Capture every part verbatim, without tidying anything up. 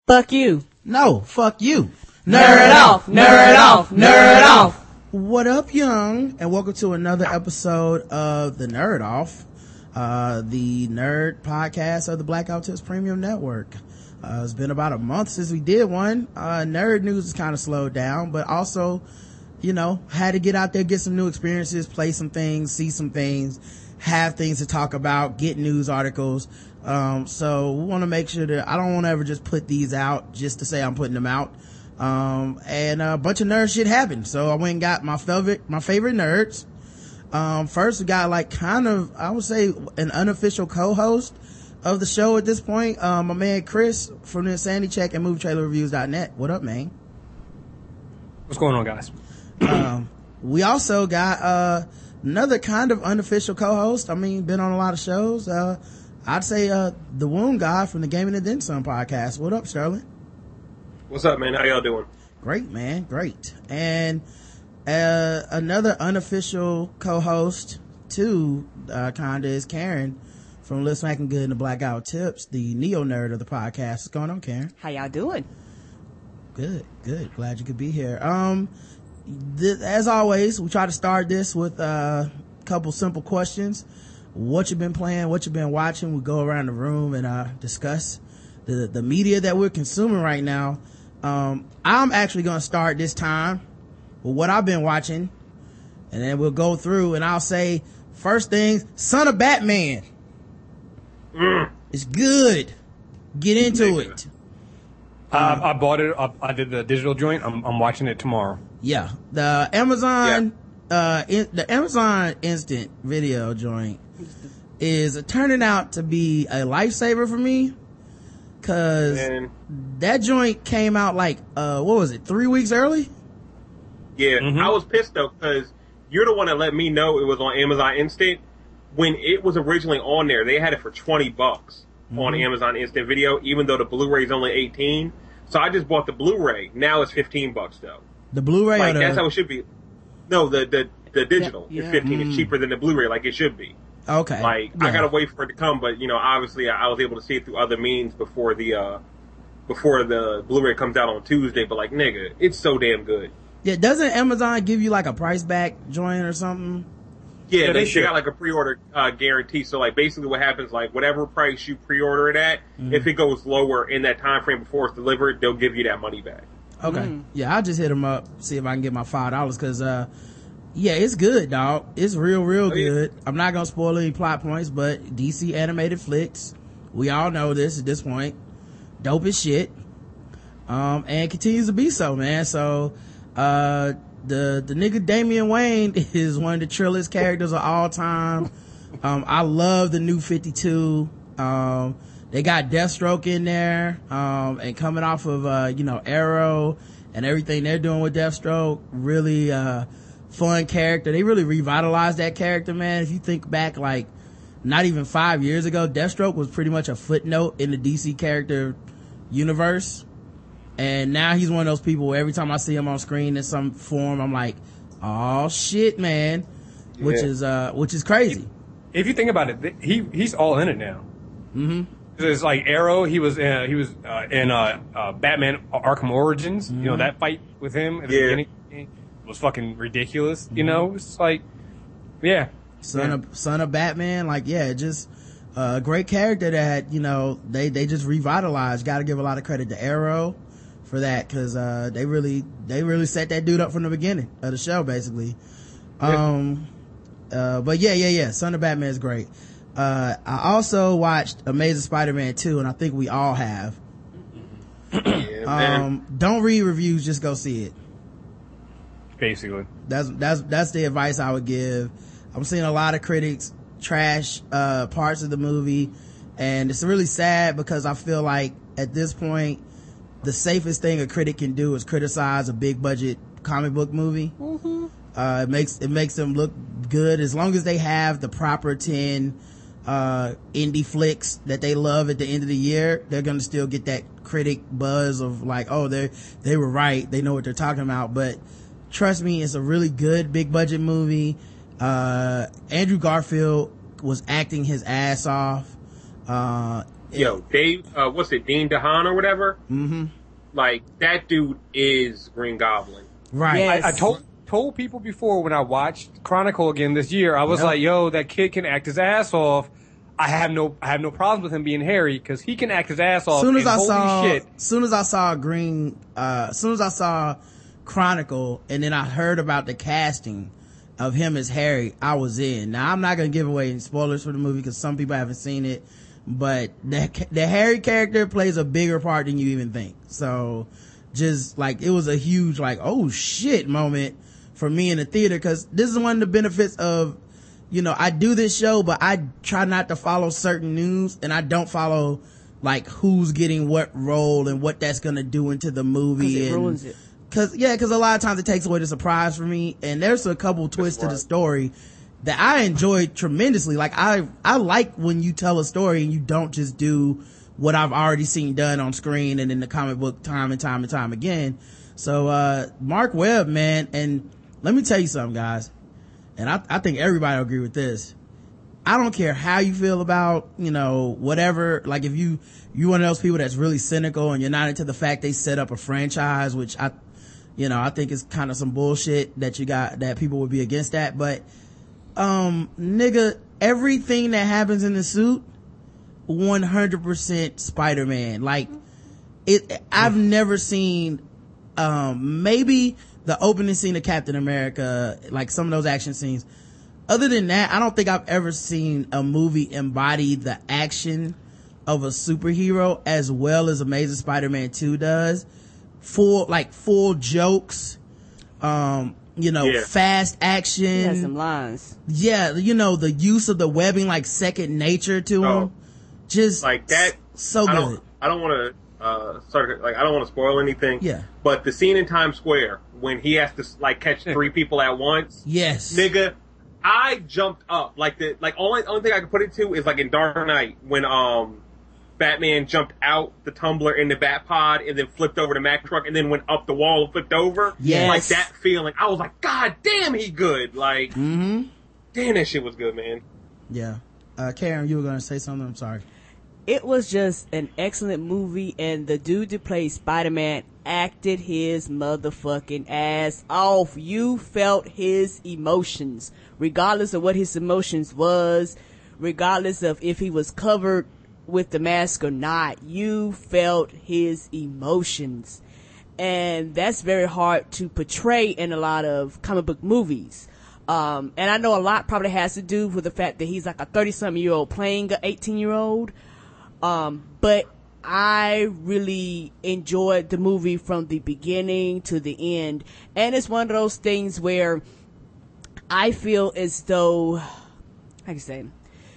Fuck you. No, fuck you. Nerd off, nerd off, nerd off. What up, young? And welcome to another episode of the Nerd Off, uh, the nerd podcast of the Blackout Tips Premium Network. Uh, it's been about a month since we did one. Uh, nerd news is kind of slowed down, but also, you know, had to get out there, get some new experiences, play some things, see some things, have things to talk about, get news articles. Um, so we want to make sure that I don't want to ever just put these out just to say I'm putting them out. Um, and a bunch of nerd shit happened. So I went and got my favorite, my favorite nerds. Um, first we got like kind of, I would say an unofficial co-host of the show at this point. Um, my man Chris from the Insanity Check and movie trailer reviews dot net. What up, man? What's going on, guys? um, we also got, uh, another kind of unofficial co-host. I mean, been on a lot of shows. Uh, I'd say, uh, the Wound Guy from the Gaming and Then Some podcast. What up, Sterling? What's up, man? How y'all doing? Great, man. Great. And, uh, another unofficial co-host too, uh, kinda is Karen from Live Smacking Good and the Blackout Tips, the neo nerd of the podcast. What's going on, Karen? How y'all doing? Good, good. Glad you could be here. Um, th- as always, we try to start this with uh, a couple simple questions. What you've been playing, what you've been watching. We go around the room and uh, discuss the the media that we're consuming right now. Um, I'm actually going to start this time with what I've been watching, and then we'll go through and I'll say first things, Son of Batman. Mm. It's good. Get into it. Uh, I bought it. I, I did the digital joint. I'm, I'm watching it tomorrow. Yeah, the Amazon, yeah. uh, in, the Amazon Instant Video joint is turning out to be a lifesaver for me, cause Man. that joint came out like, uh, what was it, three weeks early? Yeah, mm-hmm. I was pissed though, cause you're the one that let me know it was on Amazon Instant. When it was originally on there, they had it for twenty bucks mm-hmm. on Amazon Instant Video, even though the Blu-ray is only eighteen. So I just bought the Blu-ray. Now it's fifteen bucks though. The Blu-ray, like or the... that's how it should be. No, the the the digital yeah, yeah. is fifteen. Mm. It's cheaper than the Blu-ray, like it should be. Okay. Like yeah. I gotta wait for it to come, but you know, obviously I, I was able to see it through other means before the uh before the Blu-ray comes out on Tuesday. But like, nigga, it's so damn good. Yeah, doesn't Amazon give you like a price back joint or something? Yeah, yeah, they, they they got like a pre-order uh, guarantee. So like basically what happens, like whatever price you pre-order it at, mm-hmm. if it goes lower in that time frame before it's delivered, they'll give you that money back. Okay. Mm. Yeah, I'll just hit them up, see if I can get my five dollars, cause, uh, yeah, it's good, dog. It's real, real oh, good. Yeah. I'm not gonna spoil any plot points, but D C animated flicks, we all know this at this point. Dope as shit. Um, and continues to be so, man. So, uh, the, the nigga Damian Wayne is one of the trillest characters of all time. Um, I love the new fifty-two. Um, they got Deathstroke in there, um, and coming off of, uh, you know, Arrow and everything they're doing with Deathstroke, really, uh, fun character. They really revitalized that character, man. If you think back, like, not even five years ago, Deathstroke was pretty much a footnote in the D C character universe. And now he's one of those people where every time I see him on screen in some form, I'm like, oh shit, man. Yeah. Which is, uh, which is crazy. If you think about it, he, he's all in it now. Mm-hmm. It's like Arrow, he was, uh, he was, uh, in, uh, uh, Batman Arkham Origins. Mm-hmm. You know, that fight with him at the yeah. beginning was fucking ridiculous. Mm-hmm. You know, it's like, yeah. Son yeah. of, son of Batman. Like, yeah, just a uh, great character that, you know, they, they just revitalized. Gotta give a lot of credit to Arrow for that, cause, uh, they really, they really set that dude up from the beginning of the show, basically. Yeah. Um, uh, but yeah, yeah, yeah. Son of Batman is great. Uh, I also watched Amazing Spider-Man two, and I think we all have. Yeah, um, don't read reviews, just go see it. Basically. That's, that's, that's the advice I would give. I'm seeing a lot of critics trash, uh, parts of the movie, and it's really sad because I feel like at this point, the safest thing a critic can do is criticize a big budget comic book movie. Mm-hmm. Uh, it makes, it makes them look good as long as they have the proper ten, uh, indie flicks that they love at the end of the year. They're gonna still get that critic buzz of like, oh, they, they were right. They know what they're talking about. But trust me, it's a really good big budget movie. Uh, Andrew Garfield was acting his ass off. Uh, yo, Dave, uh, what's it, Dean DeHaan or whatever? Mm-hmm. Like, that dude is Green Goblin. Right. I, I told told people before when I watched Chronicle again this year, I was yep. like, yo, that kid can act his ass off. I have no I have no problems with him being Harry because he can act his ass off. Soon as I holy saw, shit. soon as I saw Green, uh, soon as I saw Chronicle, and then I heard about the casting of him as Harry, I was in. Now I'm not gonna give away any spoilers for the movie because some people haven't seen it, but the the Harry character plays a bigger part than you even think. So, just like it was a huge like oh shit moment for me in the theater because this is one of the benefits of. You know, I do this show, but I try not to follow certain news, and I don't follow like who's getting what role and what that's gonna do into the movie. Cause it and, ruins it. Cause yeah, cause a lot of times it takes away the surprise for me, and there's a couple twists to the story that I enjoyed tremendously. Like I, I like when you tell a story and you don't just do what I've already seen done on screen and in the comic book time and time and time again. So, uh, Mark Webb, man, and let me tell you something, guys. And I, I think everybody will agree with this. I don't care how you feel about, you know, whatever. Like if you, you one of those people that's really cynical and you're not into the fact they set up a franchise, which I, you know, I think is kind of some bullshit that you got, that people would be against that. But, um, nigga, everything that happens in the suit, one hundred percent Spider-Man. Like it, I've never seen, um, maybe the opening scene of Captain America, like some of those action scenes. Other than that, I don't think I've ever seen a movie embody the action of a superhero as well as Amazing Spider-Man two does. Full, like full jokes, um, you know, yeah. fast action. He has some lines. Yeah, you know, the use of the webbing like second nature to Oh. him. Just Like that. so I good. don't, I don't want to, uh, start, like, I don't want to spoil anything. Yeah. But the scene in Times Square when he has to, like, catch three people at once. Yes. Nigga, I jumped up. Like, the, like, only, only thing I can put it to is, like, in Dark Knight when, um, Batman jumped out the tumbler in the Batpod and then flipped over the Mack truck and then went up the wall and flipped over. Yes. Like, that feeling. I was like, God damn, he good. Like, Mm-hmm. damn, that shit was good, man. Yeah. Uh, Karen, you were gonna say something? I'm sorry. It was just an excellent movie, and the dude that played Spider-Man acted his motherfucking ass off. You felt his emotions, regardless of what his emotions was, regardless of if he was covered with the mask or not. You felt his emotions, and that's very hard to portray in a lot of comic book movies. Um, and I know a lot probably has to do with the fact that he's like a thirty-something year old playing an eighteen year old. Um, but I really enjoyed the movie from the beginning to the end. And it's one of those things where I feel as though, how can you say,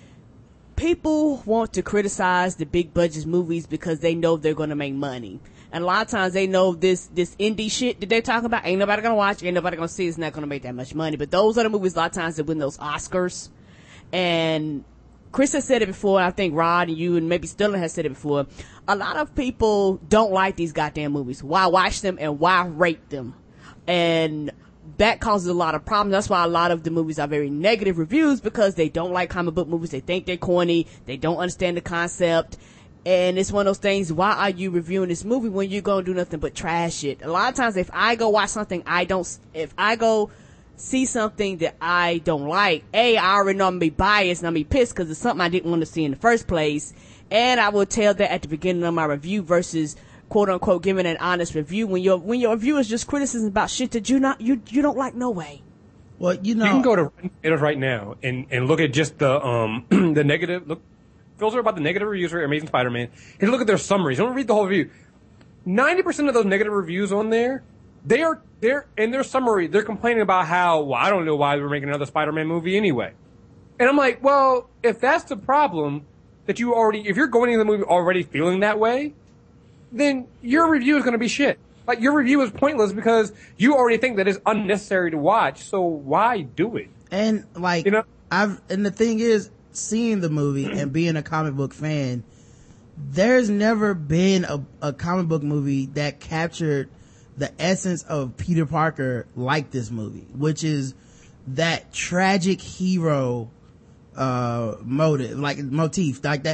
people want to criticize the big budget movies because they know they're going to make money. And a lot of times they know this, this indie shit that they're talking about, ain't nobody going to watch, ain't nobody going to see, it's not going to make that much money. But those are the movies a lot of times that win those Oscars. And Chris has said it before, I think Rod and you and maybe Sterling has said it before. A lot of people don't like these goddamn movies. Why watch them and why rate them? And that causes a lot of problems. That's why a lot of the movies are very negative reviews, because they don't like comic book movies. They think they're corny. They don't understand the concept. And it's one of those things, why are you reviewing this movie when you're going to do nothing but trash it? A lot of times if I go watch something I don't, if I go see something that I don't like, A, I already know I'm gonna be biased and I'm gonna be pissed because it's something I didn't want to see in the first place. And I will tell that at the beginning of my review versus quote unquote giving an honest review when your when your review is just criticism about shit that you not you you don't like no way. Well, you know, You can go to Rotten Tomatoes right now and, and look at just the um the negative look filter about the negative reviews for Amazing Spider-Man and look at their summaries. Don't read the whole review. Ninety percent of those negative reviews on there, they are they're in their summary. They're complaining about how, well, I don't know why we're making another Spider-Man movie anyway. And I'm like, well, if that's the problem, that you already, if you're going into the movie already feeling that way, then your review is going to be shit. Like, your review is pointless because you already think that it's unnecessary to watch. So why do it? and like, You know? I've, and the thing is, seeing the movie and being a comic book fan, there's never been a, a comic book movie that captured the essence of Peter Parker like this movie, which is that tragic hero, uh, motive, like motif, like that.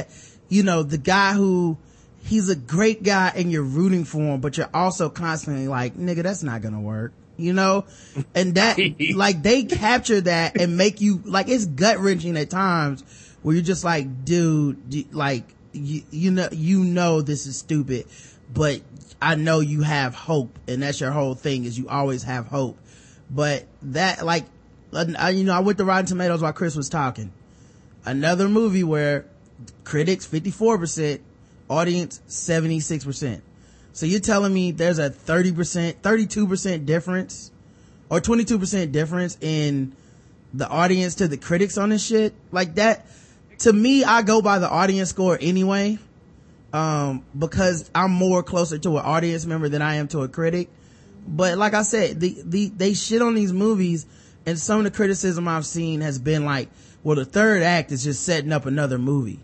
you know, the guy who, he's a great guy and you're rooting for him, but you're also constantly like, nigga, that's not gonna work, you know? And that, like, they capture that and make you, like, it's gut wrenching at times where you're just like, dude, like, you, you know, you know this is stupid, but I know you have hope, and that's your whole thing, is you always have hope. But that, like, I, you know, I went to Rotten Tomatoes while Chris was talking. Another movie where critics fifty-four percent, audience seventy-six percent. So you're telling me there's a thirty percent, thirty-two percent difference, or twenty-two percent difference in the audience to the critics on this shit? Like, that, to me, I go by the audience score anyway. Um, because I'm more closer to an audience member than I am to a critic. But like I said, the, the, they shit on these movies, and some of the criticism I've seen has been like, well, the third act is just setting up another movie.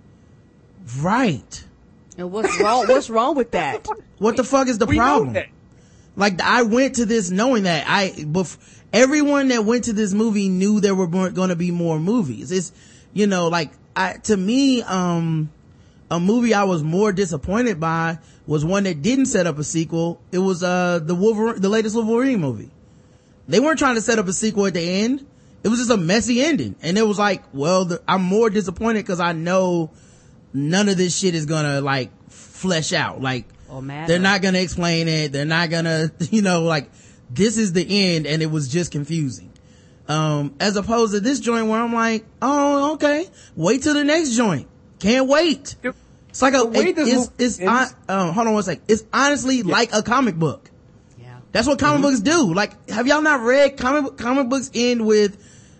Right. And what's wrong, what's wrong with that? What the fuck is the We problem? know that. Like, I went to this knowing that I, bef- everyone that went to this movie knew there were going to be more movies. It's, you know, like, I, to me, um, a movie I was more disappointed by was one that didn't set up a sequel. It was, uh, the Wolverine, the latest Wolverine movie. They weren't trying to set up a sequel at the end. It was just a messy ending. And it was like, well, the, I'm more disappointed because I know none of this shit is gonna, like, flesh out. Like, Oh, man. they're not gonna explain it. They're not gonna, you know, like, this is the end, and it was just confusing. Um, as opposed to this joint where I'm like, oh, okay, wait till the next joint. Can't wait. It's like a, The way it, this it's, movie it's, ends- on, um, hold on one sec. It's honestly Yeah. like a comic book. Yeah. That's what comic books do. Like, have y'all not read comic, comic books end with,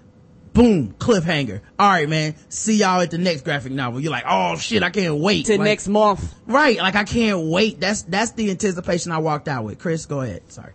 boom, cliffhanger. All right, man. See y'all at the next graphic novel. You're like, oh shit, I can't wait. To Like, next month. right. Like, I can't wait. That's, that's the anticipation I walked out with. Chris, go ahead. Sorry.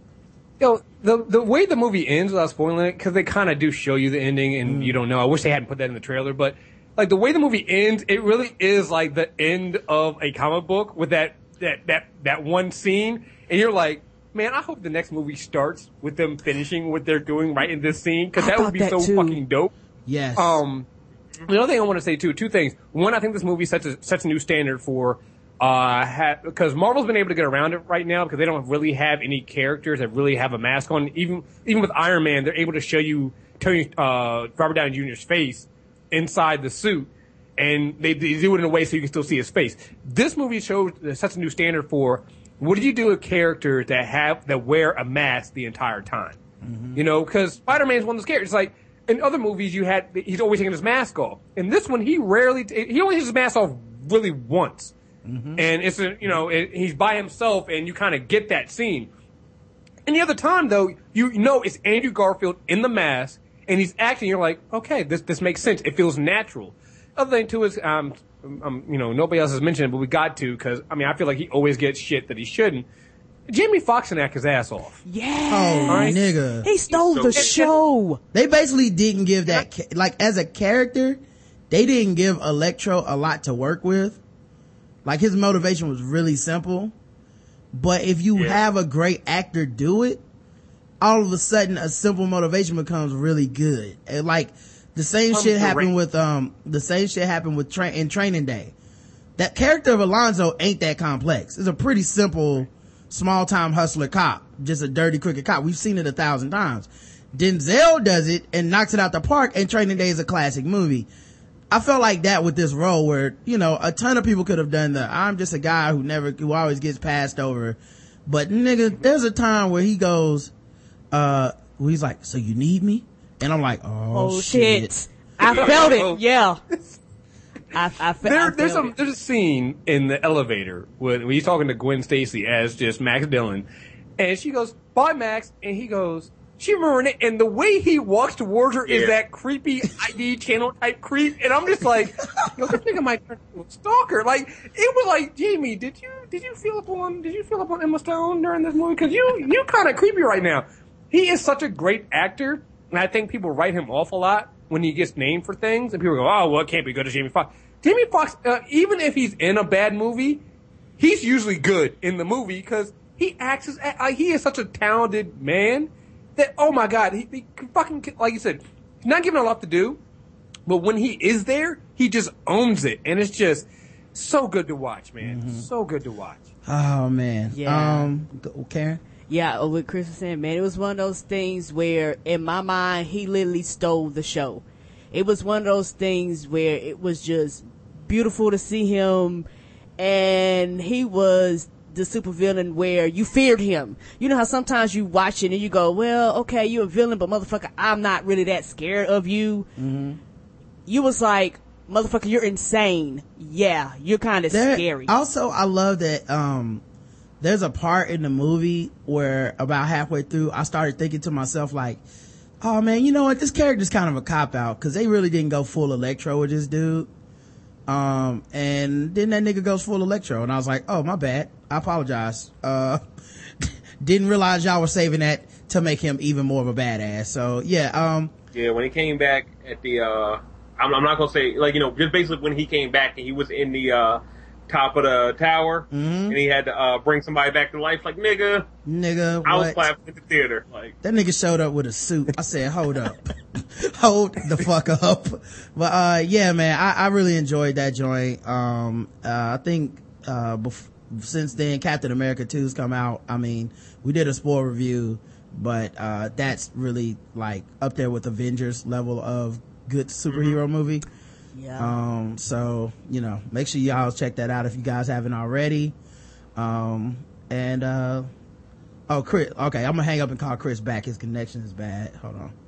Yo, the the way the movie ends, without spoiling it, because they kind of do show you the ending, and you don't know. I wish they hadn't put that in the trailer, but like the way the movie ends, it really is like the end of a comic book with that that that that one scene, and you're like, man, I hope the next movie starts with them finishing what they're doing right in this scene, because I that would thought be that so too. fucking dope. Yes. Um, the other thing I want to say too, two things. One, I think this movie sets a, sets a new standard for, uh, ha- because Marvel's been able to get around it right now because they don't really have any characters that really have a mask on. Even, even with Iron Man, they're able to show you Tony, uh, Robert Downey Junior's face inside the suit, and they, they do it in a way so you can still see his face. This movie shows, sets a new standard for, what do you do with characters that have, that wear a mask the entire time? Mm-hmm. You know, because Spider-Man's one of those characters. Like, in other movies, you had, he's always taking his mask off. In this one, he rarely, t- he only takes his mask off really once. Mm-hmm. And it's a, you know, it, he's by himself, and you kind of get that scene. Any other time, though, you know it's Andrew Garfield in the mask, and he's acting, you're like, okay, this, this makes sense. It feels natural. Other thing, too, is, um, um, you know, nobody else has mentioned it, but we got to, because, I mean, I feel like he always gets shit that he shouldn't. Jamie Foxx can act his ass off. Yeah. Oh, right. nigga. He stole So- the show. They basically didn't give that, ca- like, as a character, they didn't give Electro a lot to work with. Like, his motivation was really simple. But if you Yeah. have a great actor do it, all of a sudden a simple motivation becomes really good. And like, the same Comes shit happened direct. with, um, the same shit happened with tra- in Training Day. That character of Alonzo ain't that complex. It's a pretty simple, small time hustler cop. Just a dirty, crooked cop. We've seen it a thousand times. Denzel does it and knocks it out the park, and Training Day is a classic movie. I felt like that with this role where, you know, a ton of people could have done the, I'm just a guy who never, who always gets passed over. But nigga, there's a time where he goes, uh, where he's like, so you need me? And I'm like, oh, Oh, shit. shit. I felt it. Yeah. I, I, fe- There, I there's felt a it. there's a scene in the elevator when, when he's talking to Gwen Stacy as just Max Dillon, and she goes, "Bye, Max," and he goes, "She remembering it," and the way he walks towards her is Yeah. that creepy I D channel type creep, and I'm just like, "Yo, this nigga might turn into a stalker." Like, it was like, Jamie, did you did you feel up on did you feel up on Emma Stone during this movie? Because you you kind of creepy right now. He is such a great actor, and I think people write him off a lot when he gets named for things, and people go, "Oh, well, it can't be good as Jamie Foxx." Jamie Foxx, uh, even if he's in a bad movie, he's usually good in the movie because he acts as, uh, he is such a talented man that, oh my God, he, he fucking, like you said, he's not given a lot to do, but when he is there, he just owns it. And it's just, So good to watch, man. Mm-hmm. So good to watch. Oh man. Yeah. Um, go- Karen. Yeah, what Chris was saying, man, it was one of those things where, in my mind, he literally stole the show. It was one of those things where it was just beautiful to see him, and he was the supervillain where you feared him. You know how sometimes you watch it and you go, well, okay, you're a villain, but motherfucker, I'm not really that scared of you. Mm-hmm. You was like, motherfucker, you're insane. Yeah, you're kind of scary. Also, I love that, um, there's a part in the movie where about halfway through, I started thinking to myself like, oh man, you know what? This character's kind of a cop out because they really didn't go full Electro with this dude. Um, and then that nigga goes full Electro and I was like, oh, my bad. I apologize. Uh, didn't realize y'all were saving that to make him even more of a badass. So yeah, um. Yeah, when he came back at the, uh, I'm, I'm not gonna say, like, you know, just basically when he came back and he was in the, uh, top of the tower, mm-hmm. and he had to uh, bring somebody back to life. Like, nigga, nigga, I what? was clapping at the theater. Like, that nigga showed up with a suit. I said, hold up, hold the fuck up. But uh, yeah, man, I, I really enjoyed that joint. Um, uh, I think uh, bef- since then, Captain America two's come out. I mean, we did a spoiler review, but uh, that's really like up there with Avengers level of good superhero mm-hmm. movie. Yeah. Um, so, you know, make sure y'all check that out if you guys haven't already. Um, and, uh, oh, Chris, okay, I'm gonna hang up and call Chris back. His connection is bad. Hold on.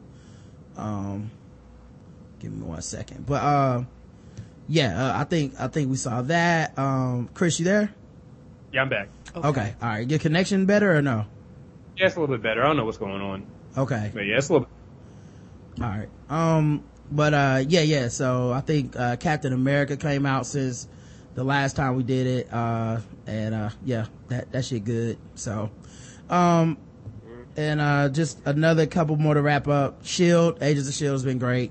Um, give me one second. But, uh, yeah, uh, I think, I think we saw that. Um, Chris, you there? Yeah, I'm back. Okay. okay. All right. Your connection better or no? Yeah, it's a little bit better. I don't know what's going on. Okay. But yeah, it's a little bit. All right. Um, But, uh, yeah, yeah. So I think, uh, Captain America came out since the last time we did it. Uh, and, uh, yeah, that, that shit good. So, um, and, uh, just another couple more to wrap up. Shield, Agents of Shield has been great.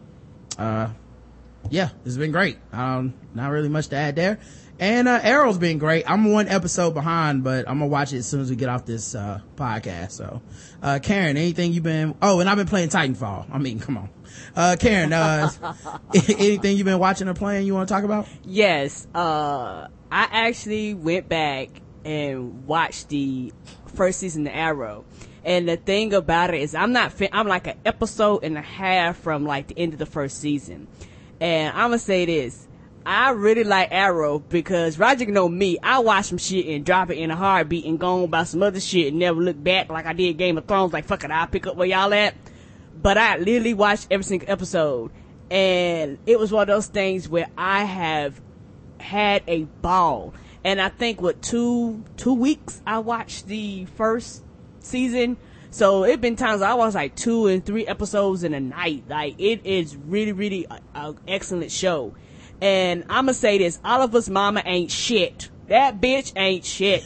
Uh, yeah, it's been great. Um, not really much to add there. And, uh, Arrow's been great. I'm one episode behind, but I'm gonna watch it as soon as we get off this, uh, podcast. So, uh, Karen, anything you've been, oh, and I've been playing Titanfall. I mean, come on. Uh, Karen, uh, anything you've been watching or playing you want to talk about? Yes. Uh, I actually went back and watched the first season of Arrow. And the thing about it is I'm not, fin- I'm like an episode and a half from like the end of the first season. And I'm gonna say this. I really like Arrow because Roger know me. I watch some shit and drop it in a heartbeat and go on about some other shit and never look back like I did Game of Thrones. Like, fuck it, I'll pick up where y'all at. But I literally watched every single episode, and it was one of those things where I have had a ball. And I think what two two weeks I watched the first season, so it been times I watched like two and three episodes in a night. Like, it is really really an excellent show. And I'ma say this: Oliver's mama ain't shit. That bitch ain't shit.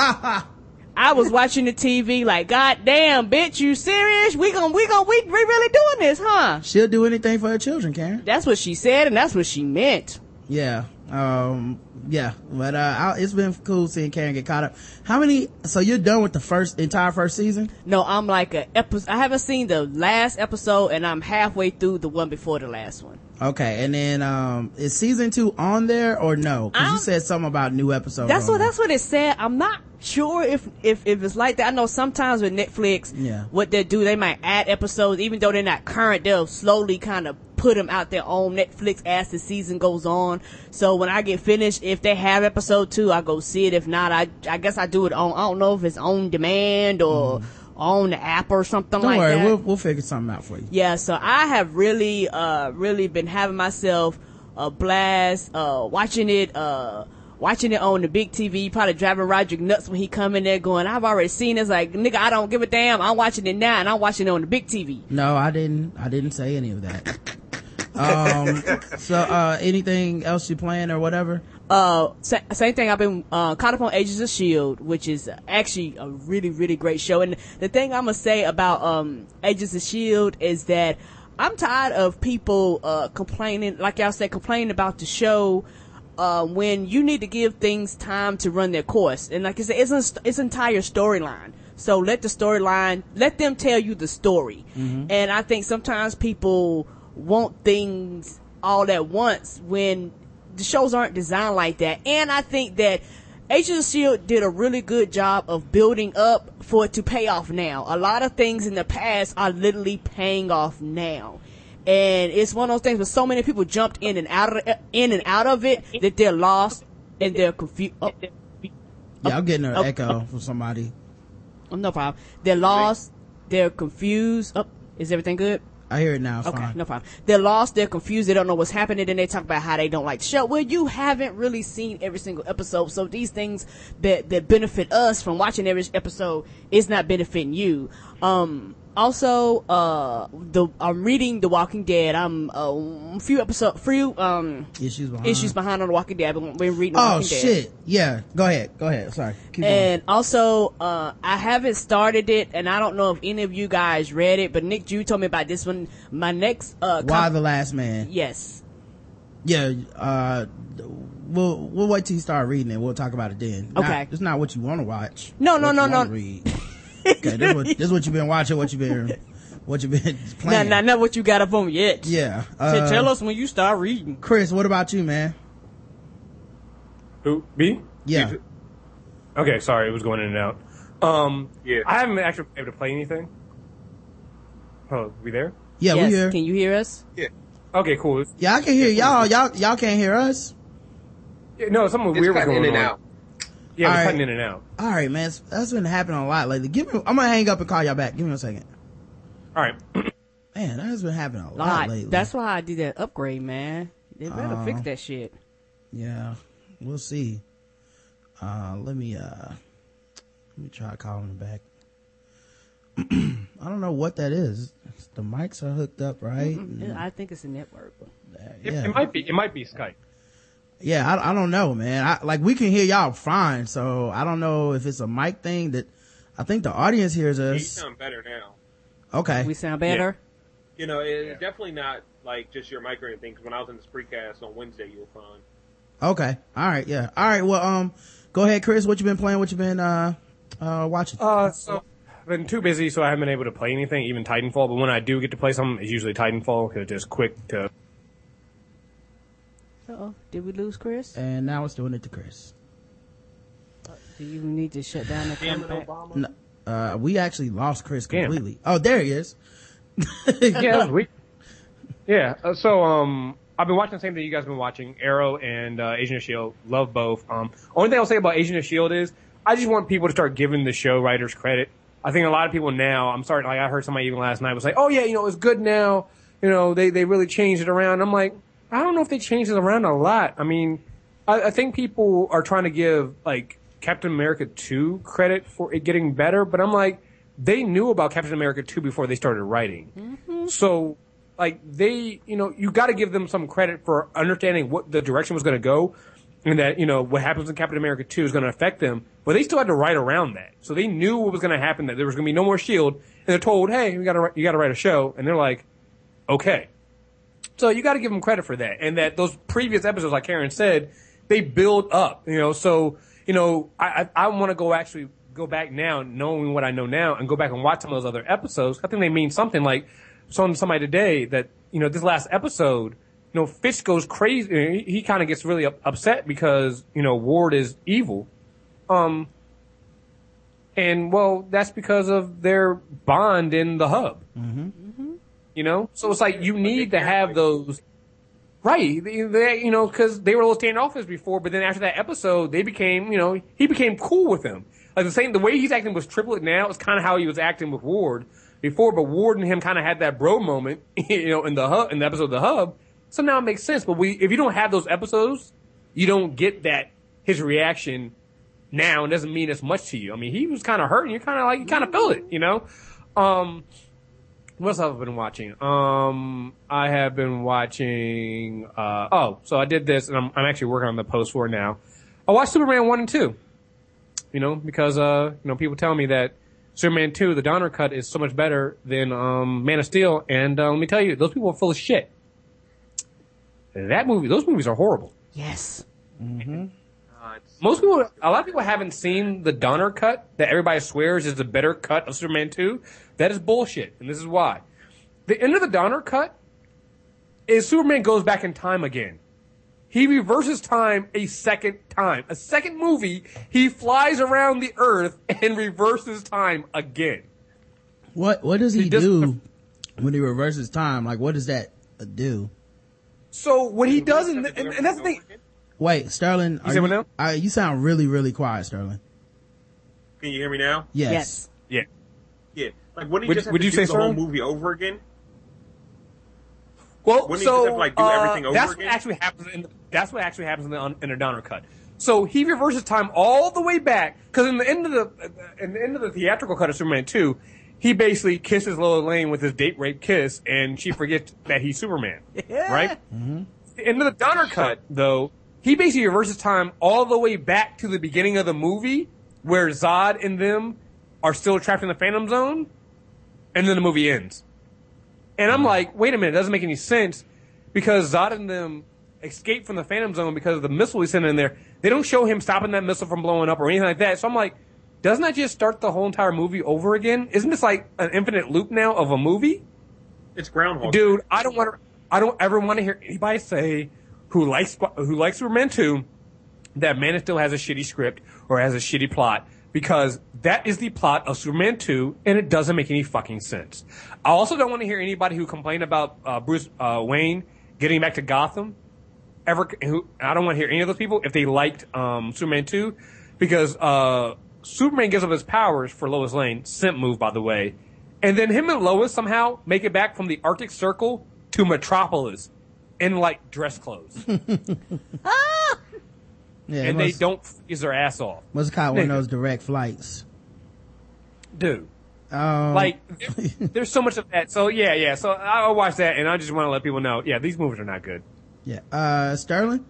I was watching the T V like, God damn, bitch, you serious? We gon' we gon' we, we really doing this, huh? She'll do anything for her children, Karen. That's what she said, and that's what she meant. Yeah. Um, yeah. But, uh, I, it's been cool seeing Karen get caught up. How many, so you're done with the first, entire first season? No, I'm like a episode, I haven't seen the last episode, and I'm halfway through the one before the last one. Okay, and then um is season two on there or no? Because you said something about new episodes. That's what there. that's what it said. I'm not sure if if if it's like that. I know sometimes with Netflix, yeah, what they do, they might add episodes even though they're not current. They'll slowly kind of put them out there on Netflix as the season goes on. So when I get finished, if they have episode two, I go see it. If not, I I guess I do it on. I don't know if it's on demand or. Mm. on the app or something Don't like worry, that. We'll, we'll figure something out for you. Yeah, so I have really, uh, really been having myself a blast, uh, watching it, uh, watching it on the big T V, probably driving Roger nuts when he come in there going, I've already seen this. Like, nigga, I don't give a damn. I'm watching it now and I'm watching it on the big T V. No, I didn't, I didn't say any of that. um, so, uh, anything else you playing or whatever? Uh, sa- same thing. I've been uh, caught up on Agents of Shield, which is actually a really, really great show. And the thing I'm gonna say about um Agents of Shield is that I'm tired of people uh complaining, like y'all said, complaining about the show uh when you need to give things time to run their course. And like I said, it's an it's an entire storyline. So let the storyline, let them tell you the story. Mm-hmm. And I think sometimes people want things all at once when the shows aren't designed like that. And I think that Agents of S H I E L D did a really good job of building up for it to pay off now. A lot of things in the past are literally paying off now. And it's one of those things where so many people jumped in and out of in and out of it that they're lost and they're confused. Oh. Yeah, I'm getting an oh, echo oh. from somebody. Oh, no problem. They're lost. They're confused. Oh, is everything good? I hear it now. It's okay, fine. no problem. They're lost. They're confused. They don't know what's happening. Then they talk about how they don't like the show. Well, you haven't really seen every single episode, so these things that that benefit us from watching every episode is not benefiting you. Um. Also, uh, the I'm reading The Walking Dead. I'm uh, a few episodes, few um issues behind. issues behind on The Walking Dead. I've been reading The oh, Walking Dead. Oh shit! Yeah, go ahead. Go ahead. Sorry. Keep and going. also, uh, I haven't started it, and I don't know if any of you guys read it, but Nick Drew told me about this one. My next, uh, Why com- the Last Man? Yes. Yeah. Uh, we'll we'll wait till you start reading it. We'll talk about it then. Okay. Not, it's not what you want to watch. No, no, what no, you no. wanna read. Okay, this is what this is what you've been watching. What you've been. What you been playing? Nah, nah, not what you got up on yet. Yeah. Uh, Uh, tell us when you start reading. Chris, what about you, man? Who? Me? Yeah. You- Okay, sorry, it was going in and out. Um, Yeah. I haven't actually been able to play anything. Oh, we there? Yeah, yes. we here. Can you hear us? Yeah. Okay, cool. Yeah, I can hear y'all. Y'all, y'all can't hear us. Yeah, no, something It's weird was cutting going in and on. out. Yeah, it was All cutting right. in and out. All right, man. That's been happening a lot lately. Give me. I'm gonna hang up and call y'all back. Give me a second. All right. Man, that has been happening a lot Lot. lately. That's why I did that upgrade, man. They better Uh, fix that shit. Yeah, we'll see. Uh, let me. Uh, let me try calling him back. I don't know what that is. The mics are hooked up, right? Mm-mm. I think it's a network. It, Yeah. it might be. It might be Skype. Yeah, I, I don't know, man. I, like, we can hear y'all fine, so I don't know if it's a mic thing that I think the audience hears You us. sound better now. Okay. We sound better? You know, it's definitely not like just your mic or anything. Because when I was in the Spreecast on Wednesday, you were fine. Okay. All right. Yeah. All right. Well, um, go ahead, Chris. What you been playing? What you been, uh, uh, watching? Uh, so I've been too busy, so I haven't been able to play anything, even Titanfall. But when I do get to play something, it's usually Titanfall because it's just quick to. Uh-oh. Did we lose Chris? And now it's doing it to Chris. Do you need to shut down the Damn it, camera? Obama. No, uh, we actually lost Chris Damn. completely. Oh, there he is. Yeah, that was weak. Yeah. Uh, so um, I've been watching the same thing you guys have been watching. Arrow and uh, Agent of S H I E L D. Love both. Um, only thing I'll say about Agent of S H I E L D is I just want people to start giving the show writers credit. I think a lot of people now. I'm sorry. Like I heard somebody even last night was like, "Oh yeah, you know, it's good now. You know, they they really changed it around." I'm like, I don't know if they changed it around a lot. I mean, I, I think people are trying to give like Captain America two credit for it getting better, but I'm like, they knew about Captain America two before they started writing. Mm-hmm. So, like, they, you know, you got to give them some credit for understanding what the direction was going to go, and that, you know, what happens in Captain America two is going to affect them. But they still had to write around that, so they knew what was going to happen. That there was going to be no more S H I E L D, and they're told, "Hey, we got to, you got to write a show," and they're like, "Okay." So you got to give them credit for that, and that those previous episodes, like Karen said, they build up. You know, so you know, I I, I want to go actually go back now, knowing what I know now, and go back and watch some of those other episodes. I think they mean something. Like showing somebody today that you know this last episode, you know, Fish goes crazy. He, he kind of gets really up, upset because you know Ward is evil. Um, and well, that's because of their bond in the hub. Mm-hmm. You know, so it's like you need to have those, right? They, they you know, because they were a little standoffish before, but then after that episode, they became, you know, he became cool with them. Like the same, the way he's acting with Triplet now is kind of how he was acting with Ward before, but Ward and him kind of had that bro moment, you know, in the hub, in the episode of the hub. So now it makes sense. But we, if you don't have those episodes, you don't get that his reaction now. It doesn't mean as much to you. I mean, he was kind of hurt, and you kind of like, you kind of felt it, you know. Um. What else have I been watching? Um, I have been watching, uh, oh, so I did this and I'm, I'm actually working on the post for it now. I watched Superman one and two. You know, because, uh, you know, people tell me that Superman two, the Donner cut, is so much better than, um, Man of Steel. And, uh, let me tell you, those people are full of shit. That movie, those movies are horrible. Yes. Mm-hmm. Uh, it's- Most people, a lot of people haven't seen the Donner cut that everybody swears is the better cut of Superman two. That is bullshit, and this is why. The end of the Donner cut is Superman goes back in time again. he reverses time a second time. A second movie, he flies around the Earth and reverses time again. What What does he, he does, do when he reverses time? Like, what does that do? So what he does, in the, and, and that's the thing. Wait, Sterling, You, you, now? I, you sound really, really quiet, Sterling. Can you hear me now? Yes. Yes. Yeah. Yeah. Like, wouldn't he Would- just have would to you do say the so? whole movie over again? Well, Wouldn't he so just have to, like, do uh, everything over that's again? what actually happens. In the, that's what actually happens in the in a Donner cut. So he reverses time all the way back because in the end of the in the end of the theatrical cut of Superman two, he basically kisses Lois Lane with his date rape kiss, and she forgets that he's Superman. Yeah. Right. Mm-hmm. In the Donner cut, though, he basically reverses time all the way back to the beginning of the movie, where Zod and them are still trapped in the Phantom Zone, and then the movie ends. And I'm like, wait a minute, it doesn't make any sense because Zod and them escaped from the Phantom Zone because of the missile he sent in there. They don't show him stopping that missile from blowing up or anything like that. So I'm like, doesn't that just start the whole entire movie over again? Isn't this like an infinite loop now of a movie? It's Groundhog. Dude, I don't want to, I don't ever want to hear anybody say who likes, who likes Superman two that Man of Steel has a shitty script or has a shitty plot. Because that is the plot of Superman two, and it doesn't make any fucking sense. I also don't want to hear anybody who complained about uh, Bruce uh, Wayne getting back to Gotham. Ever, who I don't want to hear any of those people if they liked um, Superman two, because uh, Superman gives up his powers for Lois Lane. Simp move, by the way. And then him and Lois somehow make it back from the Arctic Circle to Metropolis in like dress clothes. Ah! Yeah, and must, they don't freeze their ass off. Must have caught one of those direct flights. Dude. Um, Like, there, there's so much of that. So, yeah, yeah. So, I'll watch that, and I just want to let people know, yeah, these movies are not good. yeah. Uh, Sterling?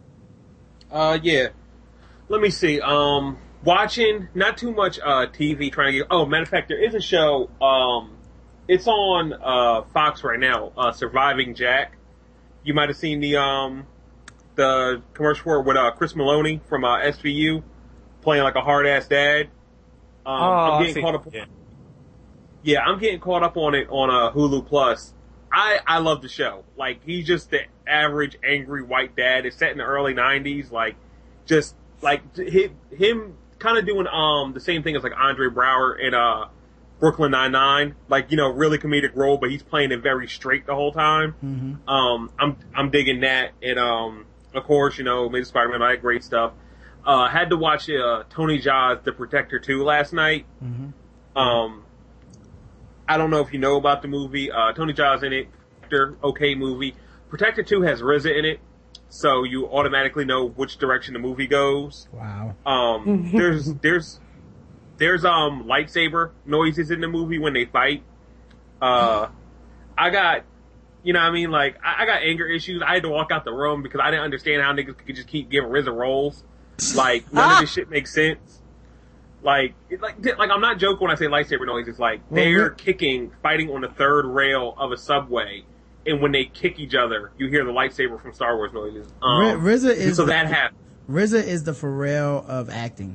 Uh, yeah. Let me see. Um, watching, not too much, uh, T V, trying to get, oh, matter of fact, there is a show, um, it's on, uh, Fox right now, uh, Surviving Jack. You might have seen the, um, the commercial for it with, uh, Chris Maloney from, uh, S V U, playing like a hard-ass dad. Um, Oh, I'm I've getting seen caught it, up, yeah. yeah, I'm getting caught up on it on, uh, Hulu Plus. I, I love the show. Like, he's just the average angry white dad. It's set in the early nineties. Like, just, like, him, him kind of doing, um, the same thing as, like, Andre Brower in, uh, Brooklyn Nine-Nine. Like, you know, really comedic role, but he's playing it very straight the whole time. Mm-hmm. Um, I'm, I'm digging that. And, um, of course, you know, Amazing Spider-Man, I had great stuff. Uh, had to watch, uh, Tony Jaa's The Protector two last night. Mm-hmm. Um, I don't know if you know about the movie. Uh, Tony Jaa's in it. Okay movie. Protector two has R Z A in it, so you automatically know which direction the movie goes. Wow. Um, there's, there's, there's, um, lightsaber noises in the movie when they fight. Uh, I got, you know what I mean? Like, I, I got anger issues. I had to walk out the room because I didn't understand how niggas could just keep giving R Z A rolls. Like, none of this shit makes sense. Like, like, like I'm not joking when I say lightsaber noise. It's like they're kicking, fighting on the third rail of a subway, and when they kick each other, you hear the lightsaber from Star Wars noises. Um, R Z A is so the, that happens. R Z A is the Pharrell of acting.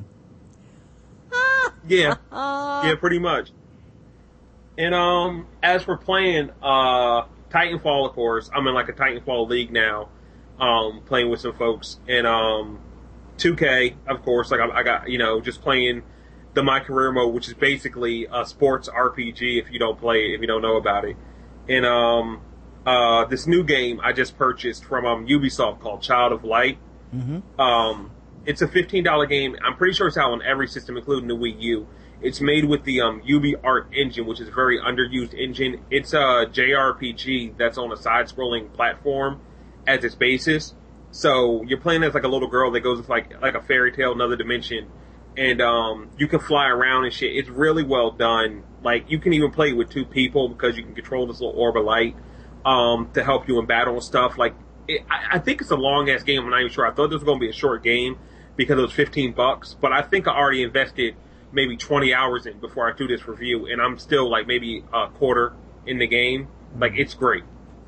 Yeah, yeah, pretty much. And um, as for playing uh Titanfall, of course, I'm in like a Titanfall league now, um, playing with some folks, and um, two K, of course, like I, I got, you know, just playing the My Career mode, which is basically a sports R P G if you don't play it, if you don't know about it. And um, uh, this new game I just purchased from um Ubisoft called Child of Light. Mm-hmm. Um, it's a fifteen dollar game. I'm pretty sure it's out on every system, including the Wii U. It's made with the um, UbiArt engine, which is a very underused engine. It's a J R P G that's on a side-scrolling platform as its basis. So you're playing as like a little girl that goes with like like a fairy tale, another dimension, and um, you can fly around and shit. It's really well done. Like you can even play with two people because you can control this little orb of light um, to help you in battle and stuff. Like it, I, I think it's a long ass game. I'm not even sure. I thought this was going to be a short game because it was fifteen bucks, but I think I already invested maybe twenty hours in before I do this review, and I'm still like maybe a quarter in the game. Like it's great.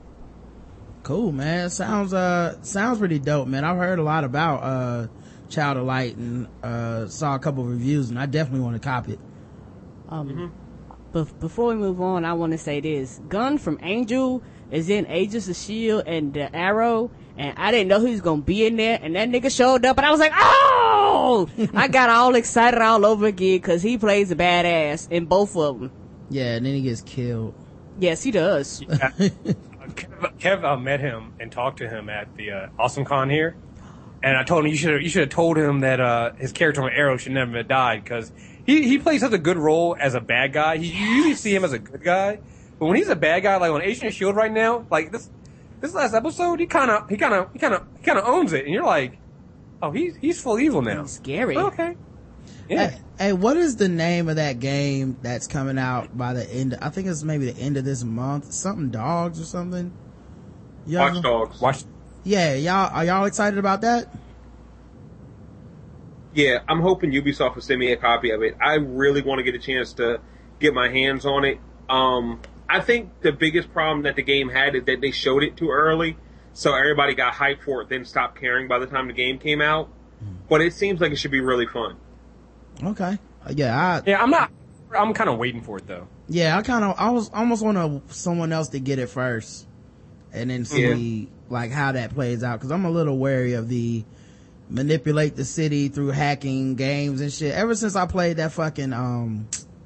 Cool, man. Sounds uh sounds pretty dope, man. I've heard a lot about uh Child of Light and uh saw a couple of reviews, and I definitely want to cop it. Um, Mm-hmm. But before we move on, I want to say this: Gun from Angel is in Agents of Shield and the Arrow, and I didn't know he was gonna be in there, and that nigga showed up, and I was like, oh! I got all excited all over again, cause he plays a badass in both of them. Yeah, and then he gets killed. Yes, he does. Yeah. Kev, Kev uh, met him and talked to him at the uh, Awesome Con here, and I told him you should you should have told him that uh, his character on Arrow should never have died, because he he plays such a good role as a bad guy. He, you usually see him as a good guy, but when he's a bad guy, like on Agent of Shield right now, like this this last episode, he kind of he kind of he kind of he kind of owns it, and you're like, oh, he's he's full evil now. He's scary. Okay. Yeah. Hey, hey, what is the name of that game that's coming out by the end? I think it's maybe the end of this month. Something Dogs or something. Y'all, Watch Dogs. Watch. Yeah, y'all are y'all excited about that? Yeah, I'm hoping Ubisoft will send me a copy of it. I really want to get a chance to get my hands on it. Um, I think the biggest problem that the game had is that they showed it too early, so everybody got hyped for it, then stopped caring by the time the game came out. But it seems like it should be really fun. Okay. Yeah, I Yeah, I'm not. I'm kind of waiting for it though. yeah, I kind of I was almost want someone else to get it first, and then see Yeah. like how that plays out, because I'm a little wary of the manipulate the city through hacking games and shit. Ever since I played that fucking um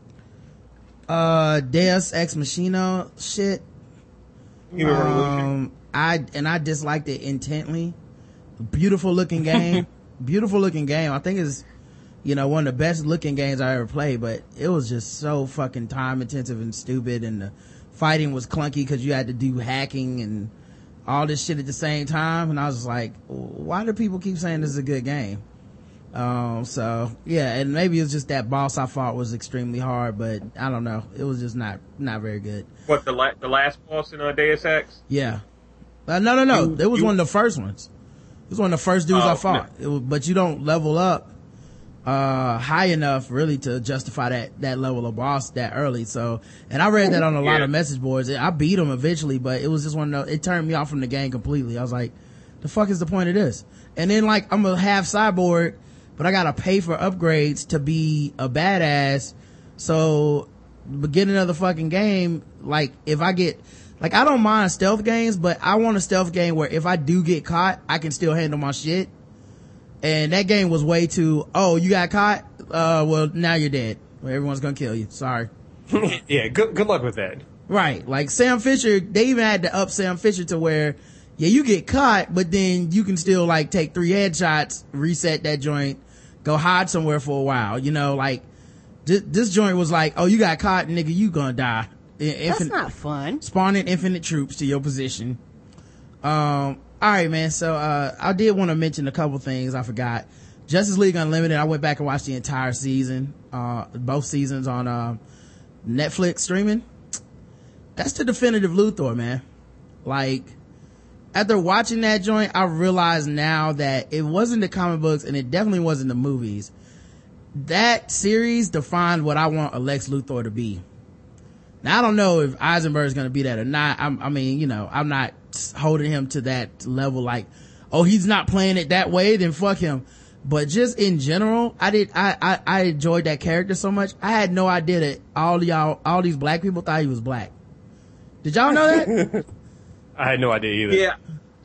uh Deus Ex Machina shit, Human Revolution. um I and I disliked it intently. Beautiful looking game, beautiful looking game. I think it's, you know, one of the best looking games I ever played, but it was just so fucking time intensive and stupid, and the fighting was clunky because you had to do hacking and all this shit at the same time, and I was like, why do people keep saying this is a good game? Um, so yeah, and maybe it's just that boss I fought was extremely hard, but I don't know. It was just not, not very good. What, the la- the last boss in uh, Deus Ex? Yeah. Uh, no, no, no. You- It was you- one of the first ones. It was one of the first dudes Oh, I fought. It was, but you don't level up, uh, high enough really to justify that, that level of boss that early. So, and I read that on a lot Yeah. of message boards. I beat him eventually, but it was just one of the, it turned me off from the game completely. I was like, the fuck is the point of this? And then like, I'm a half cyborg, but I gotta pay for upgrades to be a badass. So, beginning of the fucking game, like, if I get, like, I don't mind stealth games, but I want a stealth game where if I do get caught, I can still handle my shit. And that game was way too, oh, you got caught? Uh, well, now you're dead. Well, everyone's gonna kill you. Sorry. Yeah, good good luck with that. Right. Like Sam Fisher, they even had to up Sam Fisher to where, yeah, you get caught, but then you can still like take three headshots, reset that joint, go hide somewhere for a while. You know, like, this, this joint was like, oh, you got caught, nigga, you gonna die. That's not fun. Spawning infinite troops to your position. Um, all right, man. So, uh, I did want to mention a couple things I forgot. Justice League Unlimited, I went back and watched the entire season, uh, both seasons on, uh, Netflix streaming. That's the definitive Luthor, man. Like, after watching that joint, I realized now that it wasn't the comic books and it definitely wasn't the movies. That series defined what I want a Lex Luthor to be. Now, I don't know if Eisenberg's gonna be that or not. I'm, I mean, you know, I'm not holding him to that level like, oh, he's not playing it that way, then fuck him. But just in general, I did, I, I, I enjoyed that character so much. I had no idea that all y'all, all these black people thought he was black. Did y'all know that? I had no idea either. Yeah.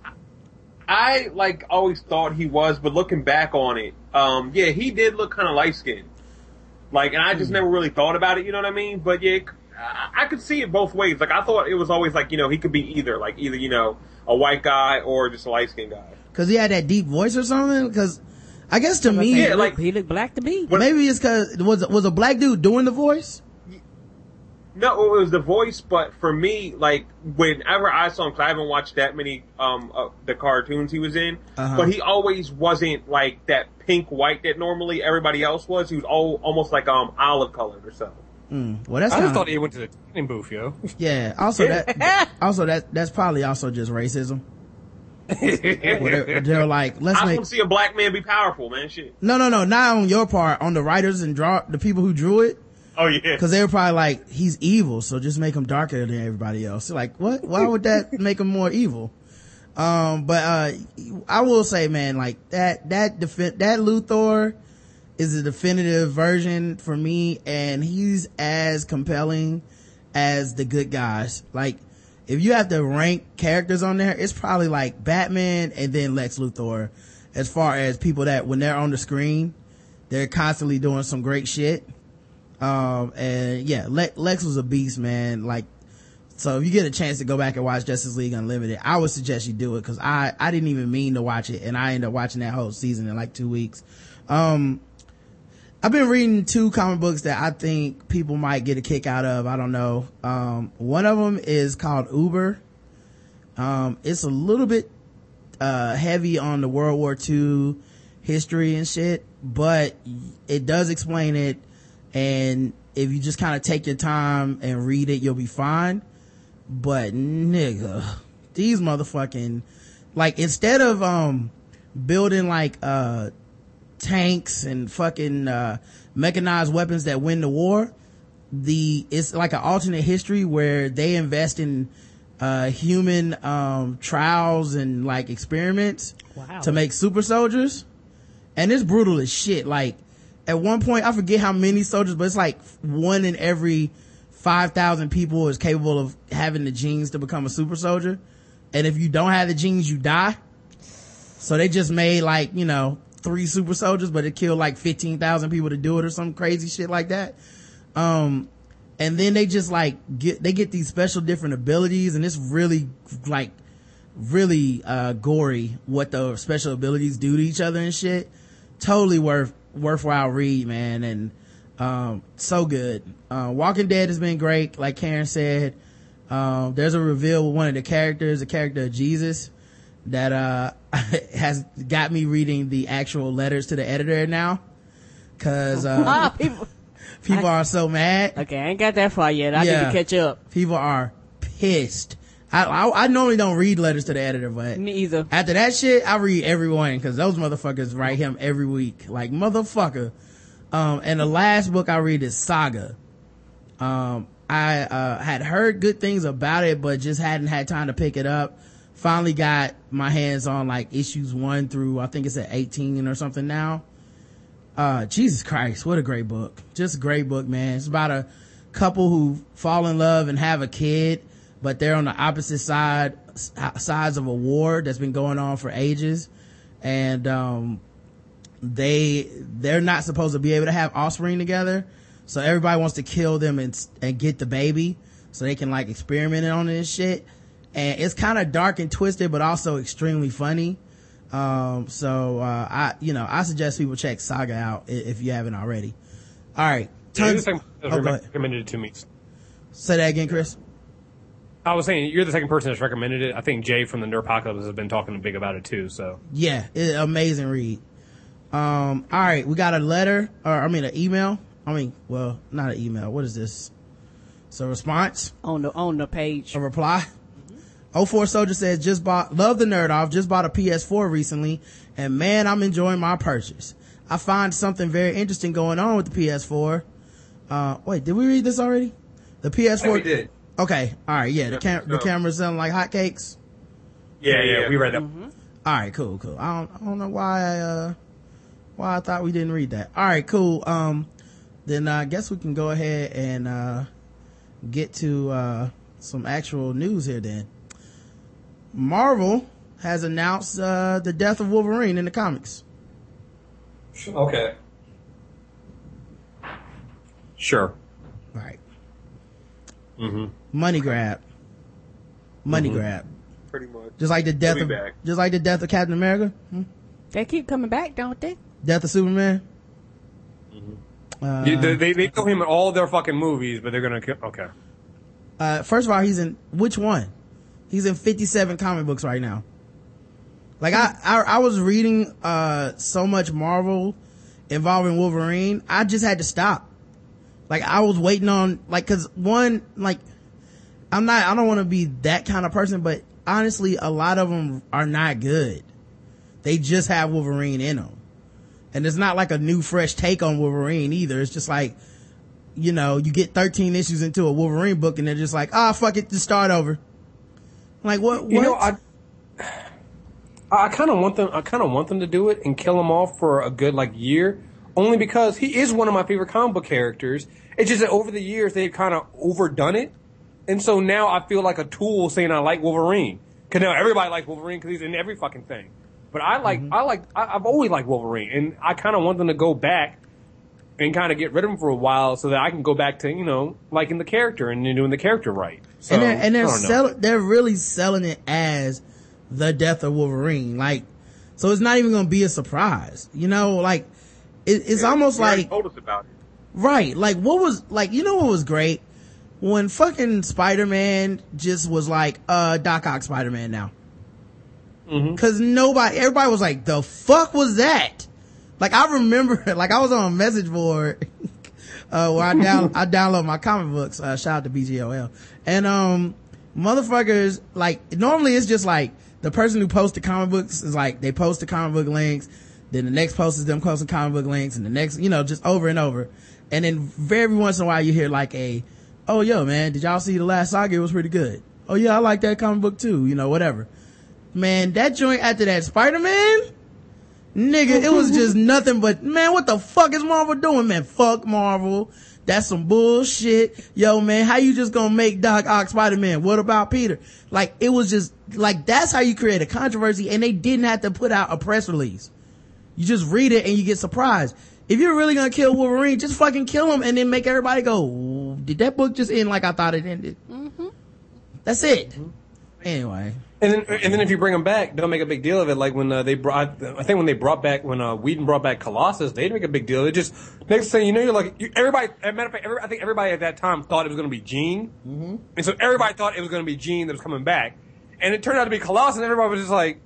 I, like, always thought he was, but looking back on it, um, yeah, he did look kind of light-skinned. Like, and I just never really thought about it, you know what I mean? But yeah, I, I could see it both ways. Like, I thought it was always like, you know, he could be either, like, either, you know, a white guy or just a light-skinned guy. Cause he had that deep voice or something? Cause I guess to me, Yeah, like- he looked black to me. What- maybe it's cause, was, was a black dude doing the voice? No, it was the voice, but for me, like, whenever I saw him, cause I haven't watched that many, um, uh, the cartoons he was in, Uh-huh. but he always wasn't, like, that pink-white that normally everybody else was. He was all, almost, like, um, olive-colored or so. Mm. Well, that's I kind just of, thought he went to the training booth, yo. yeah. Also that, also that, that's probably also just racism. Where they're, they're like, let's I just make, want to see a black man be powerful, man, shit. no, no, no, not on your part, on the writers and draw, the people who drew it. Oh, yeah. Cause they were probably like, he's evil, so just make him darker than everybody else. Like, what? Why would that make him more evil? Um, but, uh, I will say, man, like, that, that defi- that Luthor is a definitive version for me, and he's as compelling as the good guys. Like, if you have to rank characters on there, it's probably like Batman and then Lex Luthor, as far as people that when they're on the screen, they're constantly doing some great shit. Um, and yeah, Le- Lex was a beast, man. Like, so if you get a chance to go back and watch Justice League Unlimited, I would suggest you do it, because I, I didn't even mean to watch it, and I ended up watching that whole season in like two weeks. Um, I've been reading two comic books that I think people might get a kick out of. I don't know. Um, one of them is called Uber. Um, it's a little bit, uh, heavy on the World War Two history and shit, but it does explain it. And if you just kind of take your time and read it, you'll be fine. But nigga, these motherfucking, like, instead of, um, building like, uh, tanks and fucking uh mechanized weapons that win the war, the it's like an alternate history where they invest in uh human um trials and like experiments wow. to make super soldiers, and it's brutal as shit. Like, at one point, I forget how many soldiers, but it's like one in every five thousand people is capable of having the genes to become a super soldier, and if you don't have the genes, you die. So they just made like, you know, three super soldiers, but it killed like fifteen thousand people to do it or some crazy shit like that. Um, and then they just like get, they get these special different abilities, and it's really like really, uh, gory what the special abilities do to each other and shit. Totally worth, worthwhile read, man. And, um, so good. Uh, Walking Dead has been great. Like Karen said, um, there's a reveal with one of the characters, the character of Jesus, that uh has got me reading the actual letters to the editor now, because uh people, people I, are so mad. Okay, I ain't got that far yet. I yeah, need to catch up. People are pissed. I, I I normally don't read letters to the editor, but me either. After that shit, I read every one, because those motherfuckers write him every week, like motherfucker. Um and the last book I read is Saga. um I uh had heard good things about it, but just hadn't had time to pick it up. Finally got my hands on like issues one through, I think it's at eighteen or something now. Uh, Jesus Christ, what a great book. Just a great book, man. It's about a couple who fall in love and have a kid, but they're on the opposite side, sides of a war that's been going on for ages. And, um, they, they're not supposed to be able to have offspring together. So everybody wants to kill them and, and get the baby so they can like experiment on it and shit. And it's kind of dark and twisted, but also extremely funny. Um, so, uh, I, you know, I suggest people check Saga out if you haven't already. All right. Tons- you're the second person oh, recommended it to me. Say that again, Chris. I was saying, you're the second person that's recommended it. I think Jay from the Nerdpocalypse has been talking big about it too, so. Yeah, it, amazing read. Um, all right. We got a letter, or I mean, an email. I mean, well, not an email. What is this? It's a response? On the, on the page. A reply? oh four Soldier says, just bought, love the Nerd Off, just bought a P S four recently, and man, I'm enjoying my purchase. I find something very interesting going on with the P S four. Uh, wait, did we read this already? The P S four? Yeah, we did. Okay, alright, yeah, the, cam- the camera's selling like hotcakes? Yeah, yeah, yeah, we read that. Mm-hmm. Alright, cool, cool. I don't, I don't know why I, uh, why I thought we didn't read that. Alright, cool. Um, then I guess we can go ahead and, uh, get to, uh, some actual news here then. Marvel has announced uh the death of Wolverine in the comics. Okay. Sure. Right. Mm-hmm. Money grab. Money mm-hmm. grab. Pretty much. Just like the death of back. just like the death of Captain America. Hmm? They keep coming back, don't they? Death of Superman. Mm-hmm. Uh, yeah, they, they they kill him in all their fucking movies, but they're gonna kill. Okay. Uh, first of all, he's in which one? He's in fifty-seven comic books right now. Like I, I, I was reading, uh, so much Marvel involving Wolverine. I just had to stop. Like I was waiting on, like, cause one, like, I'm not, I don't want to be that kind of person, but honestly, a lot of them are not good. They just have Wolverine in them. And it's not like a new, fresh take on Wolverine either. It's just like, you know, you get thirteen issues into a Wolverine book and they're just like, ah, oh, fuck it, just start over. Like what? what? You know, I I kind of want them. I kind of want them to do it and kill him off for a good like year, only because he is one of my favorite comic book characters. It's just that over the years they've kind of overdone it, And so now I feel like a tool saying I like Wolverine. Cause now everybody likes Wolverine because he's in every fucking thing. But I like, mm-hmm. I like, I, I've always liked Wolverine, and I kind of want them to go back and kind of get rid of him for a while so that I can go back to, you know, liking the character and doing the character right. So, and they're, and they're selling, they're really selling it as the death of Wolverine. Like, so it's not even going to be a surprise, you know, like it, it's yeah, almost like, told us about it. Right. Like what was, like, you know what was great? When fucking Spider-Man just was like, uh, Doc Ock Spider-Man now. Mm-hmm. Cause nobody, everybody was like, the fuck was that? Like I remember, like I was on a message board, uh, where I down, I download my comic books, uh, shout out to B G O L. And, um, motherfuckers, like, normally it's just like, the person who posts the comic books is like, they post the comic book links, then the next post is them posting comic book links, and the next, you know, just over and over. And then very once in a while you hear like a, oh yo man, did y'all see the last saga? It was pretty good. Oh yeah, I like that comic book too, you know, whatever. Man, that joint after that Spider-Man, nigga, it was just nothing but, man, what the fuck is Marvel doing, man? Fuck Marvel. That's some bullshit. Yo, man, how you just gonna make Doc Ock Spider-Man? What about Peter? Like, it was just, like, that's how you create a controversy, and they didn't have to put out a press release. You just read it and you get surprised. If you're really gonna kill Wolverine, just fucking kill him and then make everybody go, did that book just end like I thought it ended? Mm-hmm. That's it. Mm-hmm. Anyway. And then, and then if you bring them back, don't make a big deal of it. Like when uh, they brought, I think when they brought back, when uh, Whedon brought back Colossus, they didn't make a big deal. It just, next thing you know, you're like, you, everybody, as a matter of fact, every, I think everybody at that time thought it was going to be Jean. Mm-hmm. And so everybody thought it was going to be Jean that was coming back. And it turned out to be Colossus, and everybody was just like,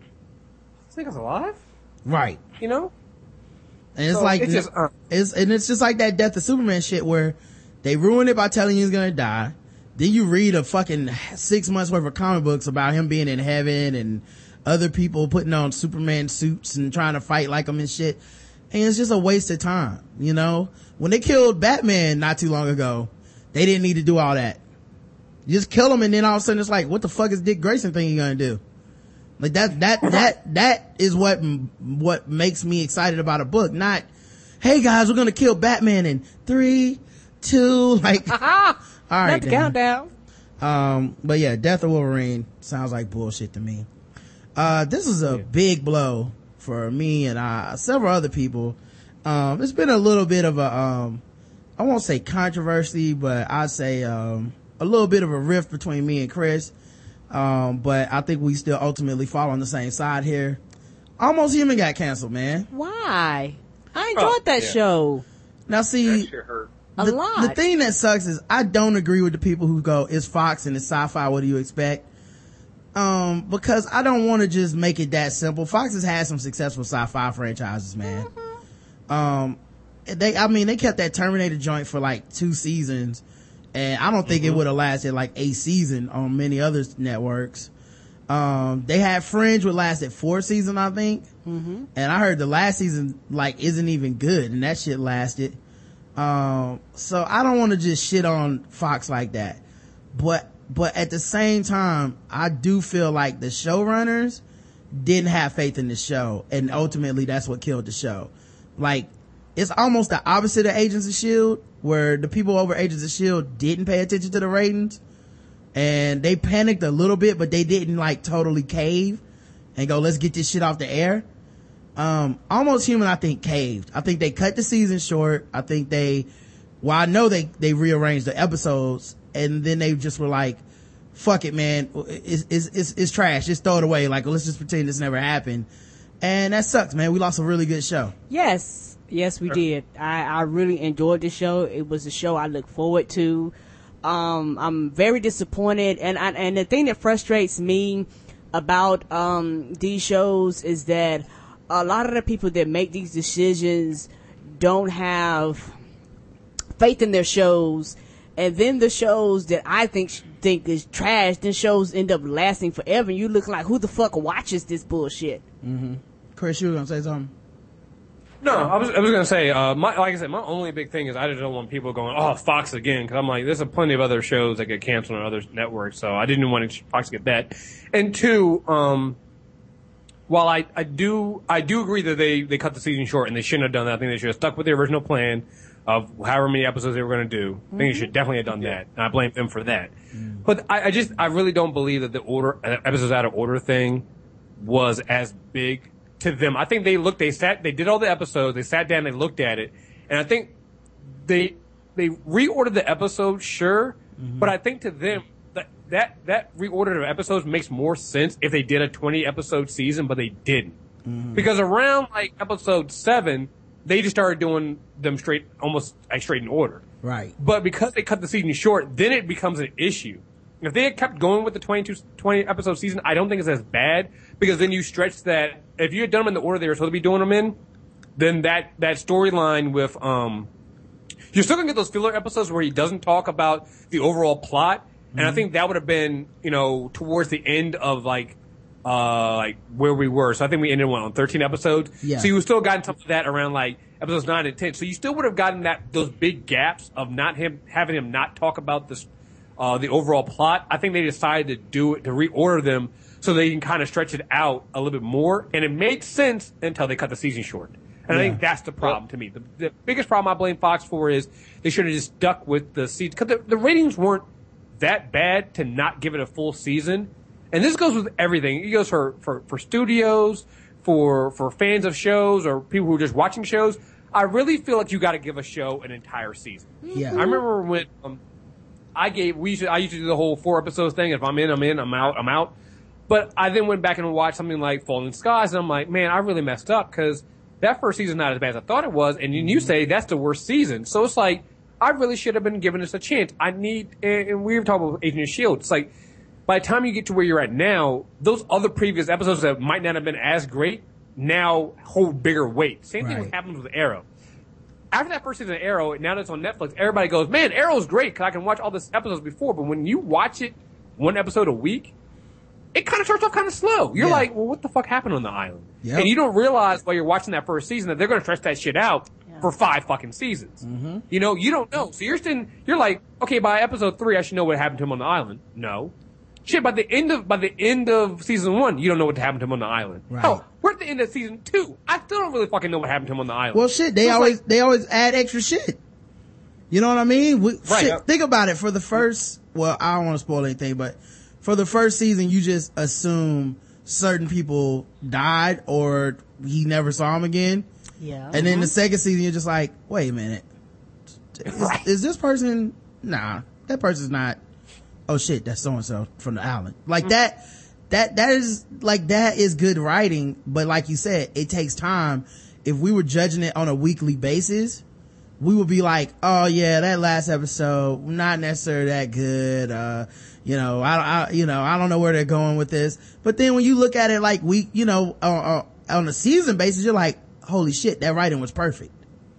this nigga's alive? Right. You know? And it's so like, it's just, uh, it's, and it's just like that Death of Superman shit where they ruin it by telling you he's going to die. Then you read a fucking six months worth of comic books about him being in heaven and other people putting on Superman suits and trying to fight like him and shit. And it's just a waste of time, you know? When they killed Batman not too long ago, they didn't need to do all that. You just kill him and then all of a sudden it's like, what the fuck is Dick Grayson thing you gonna do? Like that, that, that, that is what, what makes me excited about a book. Not, hey guys, we're gonna kill Batman in three, two, like, all right, not the countdown. Um, but yeah, Death of Wolverine sounds like bullshit to me. Uh, this is a yeah. big blow for me and uh, several other people. Um, it's been a little bit of a, um, I won't say controversy, but I'd say, um, a little bit of a rift between me and Chris. Um, but I think we still ultimately fall on the same side here. Almost Human got canceled, man. Why? I enjoyed oh, that yeah. show. Now see, that shit hurt. A the, lot. the thing that sucks is I don't agree with the people who go, it's Fox and it's sci-fi, what do you expect? Um, because I don't want to just make it that simple. Fox has had some successful sci-fi franchises, man. Mm-hmm. Um, they, I mean, they kept that Terminator joint for like two seasons, and I don't think mm-hmm. it would have lasted like a season on many other networks. Um, they had Fringe would lasted four seasons, I think. Mm-hmm. And I heard the last season like isn't even good, and that shit lasted. Um, so I don't want to just shit on Fox like that. But, but at the same time, I do feel like the showrunners didn't have faith in the show. And ultimately that's what killed the show. Like, it's almost the opposite of Agents of S H I E L D, where the people over Agents of S H I E L D didn't pay attention to the ratings. And they panicked a little bit, but they didn't like totally cave and go, let's get this shit off the air. Um, Almost Human, I think, caved. I think they cut the season short. I think they, well, I know they, they rearranged the episodes, and then they just were like, fuck it, man. It's, it's, it's, it's trash. Just throw it away. Like, let's just pretend this never happened. And that sucks, man. We lost a really good show. Yes. Yes, we did. I, I really enjoyed the show. It was a show I look forward to. Um, I'm very disappointed. And I, and the thing that frustrates me about, um, these shows is that a lot of the people that make these decisions don't have faith in their shows, and then the shows that I think think is trash, then shows end up lasting forever. And you look like, who the fuck watches this bullshit? Mm-hmm. Chris, you were gonna say something? No, I was I was gonna say, uh, my, like I said, my only big thing is I just don't want people going, oh, Fox again, because I'm like, there's a plenty of other shows that get canceled on other networks, so I didn't want Fox to get that. And two, um, while I, I do I do agree that they, they cut the season short and they shouldn't have done that, I think they should have stuck with the original plan. of however many episodes they were going to do. Mm-hmm. I think you should definitely have done yeah. that. And I blame them for that. Mm. But I, I just, I really don't believe that the order, uh, episodes out of order thing was as big to them. I think they looked, they sat, they did all the episodes, they sat down, they looked at it, and I think they, they reordered the episodes, sure, mm-hmm. but I think to them, that, that, that reorder of episodes makes more sense if they did a twenty episode season, but they didn't. Mm-hmm. Because around like episode seven, they just started doing them straight, almost like straight in order. Right. But because they cut the season short, then it becomes an issue. If they had kept going with the twenty-two, twenty episode season, I don't think it's as bad, because then you stretch that, if you had done them in the order they were supposed to be doing them in, then that, that storyline with, um, you're still gonna get those filler episodes where he doesn't talk about the overall plot. And mm-hmm. I think that would have been, you know, towards the end of like, uh, like where we were. So I think we ended on thirteen episodes. Yeah. So you would still gotten some of that around like episodes nine and ten. So you still would have gotten that, those big gaps of not him, having him not talk about this, uh, the overall plot. I think they decided to do it, to reorder them so they can kind of stretch it out a little bit more. And it made sense until they cut the season short. And yeah. I think that's the problem to me. The, the biggest problem I blame Fox for is they should have just stuck with the season, because the, the ratings weren't that bad to not give it a full season. And this goes with everything. It goes for, for, for studios, for, for fans of shows, or people who are just watching shows. I really feel like you got to give a show an entire season. Yeah. I remember when, um, I gave, we used to, I used to do the whole four episodes thing. If I'm in, I'm in, I'm out, I'm out. But I then went back and watched something like Falling Skies, and I'm like, man, I really messed up, because that first season's not as bad as I thought it was, and you say that's the worst season. So it's like, I really should have been given this a chance. I need, and we were talking about Agent of S H I E L D. It's like, by the time you get to where you're at now, those other previous episodes that might not have been as great now hold bigger weight. Same thing Right. happens with Arrow. After that first season of Arrow, now that it's on Netflix, everybody goes, man, Arrow's great, because I can watch all these episodes before. But when you watch it one episode a week, it kind of starts off kind of slow. You're Yeah. like, well, what the fuck happened on the island? Yep. And you don't realize while you're watching that first season that they're going to stretch that shit out Yeah. for five fucking seasons. Mm-hmm. You know, you don't know. So you're sitting, you're like, okay, by episode three, I should know what happened to him on the island. No. Shit, by the end of, by the end of season one, you don't know what happened to him on the island. Right. Hell, we're at the end of season two. I still don't really fucking know what happened to him on the island. Well, shit, they So it's always, like- they always add extra shit. You know what I mean? We, Right. Shit, think about it. For the first, well, I don't want to spoil anything, but for the first season, you just assume certain people died or he never saw him again. Yeah. And then the second season, you're just like, wait a minute. Is, Right. is this person, nah, that person's not, oh shit, that's so-and-so from the island. Like that, that, that is, like, that is good writing, but like you said, it takes time. If we were judging it on a weekly basis, we would be like, oh yeah, that last episode, not necessarily that good, uh, you know, I, I, you know, I don't know where they're going with this. But then when you look at it like week, you know, uh, uh, on a season basis, you're like, holy shit, that writing was perfect.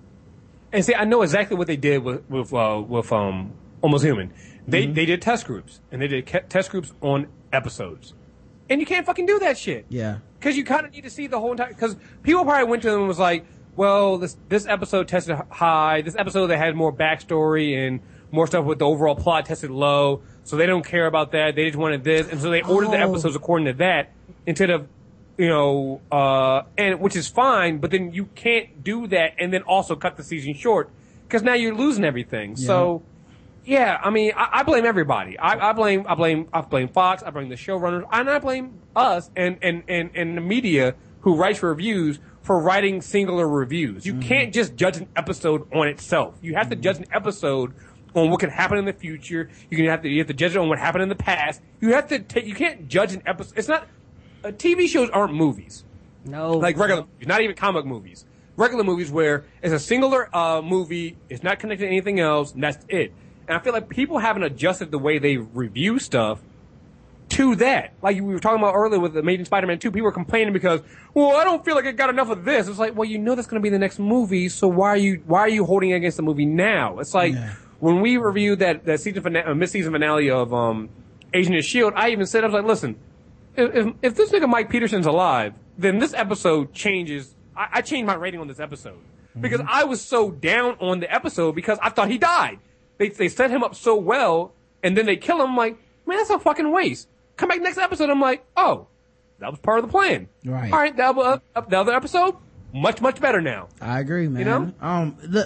And see, I know exactly what they did with, with, uh, with, um, Almost Human. They, Mm-hmm. they did test groups, and they did ke- test groups on episodes. And you can't fucking do that shit. Yeah. Cause you kind of need to see the whole entire, cause people probably went to them and was like, well, this, this episode tested high, this episode that had more backstory and more stuff with the overall plot tested low, so they don't care about that, they just wanted this, and so they ordered the Oh. episodes according to that, instead of, you know, uh, and, which is fine, but then you can't do that and then also cut the season short, cause now you're losing everything. Yeah. So, yeah, I mean, I, I blame everybody. I, I blame, I blame, I blame Fox. I blame the showrunners, and I blame us and and and and the media who writes reviews for writing singular reviews. You mm-hmm. can't just judge an episode on itself. You have mm-hmm. to judge an episode on what could happen in the future. You can have to you have to judge it on what happened in the past. You have to take. You can't judge an episode. It's not. Uh, T V shows aren't movies. No. Like regular movies, not even comic movies. Regular movies where it's a singular uh, movie. It's not connected to anything else, and that's it. And I feel like people haven't adjusted the way they review stuff to that. Like we were talking about earlier with Amazing Spider-Man two, people were complaining because, well, I don't feel like it got enough of this. It's like, well, you know that's going to be the next movie, so why are you why are you holding it against the movie now? It's like Yeah. when we reviewed that that season finale, uh, mid-season finale of um, Agent of S H I E L D, I even said, I was like, listen, if, if, if this nigga Mike Peterson's alive, then this episode changes. I, I changed my rating on this episode because Mm-hmm. I was so down on the episode because I thought he died. They they set him up so well, and then they kill him. I'm like, man, that's a fucking waste. Come back next episode. I'm like, oh, that was part of the plan. Right. All right, the, uh, the other episode, much much better now. I agree, man. You know? Um, the,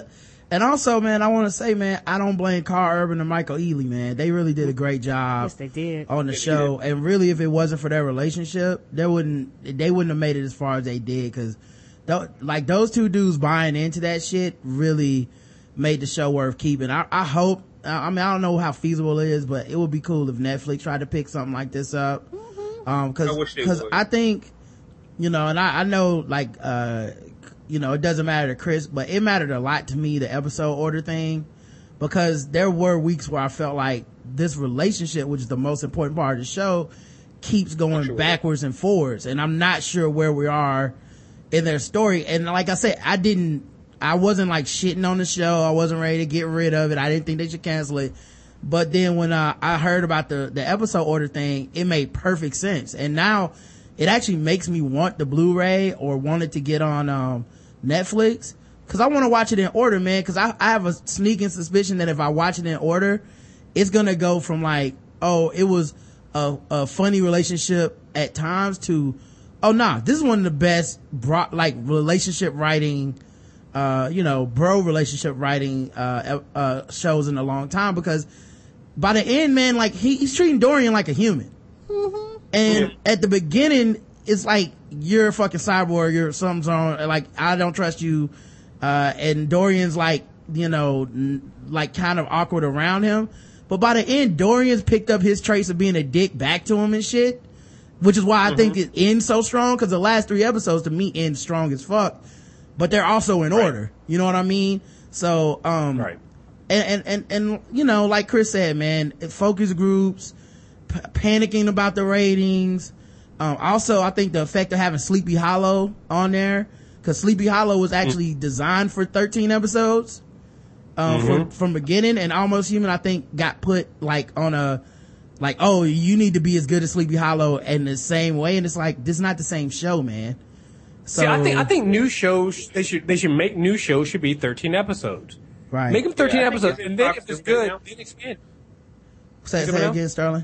And also, man, I want to say, man, I don't blame Carl Urban and Michael Ealy, man. They really did a great job. Yes, they did. On the They show. did. And really, if it wasn't for their relationship, they wouldn't, they wouldn't have made it as far as they did. Cause th- like those two dudes buying into that shit really made the show worth keeping. I, I hope, I mean, I don't know how feasible it is, but it would be cool if Netflix tried to pick something like this up. Mm-hmm. Um, cause, I wish they cause would. I think, you know, and I, I know like, uh, you know, it doesn't matter to Chris, but it mattered a lot to me, the episode order thing, because there were weeks where I felt like this relationship, which is the most important part of the show, keeps going Sure. backwards and forwards. And I'm not sure where we are in their story. And like I said, I didn't, I wasn't like shitting on the show. I wasn't ready to get rid of it. I didn't think they should cancel it. But then when uh, I heard about the, the episode order thing, it made perfect sense. And now it actually makes me want the Blu-ray or want it to get on, um, Netflix, cause I want to watch it in order, man, cause I, I have a sneaking suspicion that if I watch it in order, it's gonna go from like, oh, it was a, a funny relationship at times to, oh nah, this is one of the best bro- like relationship writing, uh, you know, bro relationship writing, uh, uh, shows in a long time, because by the end, man, like he, he's treating Dorian like a human. Mm-hmm. And Yeah. at the beginning, it's like, you're a fucking cyborg, you're something's wrong, like, I don't trust you. Uh, and Dorian's like, you know, n- like kind of awkward around him. But by the end, Dorian's picked up his traits of being a dick back to him and shit, which is why I mm-hmm. think it ends so strong, because the last three episodes to me end strong as fuck, but they're also in right. order. You know what I mean? So, um, Right. and, and, and, and, you know, like Chris said, man, focus groups, p- panicking about the ratings. Um, also, I think the effect of having Sleepy Hollow on there, cause Sleepy Hollow was actually mm. designed for thirteen episodes, um, mm-hmm. from, from beginning, and Almost Human, I think, got put like on a, like, oh, you need to be as good as Sleepy Hollow in the same way. And it's like, this is not the same show, man. So, See, I think, I think new shows, they should, they should make new shows should be thirteen episodes. Right. Make them thirteen Yeah, episodes, and then Fox if it's doing good, that now? then expand. Say, Is it say now? again, Sterling.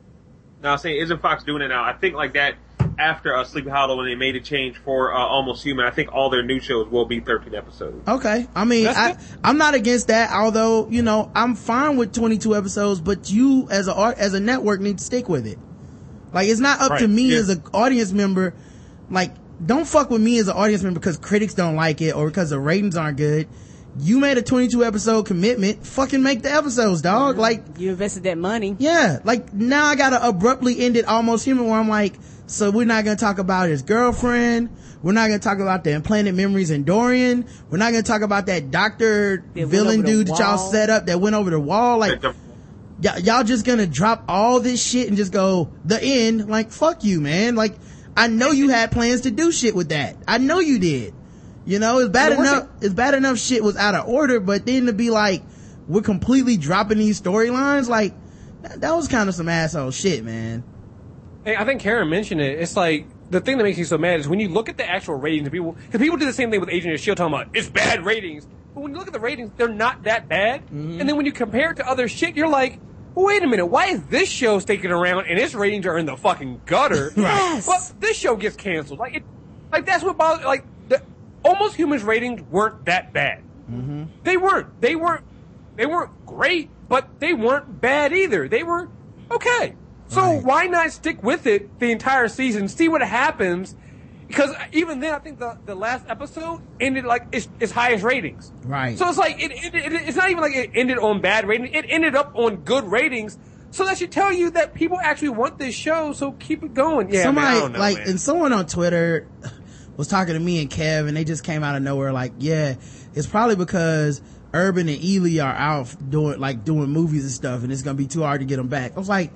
No, I'm saying, isn't Fox doing it now? I think like that after uh, Sleepy Hollow, when they made a change for uh, Almost Human, I think all their new shows will be thirteen episodes. Okay. I mean, That's I, good. I'm not against that, although, you know, I'm fine with twenty-two episodes, but you as a art, as a network need to stick with it. Like, it's not up Right. to me Yeah. as an audience member. Like, don't fuck with me as an audience member because critics don't like it or because the ratings aren't good. You made a twenty-two episode commitment. Fucking make the episodes, dog. Like, You invested that money. yeah, like now I gotta abruptly end it Almost Human where I'm like, so we're not gonna talk about his girlfriend. We're not gonna talk about the implanted memories in Dorian. We're not gonna talk about that doctor went villain over the dude that y'all wall. set up that went over the wall. Like, The- y- y'all just gonna drop all this shit and just go, the end? Like, fuck you, man. Like, I know you had plans to do shit with that. I know you did. You know, it's bad And the worst enough, it's bad enough shit was out of order, but then to be like, we're completely dropping these storylines, like, that, that was kind of some asshole shit, man. Hey, I think Karen mentioned it. It's like, the thing that makes me so mad is when you look at the actual ratings of people, because people do the same thing with Agent of S H I E L D talking about, it's bad ratings. But when you look at the ratings, they're not that bad. Mm-hmm. And then when you compare it to other shit, you're like, well, wait a minute, why is this show sticking around and its ratings are in the fucking gutter? Yes. Well, this show gets canceled. Like, it, like that's what bothers, like, the Almost Human's ratings weren't that bad. Mm-hmm. They weren't. They weren't, they weren't great, but they weren't bad either. They were okay. So Right. why not stick with it the entire season, see what happens? Because even then, I think the, the last episode ended like its, its highest ratings. Right. So it's like, it, it, it, it's not even like it ended on bad ratings. It ended up on good ratings. So that should tell you that people actually want this show, so keep it going. Yeah, Somebody, man, I don't know, like, man. and someone on Twitter was talking to me and Kev, and they just came out of nowhere like, yeah, it's probably because Urban and Ely are out doing, like, doing movies and stuff, and it's gonna be too hard to get them back. I was like,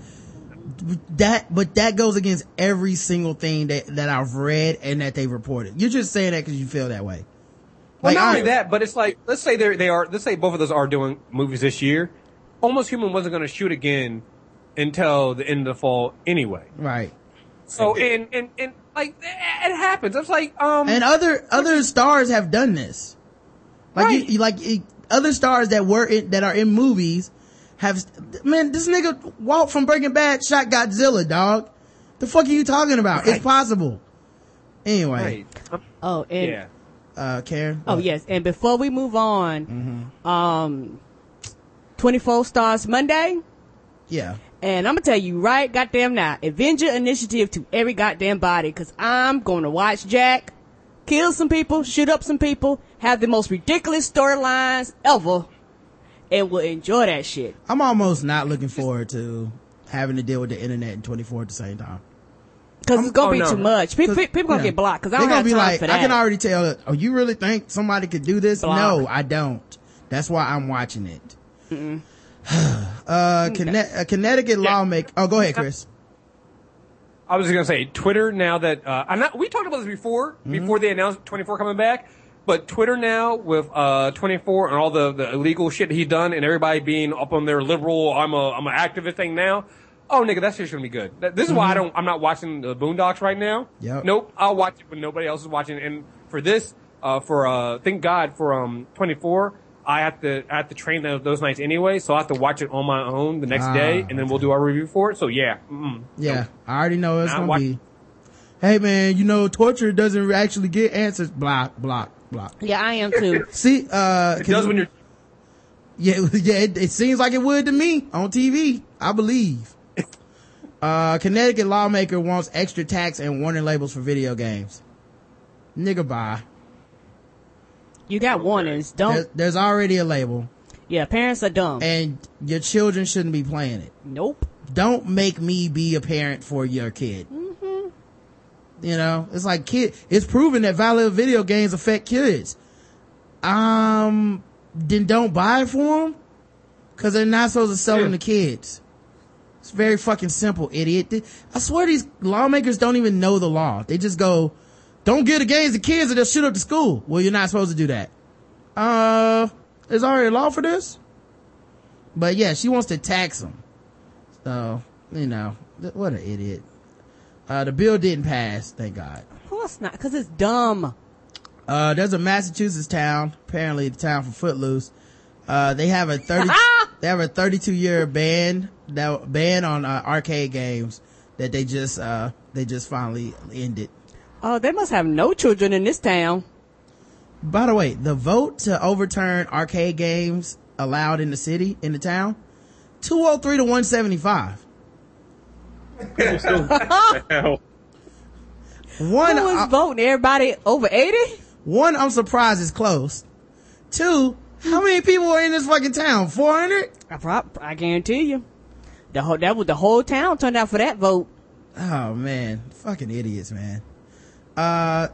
that, but that goes against every single thing that, that I've read and that they've reported. You're just saying that because you feel that way. Well, Like, not I- only that, but it's like, let's say they're, they are, let's say both of those are doing movies this year. Almost Human wasn't going to shoot again until the end of the fall anyway. Right. So, and, and, and, like, it happens. It's like, um, And other, other stars have done this. Like, Right. you, you, like, it, other stars that were in, that are in movies have, man, this nigga Walt from Breaking Bad shot Godzilla, dog. The fuck are you talking about? Right. It's possible. Anyway. right. Oh, and Yeah. uh, Karen? Oh, What? yes. And before we move on, Mm-hmm. um, twenty-four starts Monday. Yeah. And I'm gonna tell you right goddamn now, Avenger Initiative to every goddamn body, cause I'm gonna watch Jack kill some people, shoot up some people, have the most ridiculous storylines ever, and will enjoy that shit. I'm almost not looking forward to having to deal with the internet and twenty-four at the same time. Cause it's gonna oh, be no. too much. People, 'Cause, people gonna yeah. get blocked, cause I They're don't gonna have time be like, for that. I can already tell, oh, you really think somebody could do this? Block. No, I don't. That's why I'm watching it. uh, Conne- a Connecticut Yeah. lawmaker. Oh, go ahead, Chris. I was just gonna say Twitter now that uh, I'm not. We talked about this before, Mm-hmm. before they announced twenty-four coming back. But Twitter now with uh, twenty-four and all the, the illegal shit he's done, and everybody being up on their liberal, I'm a I'm an activist thing now. Oh, nigga, that shit's gonna be good. That, this is why I don't. I'm not watching the Boondocks right now. Yep. Nope. I'll watch it when nobody else is watching. And for this, uh, for uh, thank God for um twenty-four, I have to I have to train those, those nights anyway, so I have to watch it on my own the next Ah, day, and then we'll do our review for it. So yeah. Mm-mm. Yeah, I already know it's Nah, gonna watch- be. Hey man, you know torture doesn't actually get answers. Block, block, block. Yeah, I am too. See, uh, It can does you- when you're. yeah, yeah, it, it seems like it would to me on T V. I believe. Uh, Connecticut lawmaker wants extra tax and warning labels for video games. Nigga, bye. You got warnings. Don't. There, there's already a label, Yeah, parents are dumb. and your children shouldn't be playing it. Nope. Don't make me be a parent for your kid. Mm-hmm. You know, it's like kid. It's proven that violent video games affect kids. Um, then don't buy it for them, because they're not supposed to sell them to kids. It's very fucking simple, idiot. I swear these lawmakers don't even know the law. They just go, don't give the games to kids or they'll shoot up the school. Well, you're not supposed to do that. Uh, there's already a law for this. But yeah, she wants to tax them. So, you know, th- what an idiot. Uh, the bill didn't pass, thank God. Of course not, because it's dumb. Uh, there's a Massachusetts town, apparently the town from Footloose. Uh, they have a thirty, they have a thirty-two year ban, that ban on uh, arcade games that they just, uh, they just finally ended. Oh, they must have no children in this town. By the way, the vote to overturn arcade games allowed in the city, in the town, two oh three to one seventy-five. People still, what the hell? One, Who was uh, voting? Everybody over eighty? one, I'm surprised it's close. Two, how many people are in this fucking town? four hundred? I, prob- I guarantee you. The whole, that was the whole town turned out for that vote. Oh man, fucking idiots, man. Uh,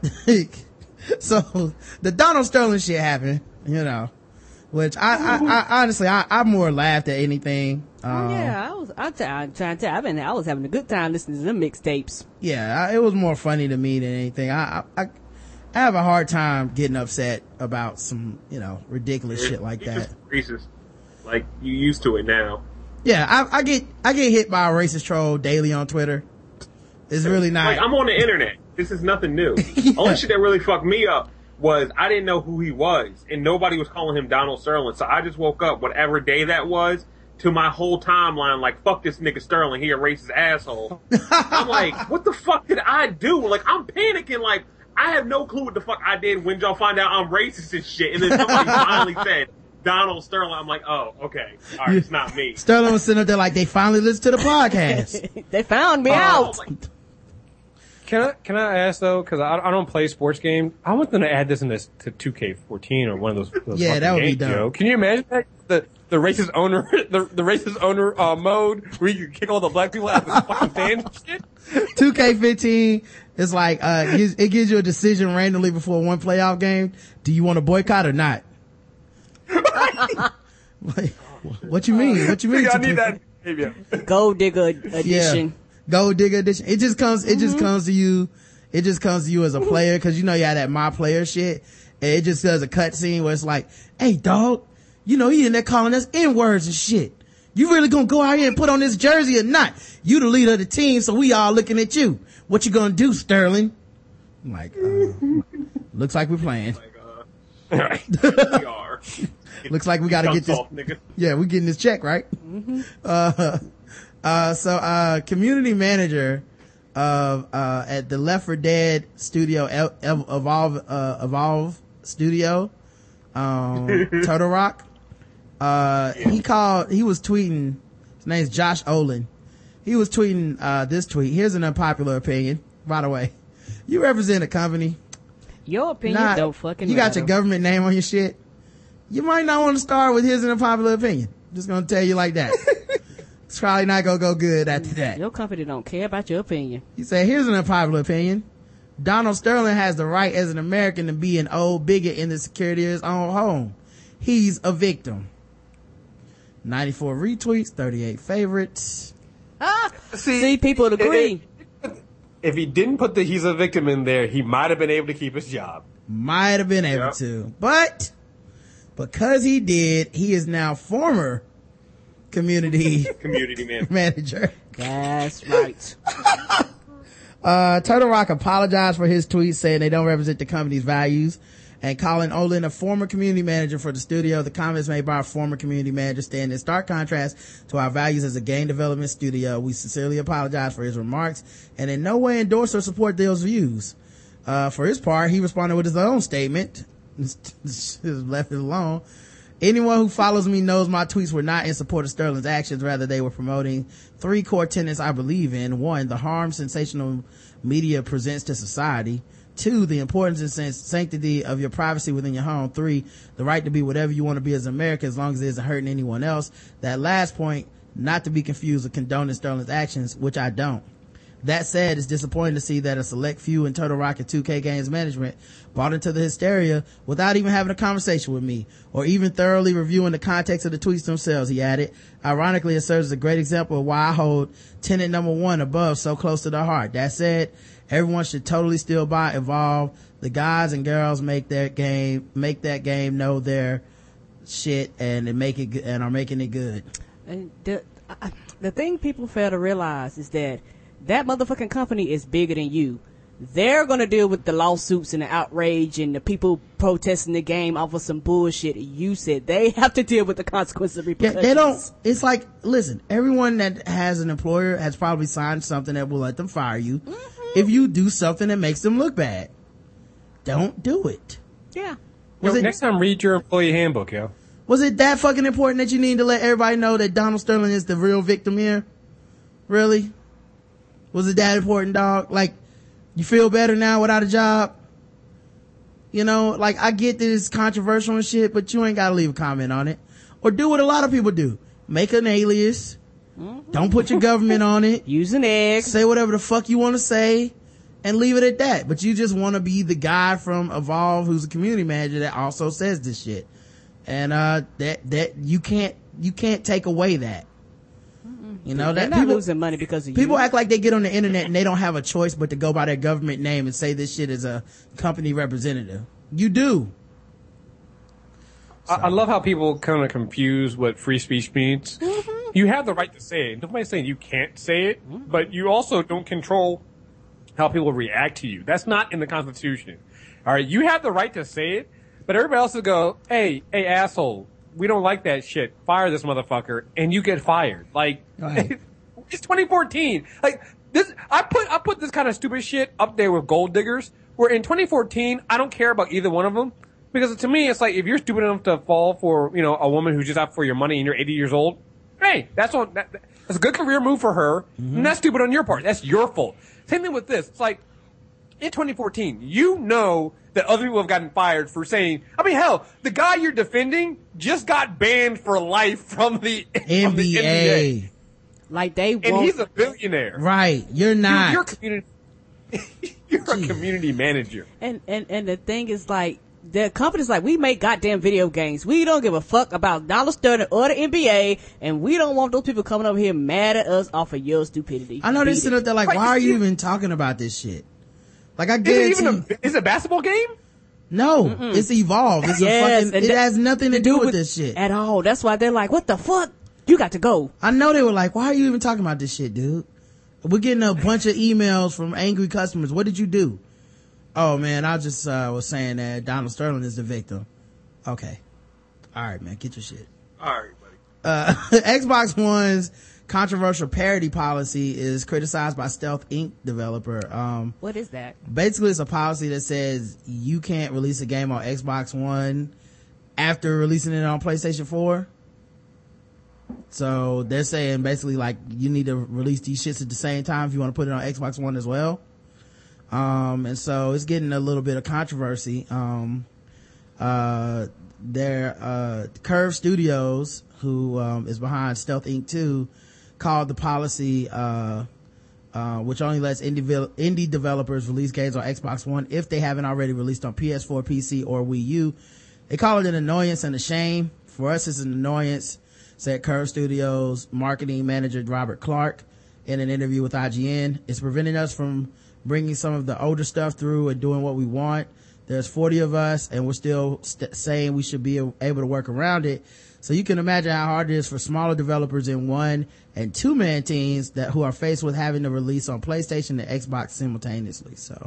so the Donald Sterling shit happened, you know, which I, I, I honestly, I, I more laughed at anything. Um, Oh, yeah, I was, I t- I'm trying to tell, I've been, I was having a good time listening to them mixtapes. yeah, I, it was more funny to me than anything. I, I, I have a hard time getting upset about some, you know, ridiculous shit like You're that. just racist. Like, you used to it now. Yeah, I, I get, I get hit by a racist troll daily on Twitter. It's really not. Like, I'm on the internet. This is nothing new. Yeah. Only shit that really fucked me up was I didn't know who he was, and nobody was calling him Donald Sterling. So I just woke up, whatever day that was, to my whole timeline like, fuck this nigga Sterling, he a racist asshole. I'm like, what the fuck did I do? Like, I'm panicking, like, I have no clue what the fuck I did when y'all find out I'm racist and shit. And then somebody finally said, Donald Sterling. I'm like, oh, okay. All right, it's not me. Sterling was sitting up there like, they finally listened to the podcast. They found me Oh, out. like, Can I can I ask though? Because I, I don't play sports games. I want them to add this in this to two K fourteen or one of those. those Yeah, fucking that would be games, dope. Joe. Can you imagine that? the the racist owner the the racist owner uh, mode where you can kick all the black people out of the fucking fans and shit? two K fifteen is like, uh, it gives, it gives you a decision randomly before one playoff game. Do you want to boycott or not? Like, what you mean? What you mean? I two K need that. Maybe. Gold digger edition. Gold digger edition. It just comes, it just comes to you, it just comes to you as a player, cause you know you have that my player shit. And it just does a cut scene where it's like, hey dog, you know, he in there calling us N-words and shit. You really gonna go out here and put on this jersey or not? You the leader of the team, so we all looking at you. What you gonna do, Sterling? I'm like, uh, looks like we're playing. like, uh, we are. Looks like we gotta get this. Off, nigga. Yeah, we getting this check, right? Mm-hmm. Uh, uh, so, uh, community manager of, uh, at the Left four Dead studio, El- El- Evolve, uh, Evolve, studio, um, Turtle Rock. Uh, he called, he was tweeting, his name's Josh Olin. He was tweeting, uh, this tweet. Here's an unpopular opinion, by the way. You represent a company. Your opinion Not, don't fucking You got matter. your government name on your shit. You might not want to start with here's an unpopular opinion. Just gonna tell you like that. It's probably not gonna go good after that. Your company don't care about your opinion. You say, here's an unpopular opinion. Donald Sterling has the right as an American to be an old bigot in the security of his own home. He's a victim. ninety-four retweets, thirty-eight favorites. Ah, See, see, people would agree. If he didn't put the he's a victim in there, he might have been able to keep his job. Might have been able Yep. to. But because he did, he is now former community Community man. manager. That's right. Uh, Turtle Rock apologized for his tweets saying they don't represent the company's values and calling Olin a former community manager for the studio. The comments made by our former community manager stand in stark contrast to our values as a game development studio. We sincerely apologize for his remarks and in no way endorse or support those views. Uh, for his part, he responded with his own statement. Just left it alone. Anyone who follows me knows my tweets were not in support of Sterling's actions. Rather, they were promoting three core tenets I believe in. One, the harm sensational media presents to society. Two, the importance and sanctity of your privacy within your home. Three, the right to be whatever you want to be as an American as long as it isn't hurting anyone else. That last point, not to be confused with condoning Sterling's actions, which I don't. That said, it's disappointing to see that a select few in Turtle Rock and two K Games management bought into the hysteria without even having a conversation with me or even thoroughly reviewing the context of the tweets themselves, he added. Ironically, it serves as a great example of why I hold tenet number one above so close to the heart. That said, everyone should totally still buy Evolve. The guys and girls make their game, make that game know their shit and they make it, and are making it good. And the, uh, the thing people fail to realize is that that motherfucking company is bigger than you. They're gonna deal with the lawsuits and the outrage and the people protesting the game off of some bullshit you said. They have to deal with the consequences of Yeah, repercussions. they don't, it's like, listen, everyone that has an employer has probably signed something that will let them fire you Mm-hmm. if you do something that makes them look bad. Don't do it. Yeah. Was Yo, it, next time, read your employee handbook, yo. was it that fucking important that you need to let everybody know that Donald Sterling is the real victim here? Really? Was it that important, dog? Like, you feel better now without a job? You know, like, I get that it's controversial and shit, but you ain't gotta leave a comment on it. Or do what a lot of people do. Make an alias. Mm-hmm. Don't put your government on it. Use an egg. Say whatever the fuck you want to say and leave it at that. But you just want to be the guy from Evolve who's a community manager that also says this shit. And, uh, that, that, you can't, you can't take away that. You know, They're that not people, losing money because of people you. act like they get on the internet and they don't have a choice but to go by their government name and say this shit is a company representative. You do. I, I love how people kind of confuse what free speech means. Mm-hmm. You have the right to say it. Nobody's saying you can't say it, mm-hmm. but you also don't control how people react to you. That's not in the Constitution. All right, you have the right to say it, but everybody else will go, "Hey, hey, asshole, we don't like that shit. Fire this motherfucker," and you get fired. Like, right. It's twenty fourteen. Like this, I put I put this kind of stupid shit up there with gold diggers. Where in twenty fourteen, I don't care about either one of them. Because to me, it's like, if you're stupid enough to fall for, you know, a woman who's just out for your money and you're eighty years old, hey, that's on, that, that's a good career move for her. Mm-hmm. And that's stupid on your part. That's your fault. Same thing with this. It's like, in twenty fourteen, you know that other people have gotten fired for saying, I mean, hell, the guy you're defending just got banned for life from the N B A. From the N B A. Like they And won't. he's a billionaire. Right. You're not. You're, you're, community, you're a community manager. And, and, and the thing is, like, the company's like, we make goddamn video games. We don't give a fuck about Donald Sterling or the N B A, and we don't want those people coming over here mad at us off of your stupidity. I know they're sitting up there like, Right, why are you you- even talking about this shit? Like, I Is it guarantee. even a, is it a basketball game? No, Mm-mm. It's Evolved. It's Yes, a fucking, and it that- has nothing to do with this shit. At all. That's why they're like, what the fuck? You got to go. I know they were like, why are you even talking about this shit, dude? We're getting a bunch of emails from angry customers. What did you do? Oh man, I just uh, was saying that Donald Sterling is the victim. Okay. All right, man, get your shit. All right, buddy. Uh, Xbox One's controversial parody policy is criticized by Stealth Incorporated developer. Um, what is that? Basically, it's a policy that says you can't release a game on Xbox One after releasing it on PlayStation four. So they're saying basically like you need to release these shits at the same time if you want to put it on Xbox One as well. Um, and so it's getting a little bit of controversy. Um, uh, there, uh, Curve Studios, who, um, is behind Stealth Incorporated two, called the policy, uh, uh, which only lets indie, indie developers release games on Xbox One if they haven't already released on P S four, P C, or Wii U. They call it an annoyance and a shame. For us, it's an annoyance, said Curve Studios marketing manager Robert Clark in an interview with I G N. It's preventing us from bringing some of the older stuff through and doing what we want. There's forty of us and we're still st- saying we should be able to work around it. So you can imagine how hard it is for smaller developers in one and two man teams that who are faced with having to release on PlayStation and Xbox simultaneously. So,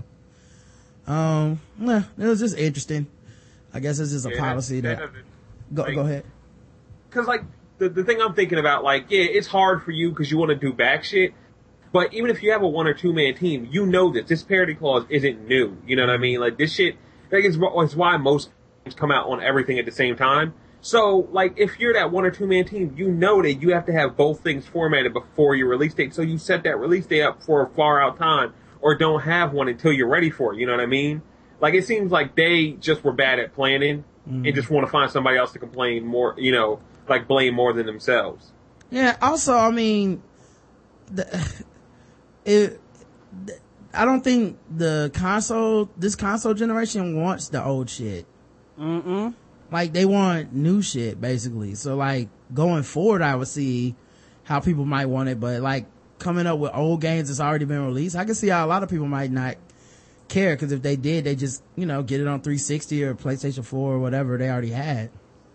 um, yeah, it was just interesting. I guess it's just a yeah, policy that, that go, like, go ahead. Cause like the, the thing I'm thinking about, like, yeah, it's hard for you cause you want to do back shit. But even if you have a one or two man team, you know this. This parity clause isn't new. You know what I mean? Like this shit, like it's, it's why most games come out on everything at the same time. So like if you're that one or two man team, you know that you have to have both things formatted before your release date. So you set that release date up for a far out time or don't have one until you're ready for it. You know what I mean? Like it seems like they just were bad at planning mm. and just want to find somebody else to complain more, you know, like blame more than themselves. Yeah. Also, I mean, the, it, I don't think the console, this console generation wants the old shit. Mm-mm. Like they want new shit basically. So like going forward, I would see how people might want it, but like coming up with old games that's already been released, I can see how a lot of people might not care, because if they did, they just, you know, get it on three sixty or PlayStation four or whatever they already had.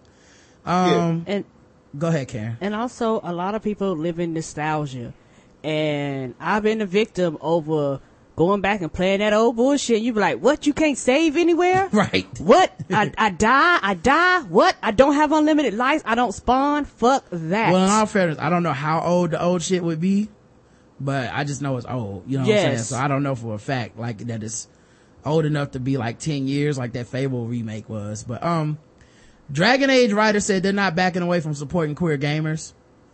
Um, yeah. and go ahead, Karen. And also, a lot of people live in nostalgia, and I've been a victim over going back and playing that old bullshit. You be like, "What? You can't save anywhere? Right? What? I I die? I die? What? I don't have unlimited life? I don't spawn? Fuck that." Well, in all fairness, I don't know how old the old shit would be, but I just know it's old. You know what yes. I'm saying? So I don't know for a fact like that it's old enough to be like ten years, like that Fable remake was. But um, Dragon Age writer said they're not backing away from supporting queer gamers.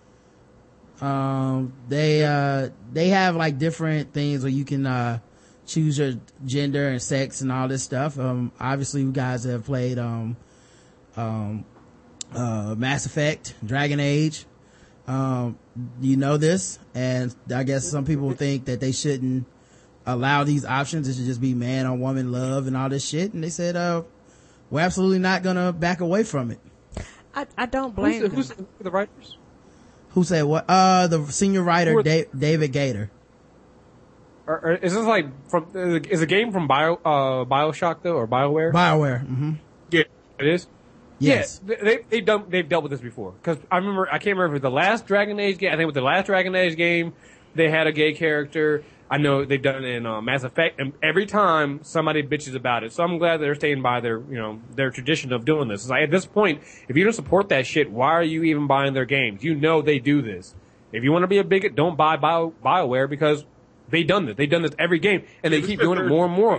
Um, they uh they have like different things where you can uh choose your gender and sex and all this stuff. Um, obviously you guys have played um um uh Mass Effect, Dragon Age. Um, you know this, and I guess some people think that they shouldn't allow these options. It should just be man on woman love and all this shit. And they said, uh, we're absolutely not gonna back away from it. I, I don't blame who's, them. Who's the, the writers? Who said what? Uh, the senior writer, da- David Gator. Or, or is this like from, is the game from Bio, uh, BioShock though, or BioWare? BioWare, mm-hmm. Yeah, it is? Yes. Yeah, they, they've done, they've dealt with this before. Cause I remember, I can't remember the last Dragon Age game, I think with the last Dragon Age game, they had a gay character. I know they've done it in uh, Mass Effect, and every time somebody bitches about it. So I'm glad they're staying by their, you know, their tradition of doing this. It's like, at this point, if you don't support that shit, why are you even buying their games? You know they do this. If you want to be a bigot, don't buy Bio, BioWare, because they done this. They've done this every game, and they keep doing it more and more.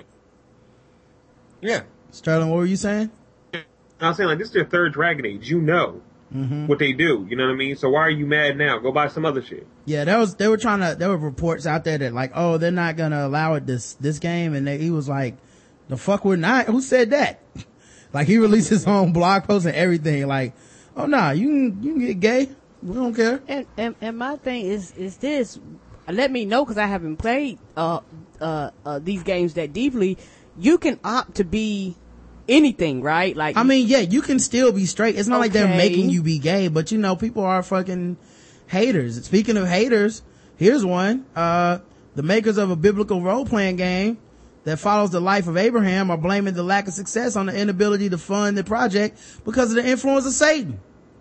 Yeah. Sterling, what were you saying? I was saying, like, this is their third Dragon Age. You know mm-hmm. what they do. You know what I mean? So why are you mad now? Go buy some other shit. Yeah, that was, they were trying to, there were reports out there that like, oh, they're not gonna allow it this, this game. And they, he was like, the fuck we're not? Who said that? Like, he released his own blog post and everything. Like, oh, nah, you can, you can get gay. We don't care. And, and, and my thing is, is this, let me know, cause I haven't played, uh, uh, uh, these games that deeply. You can opt to be anything, right? Like, I mean, yeah, you can still be straight. It's not okay. like they're making you be gay, but you know, people are fucking haters. Speaking of haters, here's one. Uh, the makers of a biblical role-playing game that follows the life of Abraham are blaming the lack of success on the inability to fund the project because of the influence of Satan.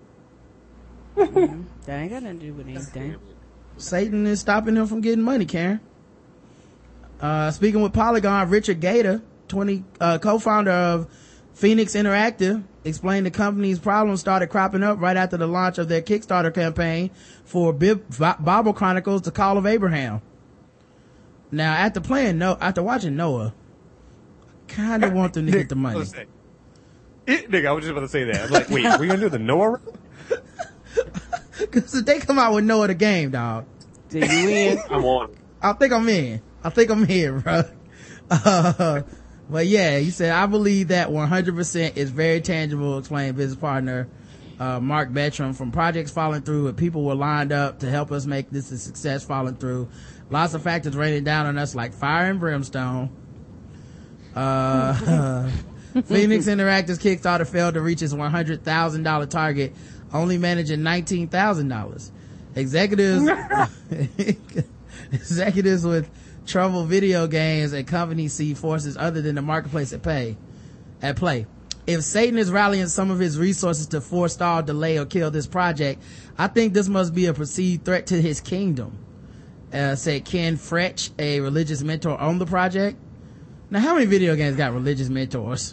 Mm-hmm. That ain't got nothing to do with anything. Satan is stopping him from getting money, Karen. Uh, speaking with Polygon, Richard Gator, twenty, uh, co-founder of Phoenix Interactive explained the company's problems started cropping up right after the launch of their Kickstarter campaign for Bib- Bible Chronicles: The Call of Abraham. Now, after playing no, after watching Noah, kind of want them to get the money. It, nigga, I was just about to say that. I was like, wait, are we gonna do the Noah? Because if they come out with Noah the game, dog, did you win? I'm on. I think I'm in. I think I'm in, bro. Uh, but yeah, he said, I believe that one hundred percent is very tangible, explained business partner uh, Mark Bettram. From projects falling through, and people were lined up to help us make this a success falling through. Lots of factors raining down on us like fire and brimstone. Uh, Phoenix Interactive's Kickstarter failed to reach its one hundred thousand dollars target, only managing nineteen thousand dollars. Executives, executives with trouble video games and companies see forces other than the marketplace at pay, at play. If Satan is rallying some of his resources to forestall, delay, or kill this project, I think this must be a perceived threat to his kingdom, uh, said Ken Fretch, a religious mentor on the project. Now, how many video games got religious mentors?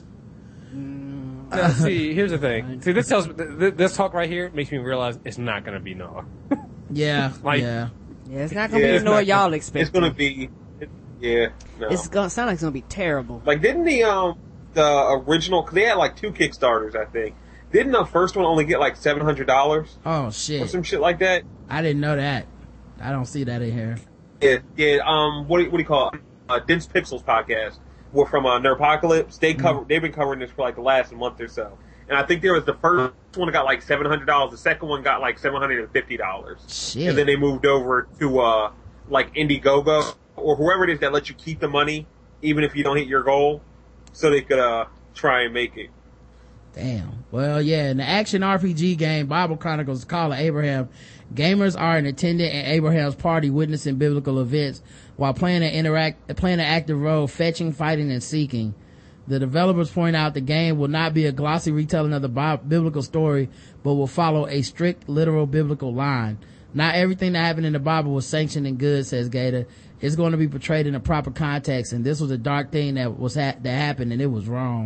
Now, see, here's the thing. See, this tells this talk right here makes me realize it's not going to be Noah. Yeah, like, yeah. Yeah, it's not gonna Yeah, be it's Noah not- y'all expect. It's gonna be, it, yeah. No. It's gonna sound like it's gonna be terrible. Like, didn't the um the original? Cause they had like two Kickstarters, I think. Didn't the first one only get like seven hundred dollars Oh or shit. some shit like that? I didn't know that. I don't see that in here. Yeah, yeah. Um, what do you, what do you call it? Uh, Dense Pixels podcast. We're from uh, Nerdpocalypse. They cover. Mm. They've been covering this for like the last month or so. And I think there was the first one that got like seven hundred dollars. The second one got like seven hundred and fifty dollars. Shit. And then they moved over to uh like Indiegogo or whoever it is that lets you keep the money even if you don't hit your goal, so they could uh try and make it. Damn. Well, yeah, in the action R P G game Bible Chronicles: The Call of Abraham, gamers are an attendant at Abraham's party, witnessing biblical events while playing an interact playing an active role, fetching, fighting, and seeking. The developers point out the game will not be a glossy retelling of the bi- biblical story, but will follow a strict, literal biblical line. Not everything that happened in the Bible was sanctioned and good, says Gator. It's going to be portrayed in a proper context, and this was a dark thing that was ha- that happened, and it was wrong.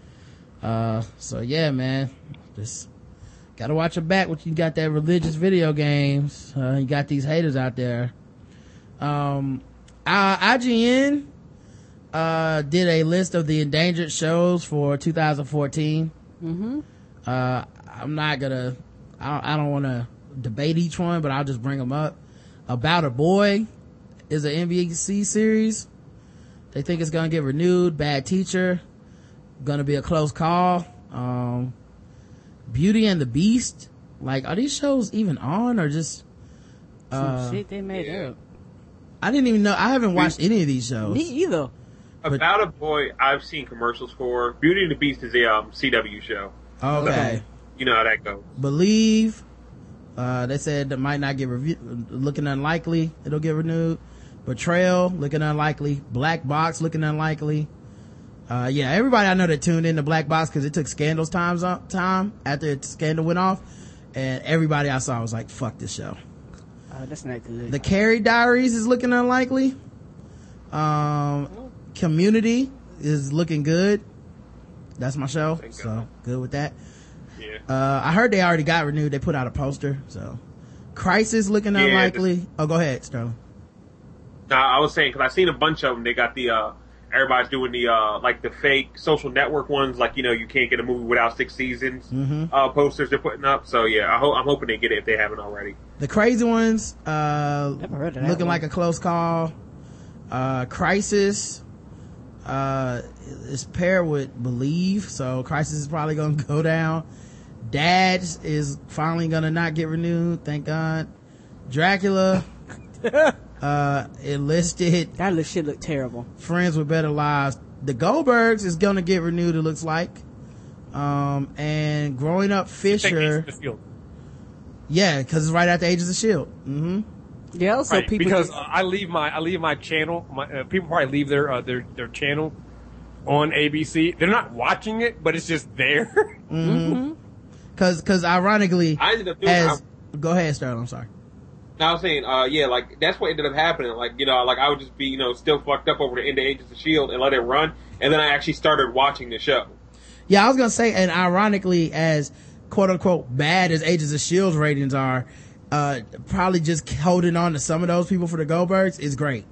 Uh, so yeah, man, just gotta watch your back when you got that religious video games. Uh, you got these haters out there. Um, uh, I G N uh did a list of the endangered shows for two thousand fourteen. Mm-hmm. Uh, I'm not gonna, I don't, I don't want to debate each one, but I'll just bring them up. About a Boy is an N B C series. They think it's gonna get renewed. Bad Teacher, gonna be a close call. Um, Beauty and the Beast, like, are these shows even on or just, uh, Some shit they made yeah. up. I didn't even know, I haven't watched any of these shows. Me either. But- About a Boy, I've seen commercials for. Beauty and the Beast is a um, C W show. Okay. You know how that goes. Believe, uh, they said that might not get reviewed, looking unlikely it'll get renewed. Betrayal, looking unlikely. Black Box, looking unlikely. Uh, yeah, everybody I know that tuned in to Black Box because it took Scandal's times up, time after Scandal went off, and everybody I saw was like, fuck this show. Oh, that's not good. The Carrie Diaries is looking unlikely. Um, Community is looking good. That's my show, Thank so God. good with that. Yeah. Uh, I heard they already got renewed. They put out a poster, so. Crisis looking Yeah, unlikely. Oh, go ahead, Sterling. No, I was saying because I seen a bunch of them. They got the uh, everybody's doing the uh, like the fake social network ones, like, you know, you can't get a movie without six seasons. Mm-hmm. Uh, posters they're putting up. So yeah, I hope I'm hoping they get it if they haven't already. The Crazy Ones, uh, Never heard of that looking one. like a close call. Uh, Crisis, uh, is paired with Believe, so Crisis is probably gonna go down. Dads is finally gonna not get renewed, thank God. Dracula, uh, it listed That little shit look terrible. Friends with Better Lives. The Goldbergs is gonna get renewed, it looks like. Um, and Growing Up Fisher, yeah, because it's right after Agents of Shield. Mm-hmm. Yeah, also Right, people because just- uh, I leave my I leave my channel. My uh, people probably leave their uh, their their channel on A B C. They're not watching it, but it's just there. Mm-hmm. Cause, cause ironically, I ended up doing. as, I, go ahead, Sterling, I'm sorry. I was saying, uh, yeah, like that's what ended up happening. Like, you know, like I would just be, you know, still fucked up over the end of Agents of Shield and let it run, and then I actually started watching the show. Yeah, I was gonna say, and ironically, as quote unquote bad as Agents of S H I E L D's ratings are, uh, probably just holding on to some of those people for the Goldbergs is great.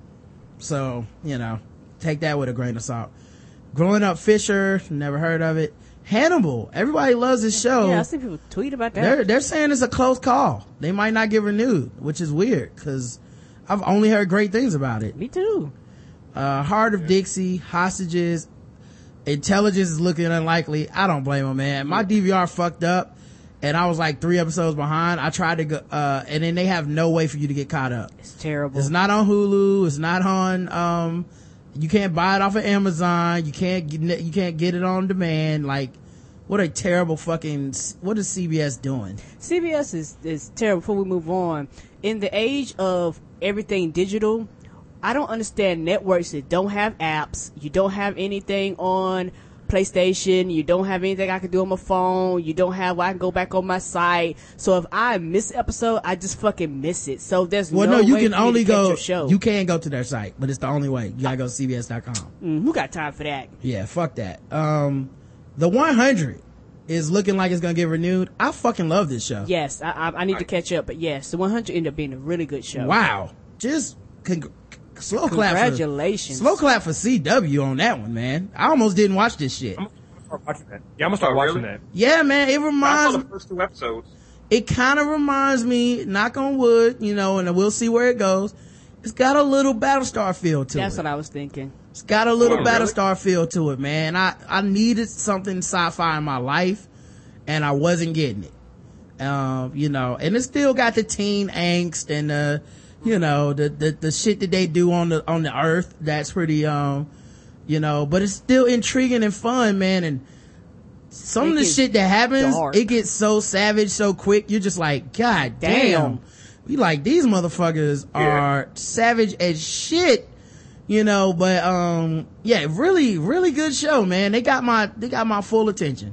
So, you know, take that with a grain of salt. Growing Up Fisher, never heard of it. Hannibal, everybody loves this show. Yeah, I see people tweet about that. They're, they're saying it's a close call. They might not get renewed, which is weird, because I've only heard great things about it. Me too. Uh, Heart of Dixie, Hostages, Intelligence is looking unlikely. I don't blame them, man. My D V R fucked up, and I was like three episodes behind. I tried to go, uh, and then they have no way for you to get caught up. It's terrible. It's not on Hulu. It's not on, um, you can't buy it off of Amazon. You can't, get, you can't get it on demand. Like, what a terrible fucking, what is C B S doing? C B S is, is terrible. Before we move on, in the age of everything digital, I don't understand networks that don't have apps. You don't have anything on PlayStation. You don't have anything I can do on my phone. You don't have where I can go back on my site. So if I miss an episode, I just fucking miss it. So there's well, no, no, you way can for me only to catch go, your show. you can go to their site, but it's the only way. You gotta go to C B S dot com. Mm, who got time for that? Yeah, fuck that. Um, The one hundred is looking like it's gonna get renewed. I fucking love this show. Yes, I, I, I need to catch up. But yes, the one hundred ended up being a really good show. Wow. Just con- slow clap. Congratulations. For, slow clap for C W on that one, man. I almost didn't watch this shit. I'm gonna start watching that. Yeah, I'm gonna start Oh, watching really? that. Yeah, man, it I saw reminds the first two episodes. it kind of reminds me, knock on wood, you know, and we'll see where it goes. It's got a little Battlestar feel to That's it. what I was thinking. It's got a little Oh, really? Battlestar feel to it, man. I, I needed something sci-fi in my life, and I wasn't getting it. Um, you know, and it still got the teen angst and, uh, you know, the, the, the shit that they do on the, on the earth. That's pretty, um, you know, but it's still intriguing and fun, man. And some It of the gets shit that happens, dark. it gets so savage so quick. You're just like, God damn. Damn. We like, these motherfuckers Yeah. are savage as shit. You know, but, um, yeah, really, really good show, man. They got my, they got my full attention.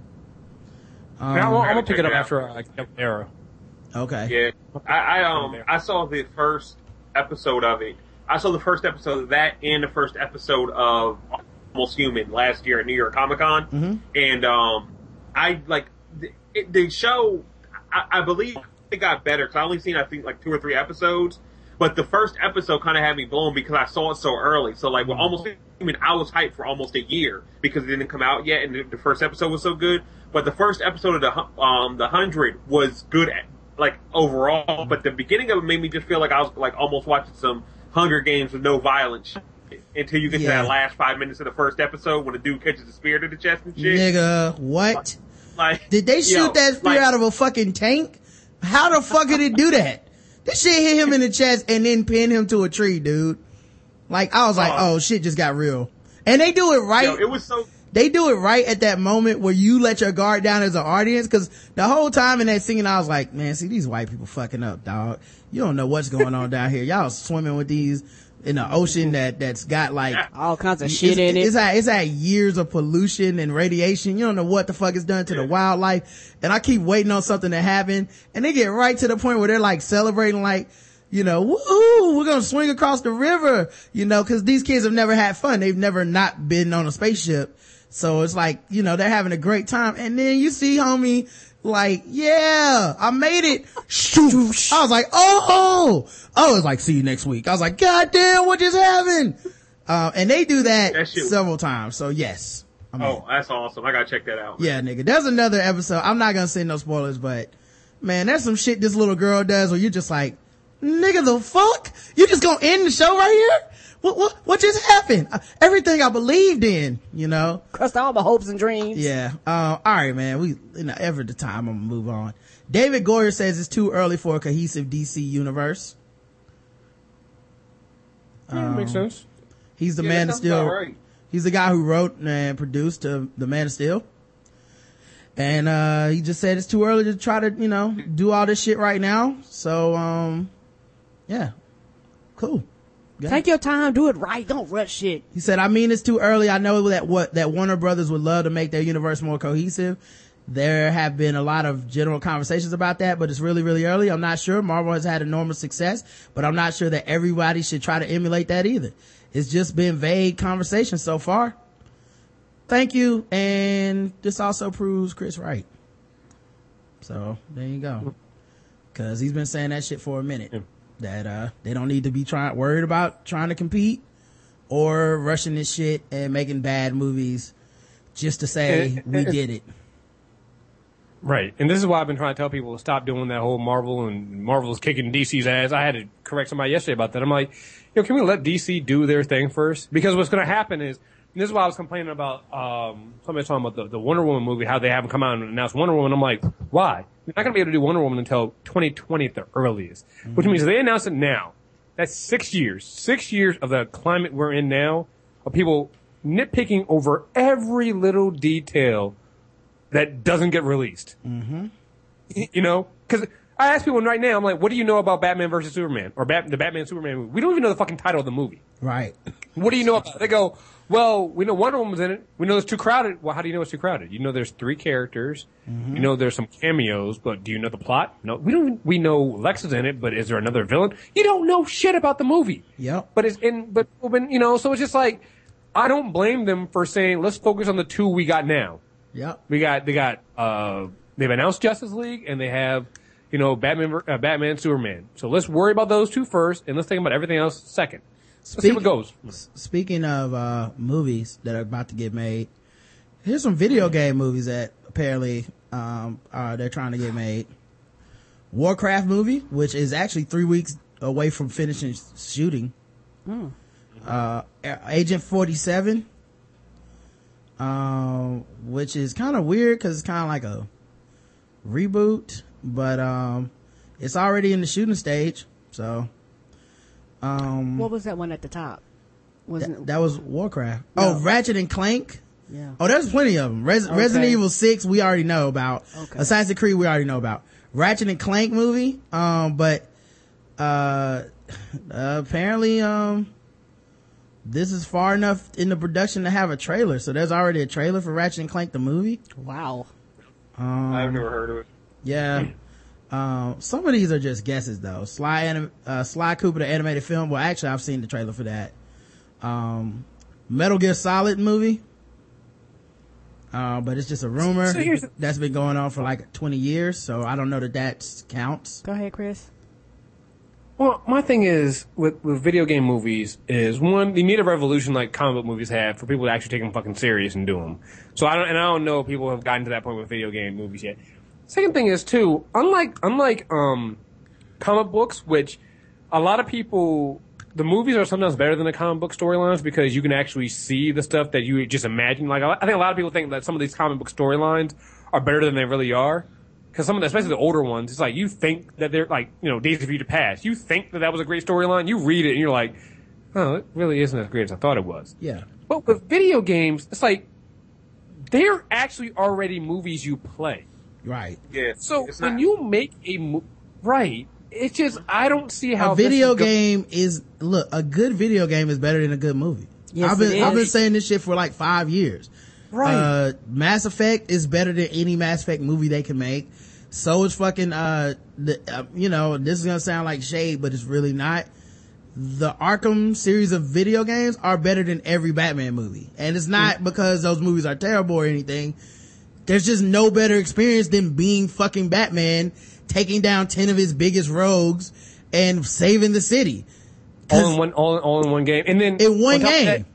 Um, Yeah, I'm, I'm gotta gonna pick check it up it out. after I get Arrow. okay. Yeah, I, I um I saw the first episode of it. I saw the first episode of that and the first episode of Almost Human last year at New York Comic Con, Mhm. and um I like the, it, the show. I, I believe it got better because I only seen I think like two or three episodes. But the first episode kind of had me blown because I saw it so early. So like, with Almost Human, I was hyped for almost a year because it didn't come out yet, and the, the first episode was so good. But the first episode of the hu- um the hundred was good, at, like overall. But the beginning of it made me just feel like I was like almost watching some Hunger Games with no violence until you get Yeah. to that last five minutes of the first episode when the dude catches the spear to the chest and shit. Nigga, what? Like, Did they shoot yo, that spear like, out of a fucking tank? How the fuck did it do that? This shit hit him in the chest and then pinned him to a tree, dude. Like, I was like, Uh, oh, shit just got real. And they do it right. Yo, it was so. They do it right at that moment where you let your guard down as an audience, cause the whole time in that scene I was like, man, see these white people fucking up, dog. You don't know what's going on down here. Y'all swimming with these in the ocean that, that's got like, All kinds of shit it's, in it. It's had, it's had years of pollution and radiation. You don't know what the fuck it's done to the wildlife. And I keep waiting on something to happen. And they get right to the point where they're like celebrating like, you know, woo, we're gonna swing across the river, you know, cause these kids have never had fun. They've never not been on a spaceship. So it's like, you know, they're having a great time. And then you see homie like, yeah, I made it. Shoosh. I was like, oh, oh, it's like, see you next week. I was like, God damn, what just happened? Uh, and they do that, That shit- several times. So yes. I'm in. Oh, that's awesome! I gotta check that out. Yeah, nigga. There's another episode. I'm not gonna say no spoilers, but man, there's some shit this little girl does where you're just like, nigga, the fuck? You just gonna end the show right here? What, what, what just happened? Uh, everything I believed in, you know? Crushed all my hopes and dreams. Yeah. Uh, all right, man. We, you know, every the time I'm gonna move on. David Goyer says it's too early for a cohesive D C universe. Yeah, makes sense. He's the Yeah, Man that of sounds about Steel. right. He's the guy who wrote and produced uh, the Man of Steel. And, uh, he just said it's too early to try to, you know, do all this shit right now. So, um, yeah. Cool. Yeah. Take your time, do it right. Don't rush shit. He said, I mean, it's too early. I know that what, that Warner Brothers would love to make their universe more cohesive. There have been a lot of general conversations about that, but it's really, really early. I'm not sure. Marvel has had enormous success, but I'm not sure that everybody should try to emulate that either. It's just been vague conversations so far. thank you. And this also proves Chris right. So there you go. Cause he's been saying that shit for a minute. Yeah. That, uh, they don't need to be trying, worried about trying to compete or rushing this shit and making bad movies just to say and, we and, did it. Right. And this is why I've been trying to tell people to stop doing that whole Marvel and Marvel's kicking D C's ass. I had to correct somebody yesterday about that. I'm like, yo, can we let D C do their thing first? Because what's going to happen is, and this is why I was complaining about, um, somebody talking about the, the Wonder Woman movie, how they haven't come out and announced Wonder Woman. I'm like, why? You're not going to be able to do Wonder Woman until twenty twenty at the earliest. Mm-hmm. Which means if they announce it now, that's six years. Six years of the climate we're in now, of people nitpicking over every little detail that doesn't get released. Mm-hmm. You know? Because I ask people right now, I'm like, what do you know about Batman versus Superman? Or Bat- the Batman Superman movie? We don't even know the fucking title of the movie. Right. What do you know about it? They go, well, we know Wonder Woman's in it. We know it's too crowded. Well, how do you know it's too crowded? You know there's three characters. Mm-hmm. You know there's some cameos, but do you know the plot? No. We don't, we know Lex is in it, but is there another villain? You don't know shit about the movie. Yep. But it's in, but, when, you know, so it's just like, I don't blame them for saying, let's focus on the two we got now. Yep. We got, they got, uh, they've announced Justice League and they have, you know, Batman, uh, Batman, Superman. So let's worry about those two first and let's think about everything else second. Let's Speak, see what goes. Speaking of, uh, movies that are about to get made, here's some video game movies that apparently, um, uh, they're trying to get made. Warcraft movie, which is actually three weeks away from finishing shooting. Hmm. Uh, Agent forty-seven. Um, which is kind of weird because it's kind of like a reboot, but um, it's already in the shooting stage. So, um, what was that one at the top? Wasn't th- it? That was Warcraft. No. Oh, Ratchet and Clank. Yeah. Oh, there's plenty of them. Res- okay. Resident Evil six, we already know about. Okay. Assassin's Creed, we already know about. Ratchet and Clank movie. Um, but uh, apparently, um. this is far enough in the production to have a trailer. So there's already a trailer for Ratchet and Clank the movie. Wow. Um, I've never heard of it. Yeah. Um, some of these are just guesses though. Sly, anim- uh, Sly Cooper, the animated film. Well, actually, I've seen the trailer for that. Um, Metal Gear Solid movie. Uh, but it's just a rumor so that's been going on for like twenty years. So I don't know that that counts. Go ahead, Chris. Well, my thing is with, with video game movies is one, you need a revolution like comic book movies have for people to actually take them fucking serious and do them. So I don't, and I don't know if people have gotten to that point with video game movies yet. Second thing is too, unlike, unlike, um, comic books, which a lot of people, the movies are sometimes better than the comic book storylines because you can actually see the stuff that you just imagine. Like, I think a lot of people think that some of these comic book storylines are better than they really are. Because some of the, especially the older ones, it's like you think that they're like, you know, Days of Future Past. You think that that was a great storyline. You read it and you're like, oh, it really isn't as great as I thought it was. Yeah. But with video games, it's like they're actually already movies you play. Right. Yeah. So it's when not- you make a mo- right, it's just I don't see how A video this is game go- is look. A good video game is better than a good movie. Yes, I've been it is. I've been saying this shit for like five years. Right. Uh, Mass Effect is better than any Mass Effect movie they can make. So is fucking, uh, the, uh, you know, this is gonna sound like shade, but it's really not. The Arkham series of video games are better than every Batman movie. And it's not mm. because those movies are terrible or anything. There's just no better experience than being fucking Batman, taking down ten of his biggest rogues and saving the city. all in one, all, all in one game, and then in one on top of game. that,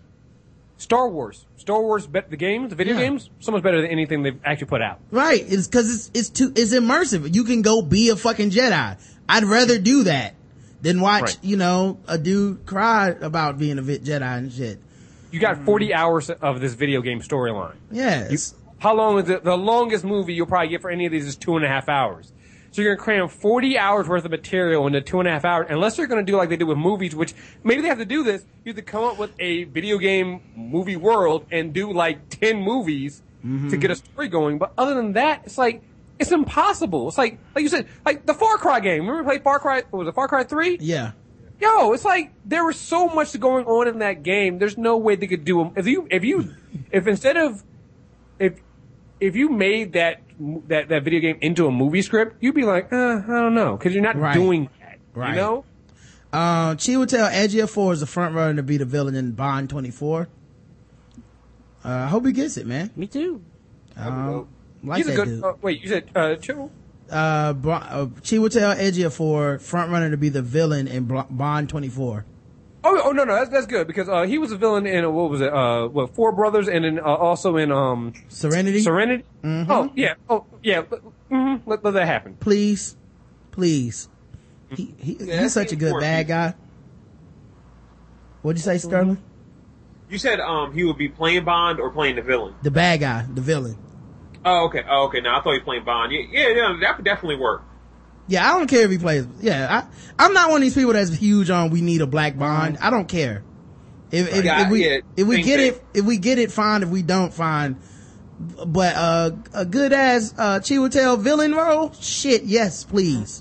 Star Wars, Star Wars, the games, the video Yeah. games, so much better than anything they've actually put out. Right. It's cause it's, it's too, it's immersive. You can go be a fucking Jedi. I'd rather do that than watch, Right. you know, a dude cry about being a vi- Jedi and shit. You got forty hours of this video game storyline. Yes. How long is it? The longest movie you'll probably get for any of these is two and a half hours. So you're going to cram forty hours worth of material into two and a half hours, unless they're going to do like they do with movies, which maybe they have to do this. You have to come up with a video game movie world and do like ten movies mm-hmm. to get a story going. But other than that, it's like, it's impossible. It's like, like you said, like the Far Cry game. Remember we played Far Cry, what was it, Far Cry three? Yeah. Yo, it's like there was so much going on in that game. There's no way they could do them. If you, if you, if instead of, if, if you made that, that, that video game into a movie script, you'd be like, uh, I don't know, cause you're not Right. doing that. Right. You know? Uh, Chiwetel Ejiofor is the front runner to be the villain in Bond twenty-four. Uh, I hope he gets it, man. Me too. Um, like He's a that good. dude. Uh, wait, you said uh, Chill? Uh, Bro- uh, Chiwetel Ejiofor, front runner to be the villain in Bl- Bond twenty-four. Oh, oh no, no, that's that's good because uh, he was a villain in uh, what was it? Uh, what Four Brothers, and then uh, also in um Serenity. Serenity. Mhm. Oh yeah, oh yeah. Let, mm-hmm, let, let that happen. Please, please. He, he Yeah, he's such a good important. bad guy. What'd you say, Sterling? You said um he would be playing Bond or playing the villain. The bad guy, the villain. Oh, okay. Oh, okay. Now I thought he was playing Bond. Yeah, yeah, yeah, that would definitely work. Yeah, I don't care if he plays. Yeah, I, I'm not one of these people that's huge on we need a black Bond. I don't care. If, if, Yeah, if we yeah, if we same get thing. it, if we get it, fine. If we don't, fine. But uh, a good ass uh, Chiwetel villain role, shit, yes, please.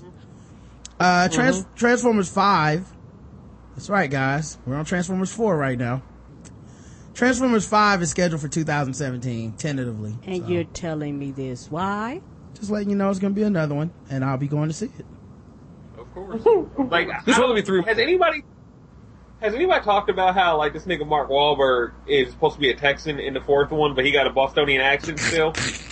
Uh, Trans- Mm-hmm. Transformers five. That's right, guys. We're on Transformers four right now. Transformers five is scheduled for two thousand seventeen, tentatively. And So, you're telling me this. Why? just letting you know it's gonna be another one, and I'll be going to see it. Of course. Like, This I will don't- be through. Has anybody has anybody talked about how like this nigga Mark Wahlberg is supposed to be a Texan in the fourth one, but he got a Bostonian accent still?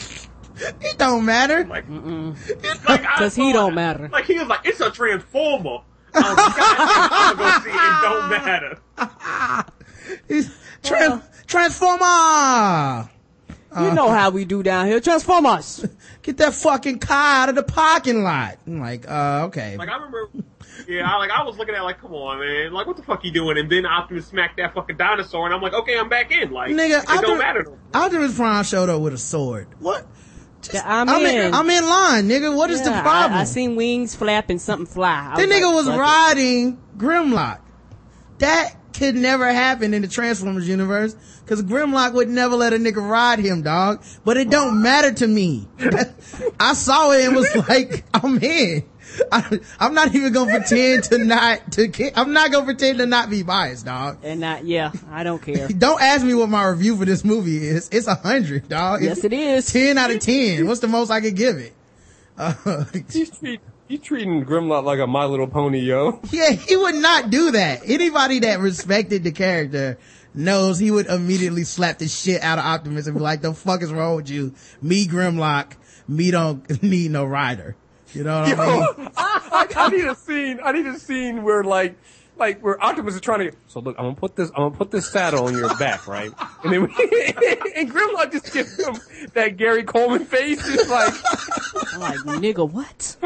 It don't matter. Like, Because like, I he thought- don't matter. Like he was like, it's a transformer. Um, I'm gonna go see it. Don't matter. He's tran- Transformer. You know how we do down here. Transformers. Get that fucking car out of the parking lot. I'm like, uh, okay. Like I remember, yeah, I, like I was looking at it like, come on, man, like what the fuck you doing? And then Optimus smacked that fucking dinosaur, and I'm like, okay, I'm back in. Like, Nigga, it don't Optimus, matter. No more. Optimus Prime showed up with a sword. What? Yeah, I'm, I'm in. in. I'm in line, nigga. What is Yeah, the problem? I, I seen wings flap and something fly. I That nigga like, was fuck it. riding Grimlock. That could never happen in the Transformers universe, cause Grimlock would never let a nigga ride him, dog. But it don't matter to me. I saw it and was like, I'm in. I, I'm not even gonna pretend to not, to, I'm not gonna pretend to not be biased, dog. And not, yeah, I don't care. Don't ask me what my review for this movie is. It's a hundred, dog. Yes, it is. ten out of ten. What's the most I could give it? Uh, He's, treat, he's treating Grimlock like a My Little Pony, yo. yeah, he would not do that. Anybody that respected the character knows he would immediately slap the shit out of Optimus and be like, the fuck is wrong with you? Me, Grimlock, me don't need no rider. You know what I mean? I, I need a scene. I need a scene where like, like where Optimus is trying to. So look, I'm gonna put this. I'm gonna put this saddle on your back, right? And then we, and Grimlock just gives him that Gary Coleman face. It's like, I'm like, nigga, what?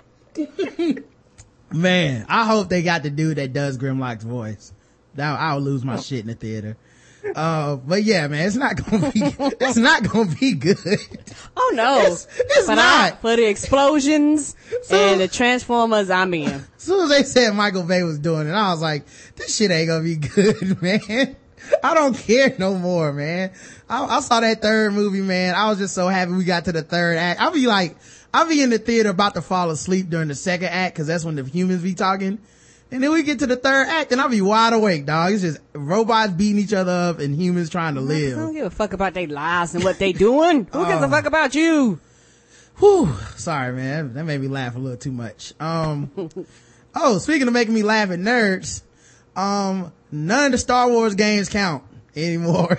Man, I hope they got the dude that does Grimlock's voice. Now I'll lose my shit in the theater. Uh, but yeah, man, it's not gonna be, it's not gonna be good. Oh no. It's, it's but not. I, for the explosions So- and the Transformers, I'm in. As soon as they said Michael Bay was doing it, I was like, this shit ain't gonna be good, man. I don't care no more, man. I, I saw that third movie, man. I was just so happy we got to the third act. I'll be like, I'll be in the theater about to fall asleep during the second act, cause that's when the humans be talking. And then we get to the third act and I'll be wide awake, dog. It's just robots beating each other up and humans trying to I don't live. give a fuck about their lives and what they doing. Who gives a fuck about you? Whew. Sorry, man. That made me laugh a little too much. Um, oh, speaking of making me laugh at nerds, um, none of the Star Wars games count anymore.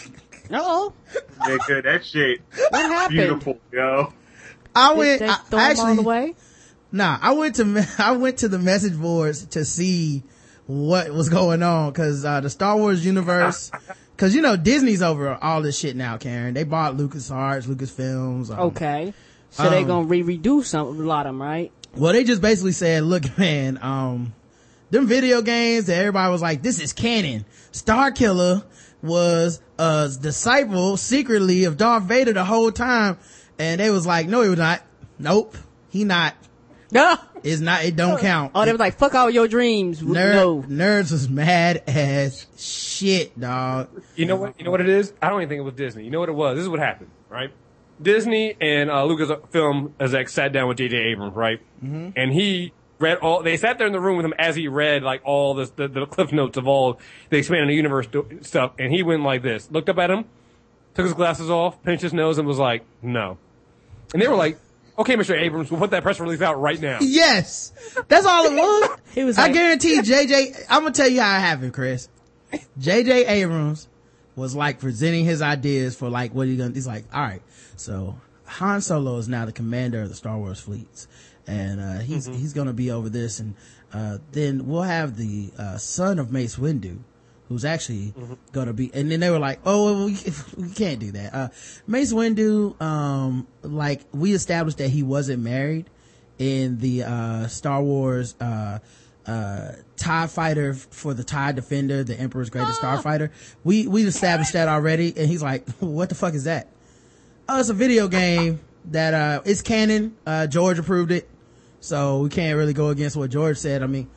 Uh-oh. Nigga, that shit What happened? beautiful, yo. I Did went, they I, throw 'em actually, all the way? nah, I went to, me- I went to the message boards to see what was going on, cause, uh, the Star Wars universe, cause you know, Disney's over all this shit now, Karen. They bought LucasArts, Lucasfilms. Um, Okay. So they um, gonna re-redo some, a lot of them, right? Well, they just basically said, look, man, um, them video games that everybody was like, this is canon. Starkiller was a disciple secretly of Darth Vader the whole time. And they was like, no, he was not. Nope. He not. No. It's not, it don't count. Oh, they was like, fuck all your dreams. Nerd, No. Nerds was mad as shit, dog. you know what? You know what it is? I don't even think it was Disney. You know what it was? This is what happened, right? Disney and uh, Lucasfilm exec sat down with J J Abrams, right? Mm-hmm. And he read all. They sat there in the room with him as he read like all this, the, the cliff notes of all the expanded universe do- stuff. And he went like this, looked up at him, took his glasses off, pinched his nose, and was like, "No." And they were like, "Okay, Mister Abrams, we'll put that press release out right now." Yes. That's all it was. He was I like- guarantee J J, I'm gonna tell you how it happened, Chris. J J Abrams was like presenting his ideas for like what he gonna, he's like, all right, so Han Solo is now the commander of the Star Wars fleets, and uh he's mm-hmm. he's gonna be over this, and uh then we'll have the uh son of Mace Windu, who's actually mm-hmm. gonna be, and then they were like, oh well, we, we can't do that. uh Mace Windu, um like we established that he wasn't married in the uh Star Wars uh uh TIE fighter for the TIE Defender, the Emperor's greatest ah. starfighter. We we established that already, and he's like, what the fuck is that? Oh, it's a video game that uh it's canon. uh George approved it, so we can't really go against what George said. I mean,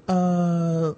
uh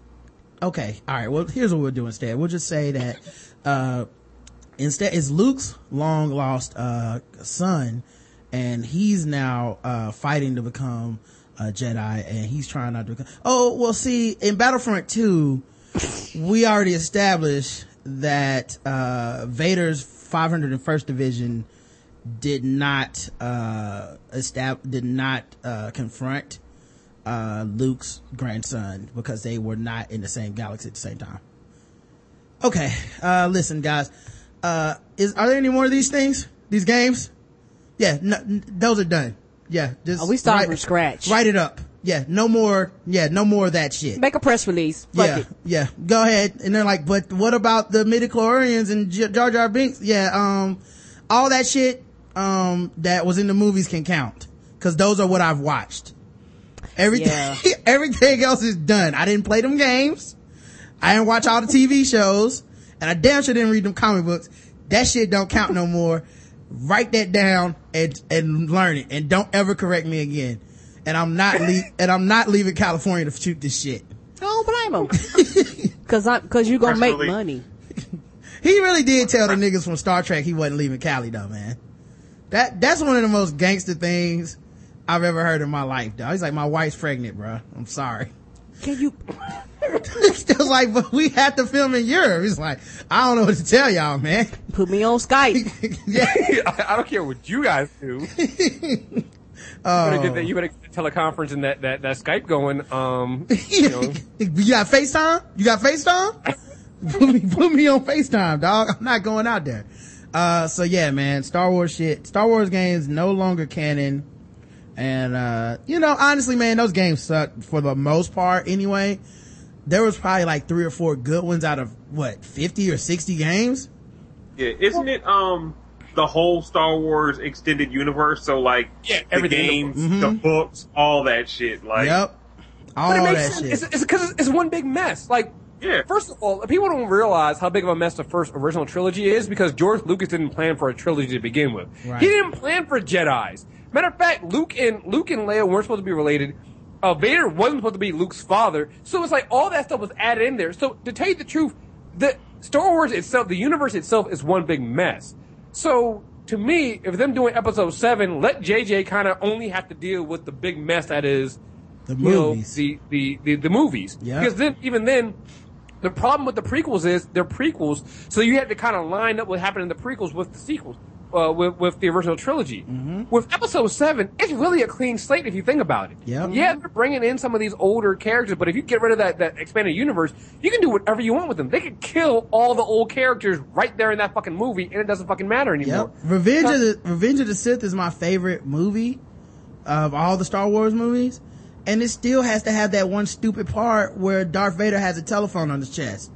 okay, all right, well, here's what we'll do instead. We'll just say that uh instead it's Luke's long lost uh son, and he's now uh fighting to become a Jedi, and he's trying not to become, oh well, see, in Battlefront two we already established that uh Vader's five hundred first Division did not uh estab- did not uh confront uh Luke's grandson because they were not in the same galaxy at the same time. Okay, uh listen guys, uh is are there any more of these things, these games? Yeah, no, n- those are done. Yeah, just oh, we start write, from scratch. Write it up. Yeah, no more. Yeah, no more of that shit. Make a press release. Fuck yeah, it. yeah. Go ahead. And they're like, but what about the midichlorians and J- Jar Jar Binks? Yeah, um, all that shit, um, that was in the movies can count, because those are what I've watched. Everything, yeah. Everything else is done. I didn't play them games. I didn't watch all the T V shows, and I damn sure didn't read them comic books. That shit don't count no more. Write that down and and learn it, and don't ever correct me again. And I'm not le- and I'm not leaving California to shoot this shit. Don't blame him, because I'm because you're gonna make money. He really did tell the niggas from Star Trek he wasn't leaving Cali though, man. That that's one of the most gangster things I've ever heard in my life, though. He's like, my wife's pregnant, bro. I'm sorry. Can you? Still like, but we have to film in Europe. He's like, I don't know what to tell y'all, man. Put me on Skype. Yeah, I, I don't care what you guys do. You Oh. better get that. You better get the teleconference and that, that, that Skype going. Um, you know. You got FaceTime? You got FaceTime? put me, put me on FaceTime, dog. I'm not going out there. Uh, so yeah, man, Star Wars shit. Star Wars games no longer canon. And, uh, you know, honestly, man, those games suck for the most part anyway. There was probably like three or four good ones out of what, fifty or sixty games? Yeah, isn't it, um, the whole Star Wars extended universe? So like, yeah, the games, mm-hmm. the books, all that shit. Like, yep. All but it makes that sense. shit. It's, it's because it's one big mess. Like, yeah. First of all, people don't realize how big of a mess the first original trilogy is because George Lucas didn't plan for a trilogy to begin with. Right. He didn't plan for Jedis. Matter of fact, Luke and Luke and Leia weren't supposed to be related. Uh, Vader wasn't supposed to be Luke's father. So it's like all that stuff was added in there. So to tell you the truth, the Star Wars itself, the universe itself, is one big mess. So to me, if them doing Episode Seven, let J J kind of only have to deal with the big mess that is the you movies. know, the, the the the movies. Yeah. Because then, even then. The problem with the prequels is they're prequels, so you have to kind of line up what happened in the prequels with the sequels, uh, with, with the original trilogy. Mm-hmm. With Episode seven, it's really a clean slate if you think about it. Yep. Yeah, they're bringing in some of these older characters, but if you get rid of that, that expanded universe, you can do whatever you want with them. They can kill all the old characters right there in that fucking movie, and it doesn't fucking matter anymore. Yep. Revenge of the Revenge of the Sith is my favorite movie of all the Star Wars movies, and it still has to have that one stupid part where Darth Vader has a telephone on his chest.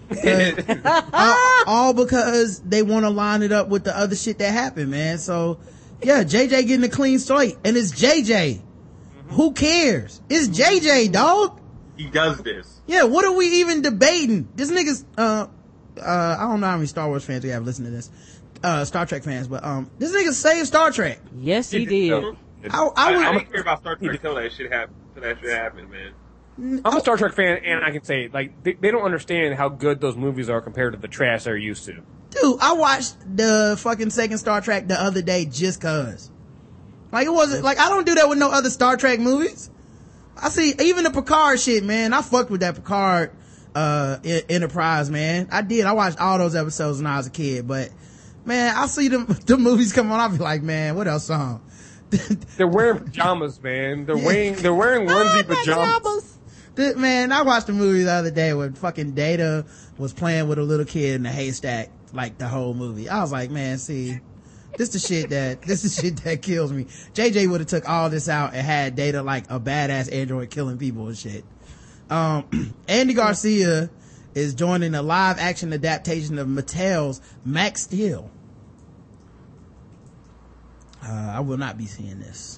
uh, all because they want to line it up with the other shit that happened, man. So yeah, J J getting a clean slate, and it's J J. Mm-hmm. Who cares? It's J J, dog. He does this. Yeah, what are we even debating? This nigga's uh uh I don't know how many Star Wars fans we have listening to this, uh Star Trek fans, but um this nigga saved Star Trek. Yes, he did. I, I, I, would, I don't care about Star Trek until that shit happened. Until that shit happened, man. I'm a Star Trek fan, and I can say, like, they, they don't understand how good those movies are compared to the trash they're used to. Dude, I watched the fucking second Star Trek the other day just cause. Like, it wasn't, like, I don't do that with no other Star Trek movies. I see, even the Picard shit, man, I fucked with that Picard, uh, Enterprise, man. I did. I watched all those episodes when I was a kid, but, man, I see them, the movies come on, I'll be like, man, what else song? They're wearing pajamas, man. They're wearing, they're wearing onesie pajamas. pajamas. This, man, I watched a movie the other day where fucking Data was playing with a little kid in a haystack, like the whole movie. I was like, man, see, this the shit that, this is shit that kills me. J J would have took all this out and had Data like a badass android killing people and shit. Um, Andy Garcia is joining a live action adaptation of Mattel's Max Steel. Uh, I will not be seeing this.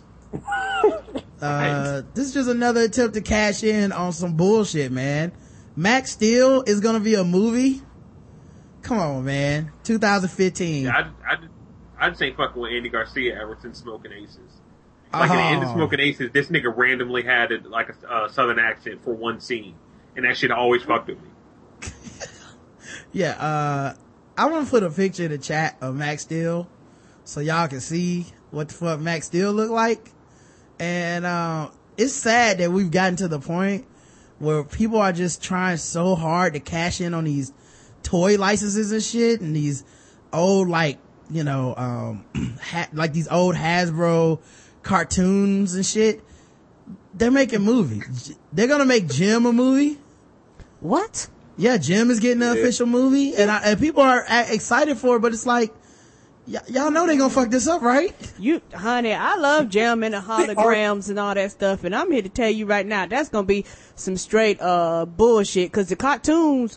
Uh, this is just another attempt to cash in on some bullshit, man. Max Steel is gonna be a movie? Come on, man. twenty fifteen. Yeah, I'd, I'd, I'd say fucking with Andy Garcia ever since Smoking Aces. Like Oh. in the end of Smoking Aces, this nigga randomly had a, like a uh, southern accent for one scene. And that shit always fucked with me. Yeah, uh, I want to put a picture in the chat of Max Steel so y'all can see what the fuck Max Steel look like. And, uh, it's sad that we've gotten to the point where people are just trying so hard to cash in on these toy licenses and shit and these old, like, you know, um, ha- like these old Hasbro cartoons and shit. They're making movies. They're gonna make Jim a movie. What? Yeah, Jim is getting an Yeah. official movie, and, I, and people are a- excited for it, but it's like, y- y'all know they gonna fuck this up, right? You, honey, I love Jim and the holograms and all that stuff, and I'm here to tell you right now, that's gonna be some straight, uh, bullshit, cause the cartoons,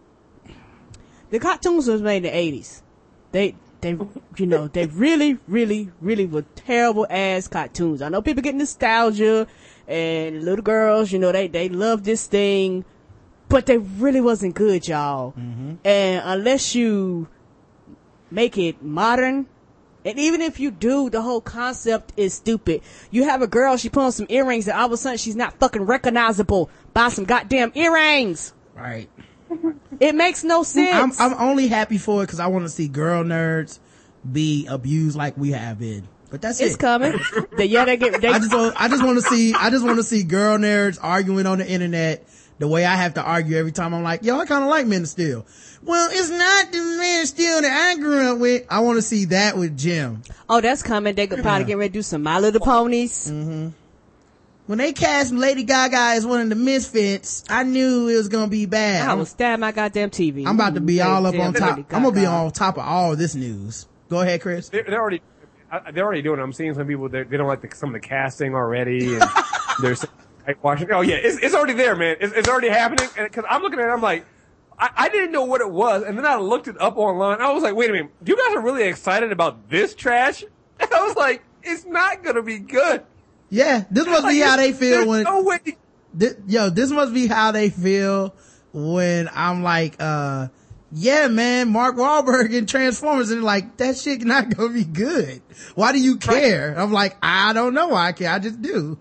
the cartoons was made in the eighties. They, they, you know, they really, really, really were terrible ass cartoons. I know people get nostalgia, and little girls, you know, they, they love this thing, but they really wasn't good, y'all. Mm-hmm. And unless you make it modern, and even if you do, the whole concept is stupid. You have a girl, she put on some earrings, and all of a sudden she's not fucking recognizable by some goddamn earrings. Right. It makes no I'm, sense. I'm only happy for it because I want to see girl nerds be abused like we have been. But that's it's it. coming. They, yeah, they get. They, I just want, I just want to see, I just want to see girl nerds arguing on the internet the way I have to argue every time I'm like, yo, I kind of like Men of Steel. Well, it's not the Man of Steel that I grew up with. I want to see that with Jim. oh, that's coming. They could probably get ready to do some My Little Ponies. Mm-hmm. When they cast Lady Gaga as one of the Misfits, I knew it was gonna be bad. I will stab my goddamn T V. I'm about to be all up Damn on top. Lady I'm gonna be Gaga. on top of all this news. Go ahead, Chris. They're, they're already, I- they're already doing it. I'm seeing some people they they don't like the, some of the casting already, and there's like watching. Oh yeah, it's it's already there, man. It's, it's already happening. Because I'm looking at it, I'm like, I, I didn't know what it was, and then I looked it up online. I was like, wait a minute, you guys are really excited about this trash? And I was like, it's not gonna be good. Yeah, this must be Like, how they feel there's when. no way. Thi- yo, this must be how they feel when I'm like, uh, yeah, man, Mark Wahlberg in Transformers, and they're like, that shit not gonna be good. Why do you care? Right. I'm like, I don't know why I care. I just do.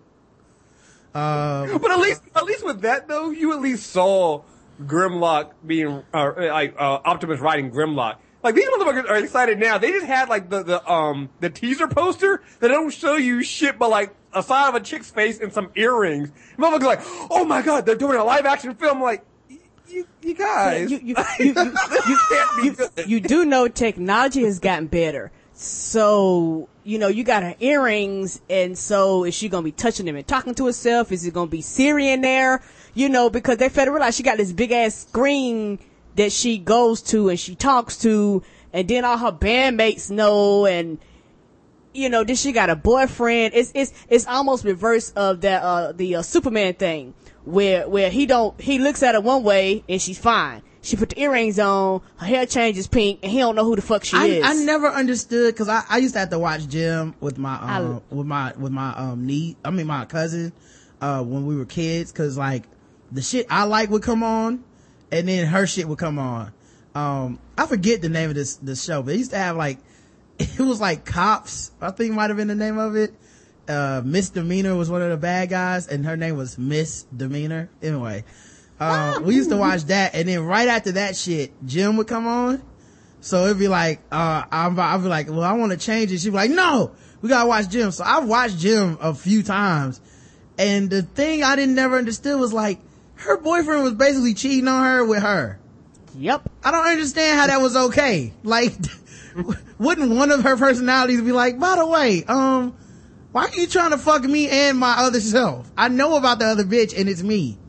Uh, But at least, at least with that though, you at least saw Grimlock being, uh, like, uh, Optimus riding Grimlock. Like, these motherfuckers are excited now. They just had, like, the, the, um, the teaser poster that don't show you shit but, like, a side of a chick's face and some earrings. Motherfuckers are like, oh my god, they're doing a live action film. Like, you, you guys. You, you, you, you, you, can't be you, good. you do know technology has gotten better. So, you know, you got her earrings, and so is she gonna be touching them and talking to herself? Is it gonna be Siri in there? You know, because they failed to realize she got this big ass screen that she goes to and she talks to, and then all her bandmates know, and you know, then she got a boyfriend. It's it's it's almost reverse of that uh the uh, Superman thing, where where he don't he looks at her one way and she's fine. She put the earrings on, her hair changes pink, and he don't know who the fuck she I, is. I never understood because I, I used to have to watch Jim with my um I- with my with my um niece. I mean my cousin uh when we were kids, because like the shit I like would come on, and then her shit would come on. Um, I forget the name of this this show, but it used to have like it was like Cops. I think might have been the name of it. Uh, Misdemeanor was one of the bad guys, and her name was Miss Demeanor. Anyway. Um, we used to watch that, and then right after that shit, Jim would come on. So it'd be like, uh, I'm, I'd be like, well, I want to change it. She'd be like, no, we gotta watch Jim. So I've watched Jim a few times, and the thing I didn't never understood was like, her boyfriend was basically cheating on her with her. Yep. I don't understand how that was okay. Like, wouldn't one of her personalities be like, by the way, um, why are you trying to fuck me and my other self? I know about the other bitch, and it's me.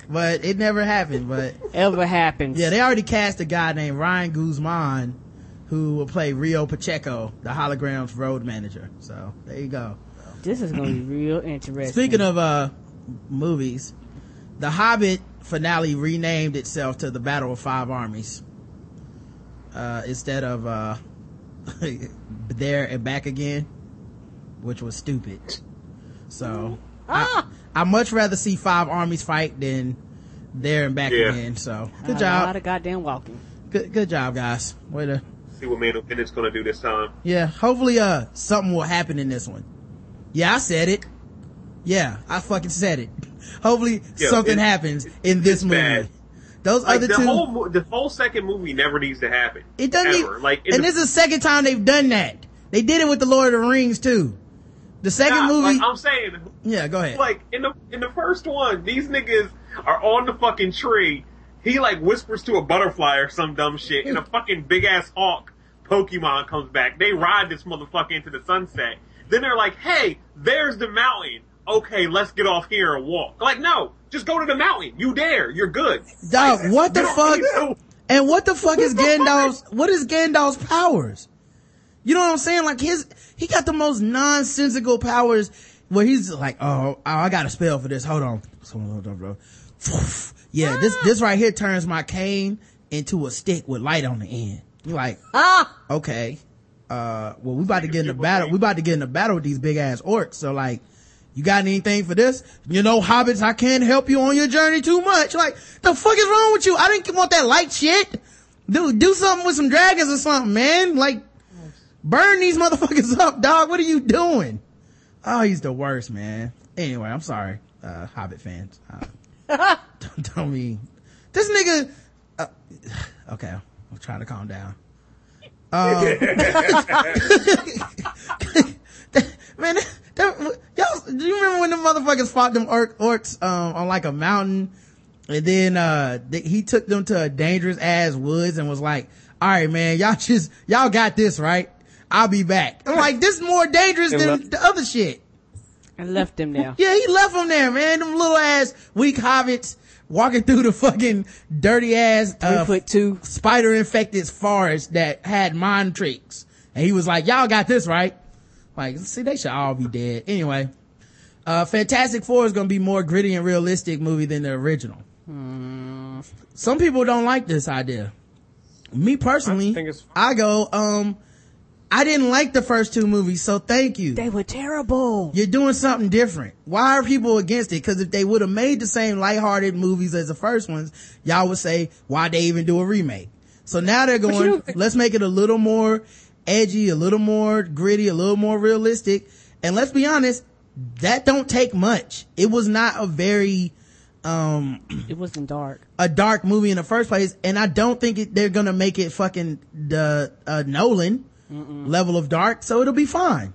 but it never happened. But ever happens. Yeah, they already cast a guy named Ryan Guzman who will play Rio Pacheco, the hologram's road manager. So there you go. This is gonna be real interesting. Speaking of uh movies, The Hobbit finale renamed itself to The Battle of Five Armies uh instead of uh There and Back Again, which was stupid. So ah! I I much rather see five armies fight than There and Back Yeah. Again. So good a job. lot of goddamn walking. Good good job, guys. Way to See what Man of Bennett's gonna do this time. yeah. Hopefully, uh, something will happen in this one. Yeah, I said it. Yeah, I fucking said it. Hopefully, Yeah, something it- happens in this it's movie. bad. Those Like other the two, whole mo- the whole second movie never needs to happen. it doesn't. ever. Even, like in and the- this is the second time they've done that. They did it with the Lord of the Rings too. The second Nah, movie. like, I'm saying, yeah, go ahead. like in the in the first one, these niggas are on the fucking tree. He like whispers to a butterfly or some dumb shit, and a fucking big ass hawk Pokemon comes back. They ride this motherfucker into the sunset. Then they're like, "Hey, there's the mountain. Okay, let's get off here and walk." Like, no, just go to the mountain. You there? You're good. Dog, Like, what the you don't fuck? need to- And what the fuck is What the fuck Gandalf's? What is Gandalf's powers? You know what I'm saying? Like his, he got the most nonsensical powers where he's like, oh, I got a spell for this. Hold on. Hold on, bro. Yeah, this, this right here turns my cane into a stick with light on the end. You're like, Ah! okay. Uh, well, we about to get in a battle. We about to get in a battle with these big ass orcs. So like, you got anything for this? You know, hobbits, I can't help you on your journey too much. Like, the fuck is wrong with you? I didn't want that light shit. Do, do something with some dragons or something, man. Like, burn these motherfuckers up, dog. What are you doing? Oh, he's the worst, man. Anyway, I'm sorry, uh, Hobbit fans. Uh, don't, don't mean this nigga. Uh, okay, I'm trying to calm down. Um, man, that, that, y'all, do you remember when the motherfuckers fought them orc, orcs um, on like a mountain, and then uh, they, he took them to a dangerous ass woods and was like, "All right, man, y'all just y'all got this, right? I'll be back." I'm like, this is more dangerous And than left- the other shit. And left them there. Yeah, he left them there, man. Them little ass weak hobbits walking through the fucking dirty ass Three uh, foot two. spider infected forest that had mind tricks. And he was like, y'all got this, right? Like, see, they should all be dead. Anyway, uh, Fantastic Four is gonna be more gritty and realistic movie than the original. Hmm. Some people don't like this idea. Me personally, I think it's fine. I go, um, I didn't like the first two movies, so thank you. They were terrible. You're doing something different. Why are people against it? Because if they would have made the same lighthearted movies as the first ones, y'all would say, why'd they even do a remake? So now they're you going, don't think- let's make it a little more edgy, a little more gritty, a little more realistic. And let's be honest, that don't take much. It was not a very, um, It wasn't dark. a dark movie in the first place. And I don't think it, they're gonna make it fucking the, uh, Nolan Mm-mm. level of dark. So it'll be fine.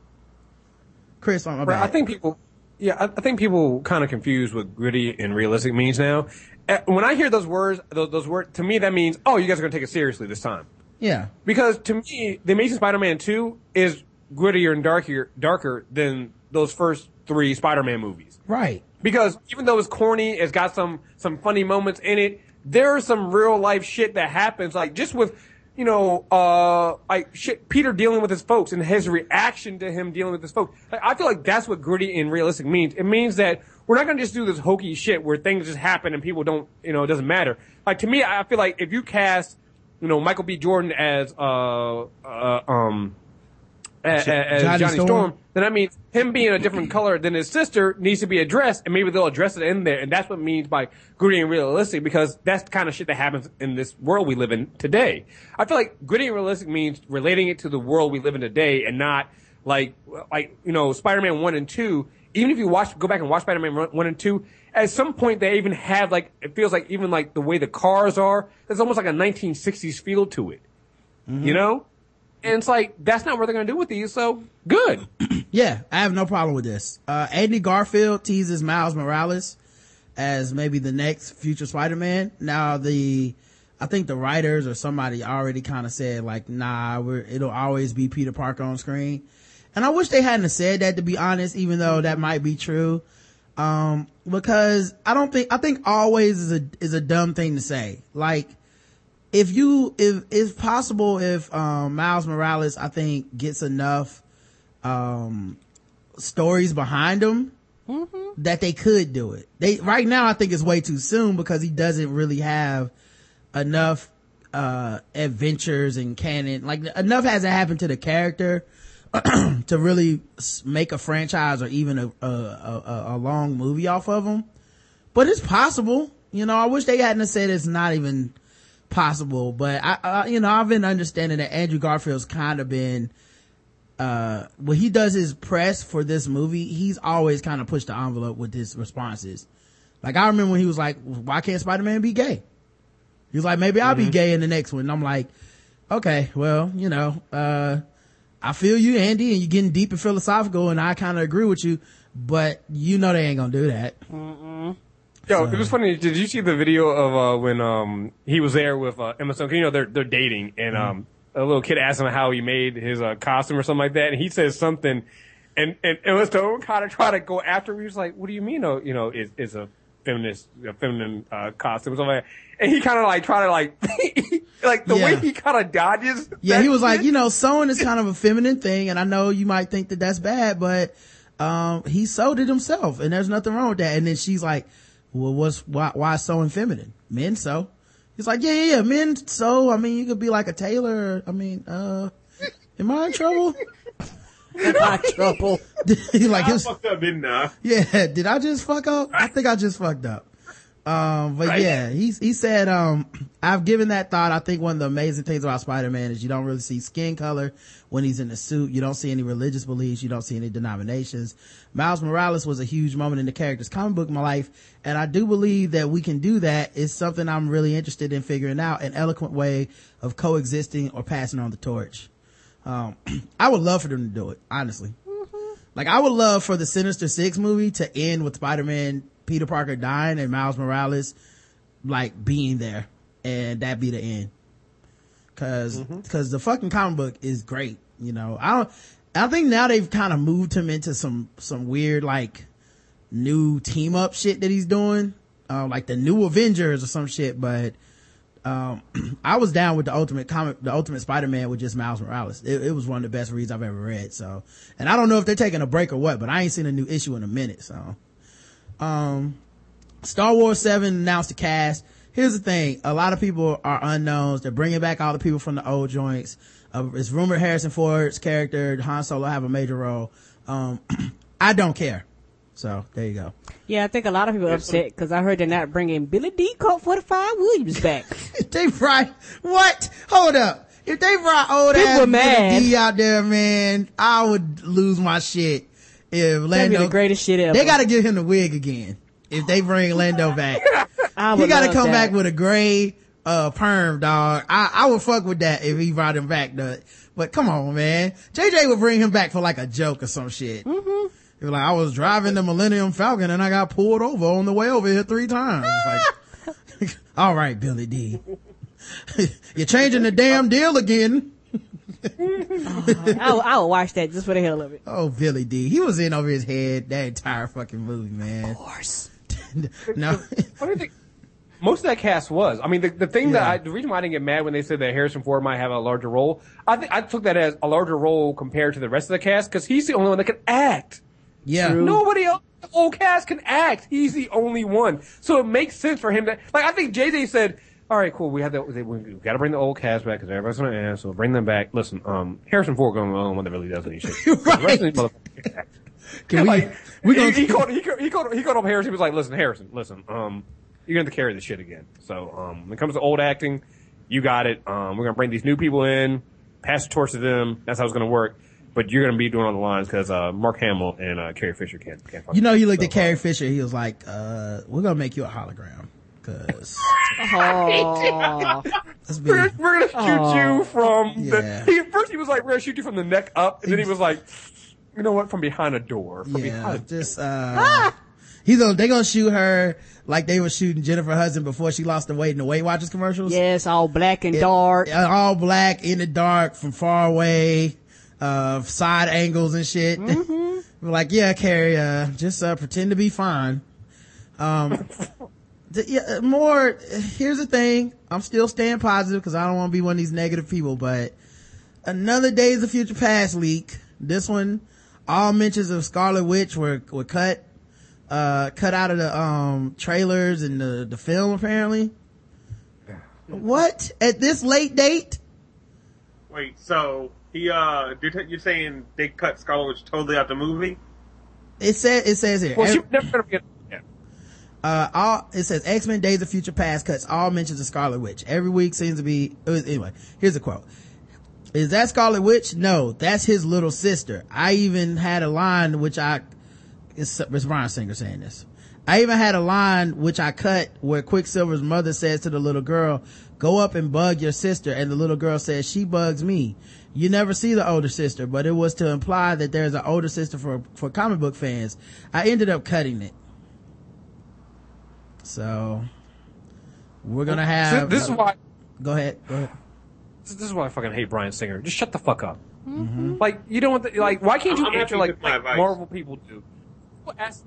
Chris, on my Right, bad. I think people, yeah, I, I think people kind of confuse what gritty and realistic means now. Uh, When I hear those words, those, those words, to me that means, oh, you guys are going to take it seriously this time. Yeah. Because to me, The Amazing Spider-Man two is grittier and darker, darker than those first three Spider-Man movies. Right. Because even though it's corny, it's got some, some funny moments in it, there is some real life shit that happens, like just with, you know, uh, like shit, Peter dealing with his folks and his reaction to him dealing with his folks. Like, I feel like that's what gritty and realistic means. It means that we're not gonna just do this hokey shit where things just happen and people don't, you know, it doesn't matter. Like to me, I feel like if you cast, you know, Michael B. Jordan as, uh, uh, um, as, as Johnny Johnny, Storm. Storm, then that means him being a different color than his sister needs to be addressed, and maybe they'll address it in there, and that's what it means by gritty and realistic, because that's the kind of shit that happens in this world we live in today. I feel like gritty and realistic means relating it to the world we live in today, and not like, like, you know, Spider-Man one and two, even if you watch, go back and watch Spider-Man one and two, at some point they even have like, it feels like even like the way the cars are, there's almost like a nineteen sixties feel to it. Mm-hmm. You know? And it's like, that's not what they're going to do with these, so good. Yeah, I have no problem with this. Uh, Andy Garfield teases Miles Morales as maybe the next future Spider-Man. Now the, I think the writers or somebody already kind of said like, nah, we're, it'll always be Peter Parker on screen. And I wish they hadn't said that, to be honest, even though that might be true. Um, because I don't think, I think always is a, is a dumb thing to say. Like, if you, if, if possible, if, um, Miles Morales, I think, gets enough, um, stories behind him, mm-hmm. that they could do it. They, right now, I think it's way too soon because he doesn't really have enough, uh, adventures and canon. Like, enough hasn't happened to the character to really make a franchise or even a, a, a, a long movie off of them. But it's possible. You know, I wish they hadn't said it's not even possible. But I, I you know, I've been understanding that Andrew Garfield's kind of been, uh, when he does his press for this movie, he's always kind of pushed the envelope with his responses. Like, I remember when he was like, why can't Spider-Man be gay? He was like, maybe I'll mm-hmm. be gay in the next one. And I'm like, okay, well, you know, uh, I feel you, Andy, and you're getting deep and philosophical, and I kind of agree with you, but you know they ain't gonna do that. Mm-mm. Yo, so. It was funny. Did you see the video of uh, when um, he was there with uh, Emma Stone? You know they're they're dating, and mm-hmm. um, a little kid asked him how he made his uh, costume or something like that, and he says something, and and Emma Stone kind of tried to go after him. He was like, "What do you mean? Oh, you know, it's, it's a feminist, a feminine uh, costume or something like that." And he kind of like try to like, like the yeah. way he kind of dodges. Yeah, he was shit. Like, you know, sewing is kind of a feminine thing, and I know you might think that that's bad, but um he sewed it himself, and there's nothing wrong with that. And then she's like, well, what's why why sewing feminine? Men sew. He's like, yeah, yeah, yeah, men sew. I mean, you could be like a tailor. I mean, uh, am I in trouble? Am I in trouble? He like, I fucked up, didn't I? Yeah, did I just fuck up? I think I just fucked up. Um, but right. yeah, he, he said, um, I've given that thought. I think one of the amazing things about Spider-Man is you don't really see skin color when he's in the suit. You don't see any religious beliefs. You don't see any denominations. Miles Morales was a huge moment in the character's comic book in my life. And I do believe that we can do that. It's something I'm really interested in figuring out, an eloquent way of coexisting or passing on the torch. Um, I would love for them to do it, honestly. Mm-hmm. Like, I would love for the Sinister Six movie to end with Spider-Man, Peter Parker dying and Miles Morales like being there, and that be the end. Cause, mm-hmm. cause the fucking comic book is great. You know, I don't, I think now they've kind of moved him into some, some weird like new team up shit that he's doing. Uh, like the new Avengers or some shit, but, um, I was down with the ultimate comic, the ultimate Spider-Man with just Miles Morales. It, it was one of the best reads I've ever read. So, and I don't know if they're taking a break or what, but I ain't seen a new issue in a minute. So, um, Star Wars seven announced the cast. Here's the thing. A lot of people are unknowns. They're bringing back all the people from the old joints. Uh, it's rumored Harrison Ford's character, Han Solo, have a major role. Um, I don't care. So there you go. Yeah, I think a lot of people are upset because I heard they're not bringing Billy D. Colt forty-five Williams back. They brought, what? Hold up. If they brought old people ass Billy D out there, man, I would lose my shit. If Lando, that'd be the greatest shit ever. They gotta give him the wig again. If they bring Lando back, he gotta come that. back with a gray, uh, perm, dog. I, I would fuck with that if he brought him back. The, but come on, man. J J would bring him back for like a joke or some shit. Mm-hmm. He was like, I was driving the Millennium Falcon and I got pulled over on the way over here three times. Like, all right, Billy D. You're changing the damn deal again. oh, I, will, I will watch that just for the hell of it. Oh, Billy D. He was in over his head that entire fucking movie, man. Of course. No. What do you think? Most of that cast was. I mean, the, the thing yeah. that I, the reason why I didn't get mad when they said that Harrison Ford might have a larger role, I think I took that as a larger role compared to the rest of the cast because he's the only one that can act. Yeah. True. Nobody else, the whole cast can act. He's the only one. So it makes sense for him to, like, I think J J said, all right, cool. We have that. We, we got to bring the old cast back because everybody's gonna ask. So bring them back. Listen, um, Harrison Ford going to be the only one that really does any shit. Right. The rest of these motherfuckers can act. Can we? Like, we he, he called. He, he called. He called up Harrison. He was like, "Listen, Harrison. Listen. Um, you're going to carry this shit again. So, um, when it comes to old acting, you got it. Um, we're going to bring these new people in, pass the torch to them. That's how it's going to work. But you're going to be doing all the lines because uh, Mark Hamill and uh, Carrie Fisher can't. can't you know, he looked so, at Carrie Fisher. He was like, uh, "We're going to make you a hologram." Cause oh. we're, we're gonna shoot oh. you from yeah. the, he, first he was like, we're gonna shoot you from the neck up, and then he was like, you know what, from behind a door. From yeah, behind just, uh, ah! he's gonna, they gonna shoot her like they were shooting Jennifer Hudson before she lost the weight in the Weight Watchers commercials. Yes, all black and it, dark. All black, in the dark, from far away, uh, side angles and shit. Mm-hmm. We're like, yeah, Carrie, uh, just, uh, pretend to be fine. Um, the, yeah, more, here's the thing. I'm still staying positive because I don't want to be one of these negative people, but another Days of Future Past leak. This one, all mentions of Scarlet Witch were, were cut, uh, cut out of the, um, trailers and the, the film apparently. What? At this late date? Wait, so he uh did you're saying they cut Scarlet Witch totally out the movie? It says it says here. Well, she was never gonna be. Yeah. Uh, all it says X-Men Days of Future Past cuts all mentions of Scarlet Witch. Every week seems to be anyway. Here's a quote. Is that Scarlet Witch? No, that's his little sister. I even had a line which I it's, it's Bryan Singer saying this. I even had a line which I cut where Quicksilver's mother says to the little girl, go up and bug your sister, and the little girl says, she bugs me. You never see the older sister, but it was to imply that there's an older sister for for comic book fans. I ended up cutting it. So we're gonna have This is why. Go ahead, go ahead. This is why I fucking hate Bryan Singer. Just shut the fuck up. Mm-hmm. Like, you don't want the, like, why can't you I'm answer happy like, with my like advice. Marvel people do? Well, ask,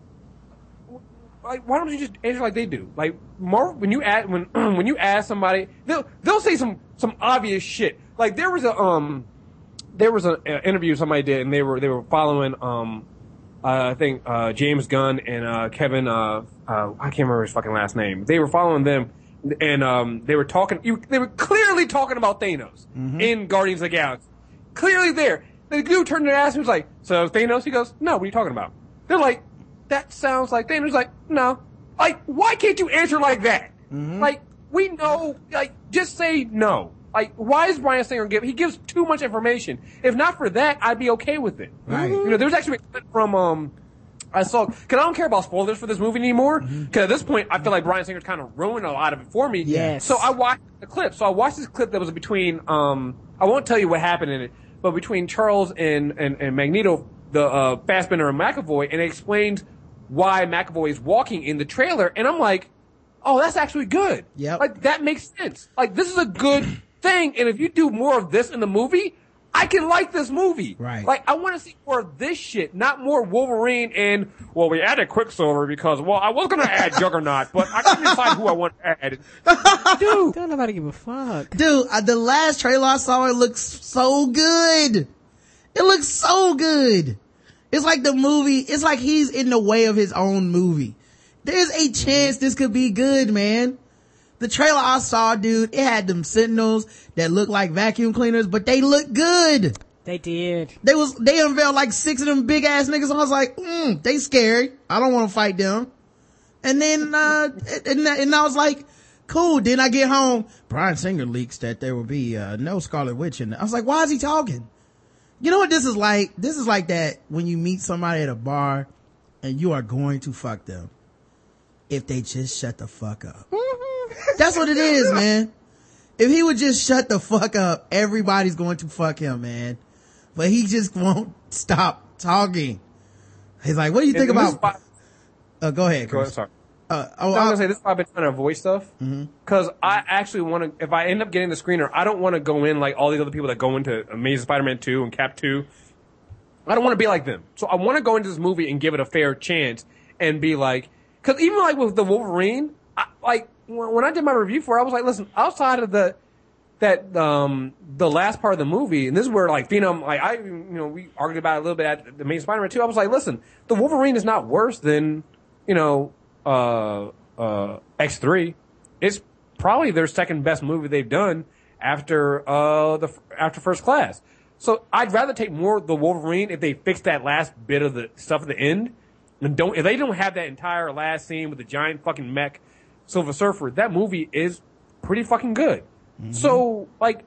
like, why don't you just answer like they do? Like, Marvel, when you ask, when, when you ask somebody, they'll, they'll say some, some obvious shit. Like, there was a, um, there was an interview somebody did, and they were, they were following, um, uh, I think, uh, James Gunn and, uh, Kevin, uh, uh, I can't remember his fucking last name. They were following them, and, um, they were talking, you, they were clearly talking about Thanos mm-hmm. in Guardians of the Galaxy. Clearly there. The dude turned to ask me, was like, so Thanos? He goes, no, what are you talking about? They're like, that sounds like Thanos. He's like, no. Like, why can't you answer like that? Mm-hmm. Like, we know, like, just say no. Like, why is Bryan Singer give, he gives too much information. If not for that, I'd be okay with it. Right. You know, there's actually a clip from, um, I saw, cause I don't care about spoilers for this movie anymore. Mm-hmm. Cause at this point, I feel like Bryan Singer's kind of ruined a lot of it for me. Yes. So I watched the clip. So I watched this clip that was between, um, I won't tell you what happened in it, but between Charles and, and, and Magneto, the, uh, Fassbender and McAvoy, and it explained why McAvoy is walking in the trailer. And I'm like, oh, that's actually good. Yep. Like, that makes sense. Like, this is a good thing. And if you do more of this in the movie, I can like this movie. Right. Like, I want to see more of this shit, not more Wolverine and, well, we added Quicksilver because, well, I was going to add Juggernaut, but I couldn't decide who I want to add. Dude. Don't nobody give a fuck. Dude, uh, the last trailer I saw, it looks so good. It looks so good. It's like the movie, it's like he's in the way of his own movie. There's a chance this could be good, man. The trailer I saw, dude, it had them Sentinels that look like vacuum cleaners, but they look good. They did. They was, they unveiled like six of them big ass niggas, and I was like, mm, they scary. I don't want to fight them. And then, uh, and, and I was like, cool. Then I get home, Bryan Singer leaks that there will be, uh, no Scarlet Witch in it. I was like, why is he talking? You know what this is like? This is like that when you meet somebody at a bar and you are going to fuck them if they just shut the fuck up. That's what it is, man. If he would just shut the fuck up, everybody's going to fuck him, man. But he just won't stop talking. He's like, what do you think about... Why, uh, go ahead, Chris. Go ahead, sorry. Uh, oh, no, I'm gonna say this is why I've been trying to avoid stuff. Mm-hmm. Cause I actually want to, if I end up getting the screener, I don't want to go in like all these other people that go into Amazing Spider-Man two and Cap two. I don't want to be like them. So I want to go into this movie and give it a fair chance and be like, cause even like with the Wolverine, I, like when I did my review for it, I was like, listen, outside of the, that, um, the last part of the movie, and this is where like Phenom, like I, you know, we argued about it a little bit at the Amazing Spider-Man two. I was like, listen, the Wolverine is not worse than, you know, uh, uh, X three. It's probably their second best movie they've done after, uh, the, after First Class. So I'd rather take more of the Wolverine if they fix that last bit of the stuff at the end. And don't, if they don't have that entire last scene with the giant fucking mech Silver Surfer, that movie is pretty fucking good. Mm-hmm. So, like,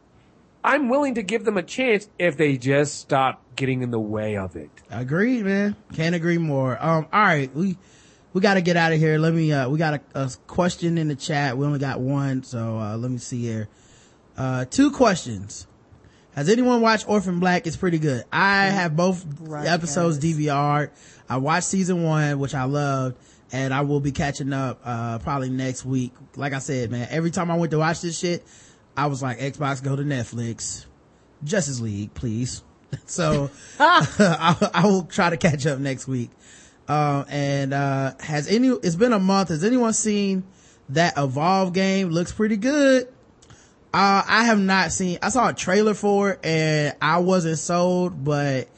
I'm willing to give them a chance if they just stop getting in the way of it. Agreed, man. Can't agree more. Um, alright, we, we gotta get out of here. Let me, uh, we got a, a question in the chat. We only got one, so, uh, let me see here. Uh, two questions. Has anyone watched Orphan Black? It's pretty good. I have both right, episodes guys. D V R'd. I watched season one, which I loved, and I will be catching up, uh, probably next week. Like I said, man, every time I went to watch this shit, I was like, Xbox, go to Netflix. Justice League, please. So I, I will try to catch up next week. Uh, and, uh, has any, it's been a month. Has anyone seen that Evolve game? Looks pretty good. Uh, I have not seen, I saw a trailer for it and I wasn't sold, but,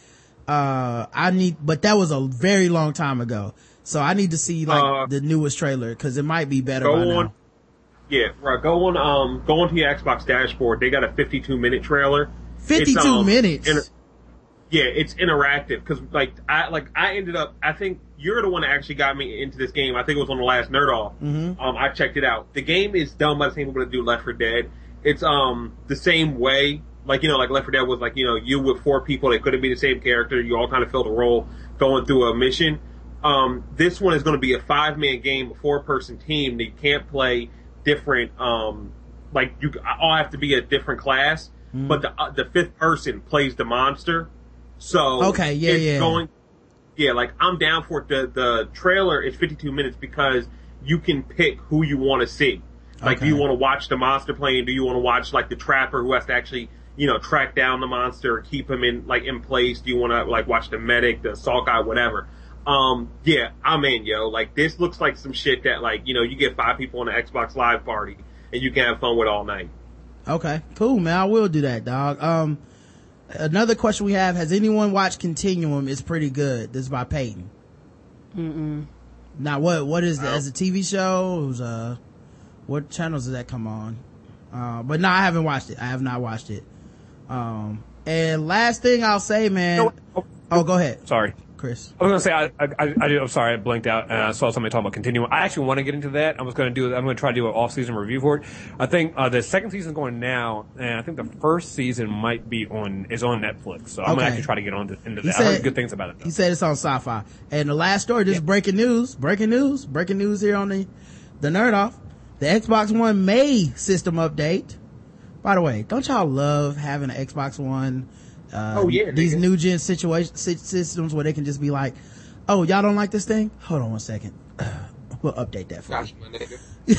uh, I need, but that was a very long time ago. So I need to see like uh, the newest trailer cause it might be better by on, now. Yeah, right. Go on, um, go onto your Xbox dashboard. They got a fifty-two minute trailer. fifty-two um, minutes? Inter- yeah, it's interactive cause like, I, like, I ended up, I think you're the one that actually got me into this game. I think it was on the last Nerd Off. Mm-hmm. Um, I checked it out. The game is done by the same people that do Left four Dead. It's, um, the same way. Like, you know, like Left four Dead was like, you know, you with four people, they couldn't be the same character. You all kind of filled a role going through a mission. Um, this one is going to be a five man game, a four person team. That you can't play different, um, like you all have to be a different class, mm. but the, uh, the fifth person plays the monster. So, okay, yeah, it's yeah. going, yeah, like I'm down for it. The, the trailer is fifty-two minutes because you can pick who you want to see. Like, okay. do you want to watch the monster playing? Do you want to watch like the trapper who has to actually, you know, track down the monster or keep him in like in place? Do you want to like watch the medic, the assault guy, whatever? Um, yeah, I'm in, yo. Like, this looks like some shit that like, you know, you get five people on an Xbox Live party and you can have fun with all night. Okay, cool, man. I will do that, dog. Um, another question we have: has anyone watched Continuum? It's pretty good. This is by Peyton. Mm-mm. Now, what what is that? As a T V show? It was, uh, what channels does that come on? Uh, but no, I haven't watched it. I have not watched it. Um, and last thing I'll say, man. No, oh, oh, go ahead. Sorry. Chris. I was gonna say I I, I, I did, I'm sorry I blinked out and I saw somebody talking about Continuum. I actually want to get into that. I was gonna do I'm gonna try to do an off season review for it. I think uh, the second season's going now, and I think the first season might be on is on Netflix. So I'm okay. gonna actually try to get on to, into He that. Said, I heard good things about it. Though. He said it's on Sci-Fi. And the last story, this yeah. is breaking news, breaking news, breaking news here on the the Nerd Off. The Xbox One May system update. By the way, don't y'all love having an Xbox One? Uh, oh yeah, these nigga. new gen situation systems where they can just be like, oh, y'all don't like this thing? Hold on one second. We'll update that for Gosh, you.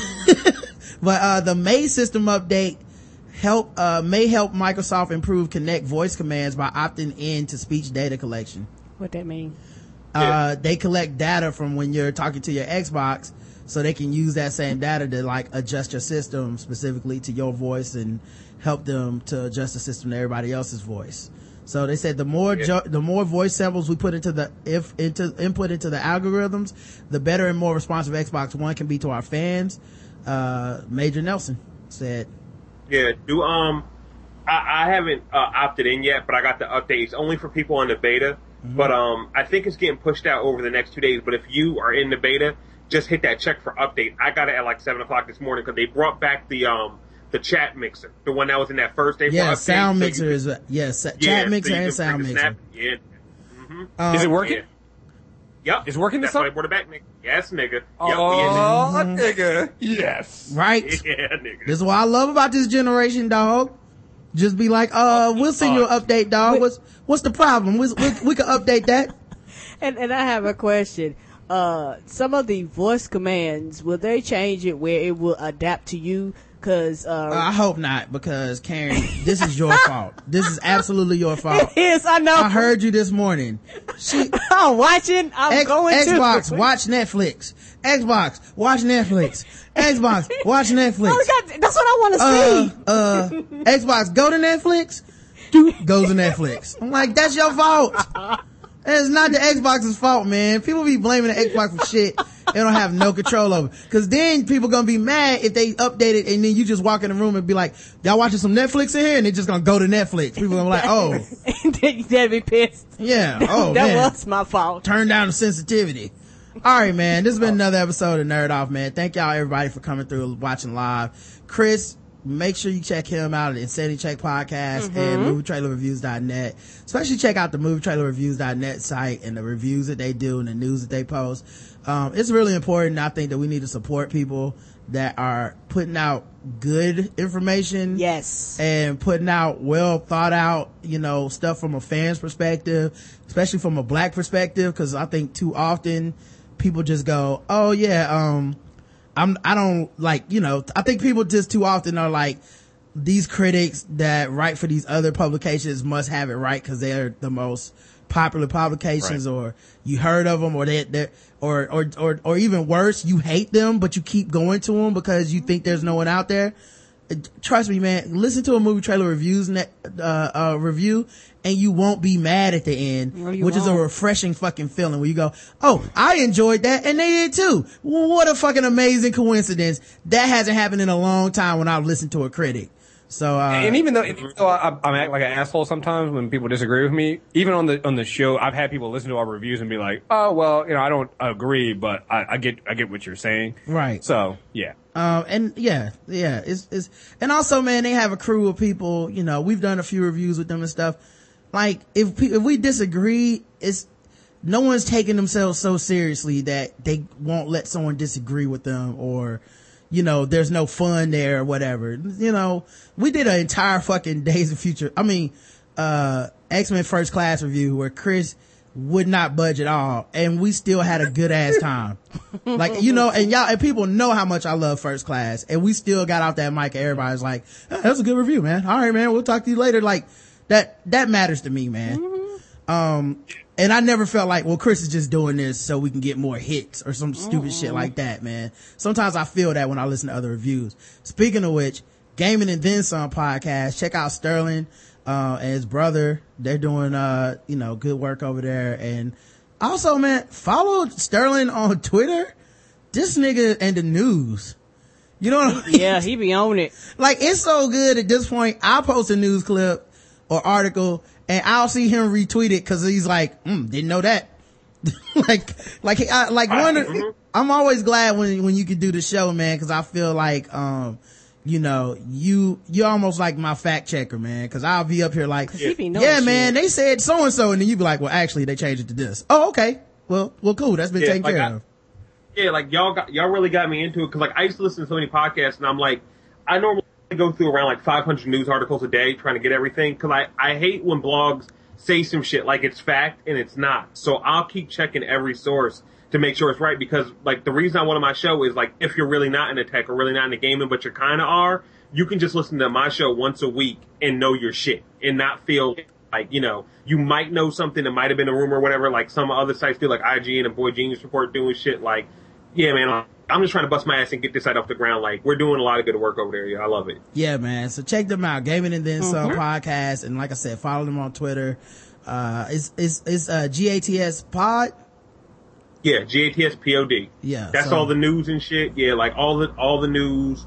But, uh, the May system update help, uh, may help Microsoft improve Kinect voice commands by opting in to speech data collection. What that mean? Uh, yeah. they collect data from when you're talking to your Xbox, so they can use that same data to like adjust your system specifically to your voice and help them to adjust the system to everybody else's voice. So they said the more yeah. jo- the more voice samples we put into the if into input into the algorithms, the better and more responsive Xbox One can be to our fans. Uh, Major Nelson said, "Yeah, do um, I, I haven't uh, opted in yet, but I got the update. It's only for people in the beta, mm-hmm. but um, I think it's getting pushed out over the next two days. But if you are in the beta, just hit that check for update. I got it at like seven o'clock this morning because they brought back the um." the chat mixer, the one that was in that first day. Yeah, update, sound so mixer can, is, yes, yeah, yeah, chat mixer so and sound mixer. Snap, yeah. Mm-hmm. Um, Is it working? Yeah. Yep. Is it working this That's why I time? brought it back, nigga. Yes, nigga. Yep, Oh, yeah, nigga. Yes. Right? yeah, nigga. This is what I love about this generation, dog. Just be like, uh, we'll send you an update, dog. What's, what's the problem? We, we, we can update that. And, and I have a question. Uh, some of the voice commands, will they change it where it will adapt to you? Cause, uh, uh, I hope not, because Karen, this is your fault. This is absolutely your fault. It is, I know. I heard you this morning. She, I'm watching, I'm X, going Xbox, to. watch Netflix. Xbox, watch Netflix. Xbox, watch Netflix. Oh, God, that's what I want to Uh, see. uh, Xbox, go to Netflix. Dude, goes to Netflix. I'm like, that's your fault. It's not the Xbox's fault, man. People be blaming the Xbox for shit they don't have no control over. Cause then people gonna be mad if they update it and then you just walk in the room and be like, y'all watching some Netflix in here? And they just gonna go to Netflix. People gonna be like, oh. They'd be pissed. Yeah. Oh, that man. was my fault. Turn down the sensitivity. All right, man. This has been another episode of Nerd Off, man. Thank y'all everybody for coming through, watching live. Chris, make sure you check him out at Insanity Check Podcast mm-hmm. and movie trailer reviews dot net. Especially check out the movie trailer reviews dot net site and the reviews that they do and the news that they post. Um, it's really important. I think that we need to support people that are putting out good information. Yes. And putting out well thought out, you know, stuff from a fan's perspective, especially from a black perspective. Cause I think too often people just go, oh yeah, um, I'm, I don't like, you know, I think people just too often are like, these critics that write for these other publications must have it right because they're the most popular publications, right. Or you heard of them, or they, they or, or, or, or even worse, you hate them, but you keep going to them because you think there's no one out there. Trust me, man, listen to a movie trailer reviews, ne- uh, uh, review, and you won't be mad at the end, no, which won't. Is a refreshing fucking feeling where you go, oh, I enjoyed that and they did too. What a fucking amazing coincidence. That hasn't happened in a long time when I've listened to a critic. So, uh, and even though, even though I, I'm act like an asshole sometimes when people disagree with me, even on the on the show, I've had people listen to our reviews and be like, "Oh, well, you know, I don't agree, but I, I get I get what you're saying." Right. So, yeah. Um, and yeah, yeah, it's it's and also, man, they have a crew of people. You know, we've done a few reviews with them and stuff. Like, if if we disagree, it's no one's taking themselves so seriously that they won't let someone disagree with them, or, you know, there's no fun there or whatever. You know, we did an entire fucking Days of Future, I mean, uh, X-Men First Class review where Chris would not budge at all, and we still had a good ass time. Like, you know, and y'all, and people know how much I love First Class, and we still got out that mic and everybody's like, oh, that was a good review, man. All right, man, we'll talk to you later. Like, that, that matters to me, man. Mm-hmm. Um, and I never felt like, well, Chris is just doing this so we can get more hits or some stupid mm-hmm. shit like that, man. Sometimes I feel that when I listen to other reviews. Speaking of which, Gaming and Then Some podcast, check out Sterling, uh, and his brother. They're doing, uh, you know, good work over there. And also, man, follow Sterling on Twitter. This nigga and the news. You know what I mean? Yeah, he be on it. Like, it's so good at this point. I'll post a news clip or article and I'll see him retweet it because he's like, mm, didn't know that. like, like, I, like one, mm-hmm. I'm always glad when, when you can do the show, man, because I feel like, um, you know, you, you're almost like my fact checker, man, because I'll be up here like, yeah, man, they said so and so, and then you be like, well, actually, they changed it to this. Oh, okay. Well, well, cool. That's been yeah, taken like care I, of. Yeah, like y'all got, y'all really got me into it because, like, I used to listen to so many podcasts, and I'm like, I normally go through around like five hundred news articles a day trying to get everything because I, I hate when blogs say some shit like it's fact and it's not. So I'll keep checking every source to make sure it's right because, like, the reason I wanted my show is, like, if you're really not into tech or really not into gaming, but you kind of are, you can just listen to my show once a week and know your shit and not feel like, you know, you might know something that might have been a rumor or whatever, like some other sites do, like I G N and Boy Genius Report doing shit. Like, yeah, man, I'm just trying to bust my ass and get this site off the ground. Like, we're doing a lot of good work over there. Yeah, I love it. Yeah, man. So check them out. Gaming and Then Some mm-hmm. podcast. And like I said, follow them on Twitter. Uh, it's, it's, it's, uh, G A T S pod. Yeah, G A T S P O D. Yeah. That's so, all the news and shit. Yeah, like all the, all the news,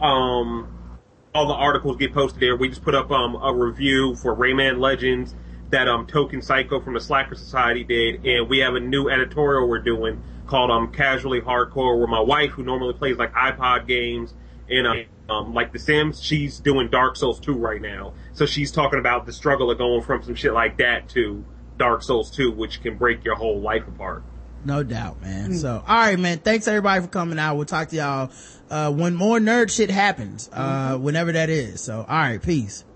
um, all the articles get posted there. We just put up, um, a review for Rayman Legends that, um, Token Psycho from the Slacker Society did. And we have a new editorial we're doing called, um, Casually Hardcore, where my wife, who normally plays like iPod games and, um, um, like The Sims, she's doing Dark Souls two right now. So she's talking about the struggle of going from some shit like that to Dark Souls two, which can break your whole life apart. No doubt, man. Mm. So, all right, man. Thanks everybody for coming out. We'll talk to y'all, uh, when more nerd shit happens, uh, mm-hmm. whenever that is. So, all right. Peace.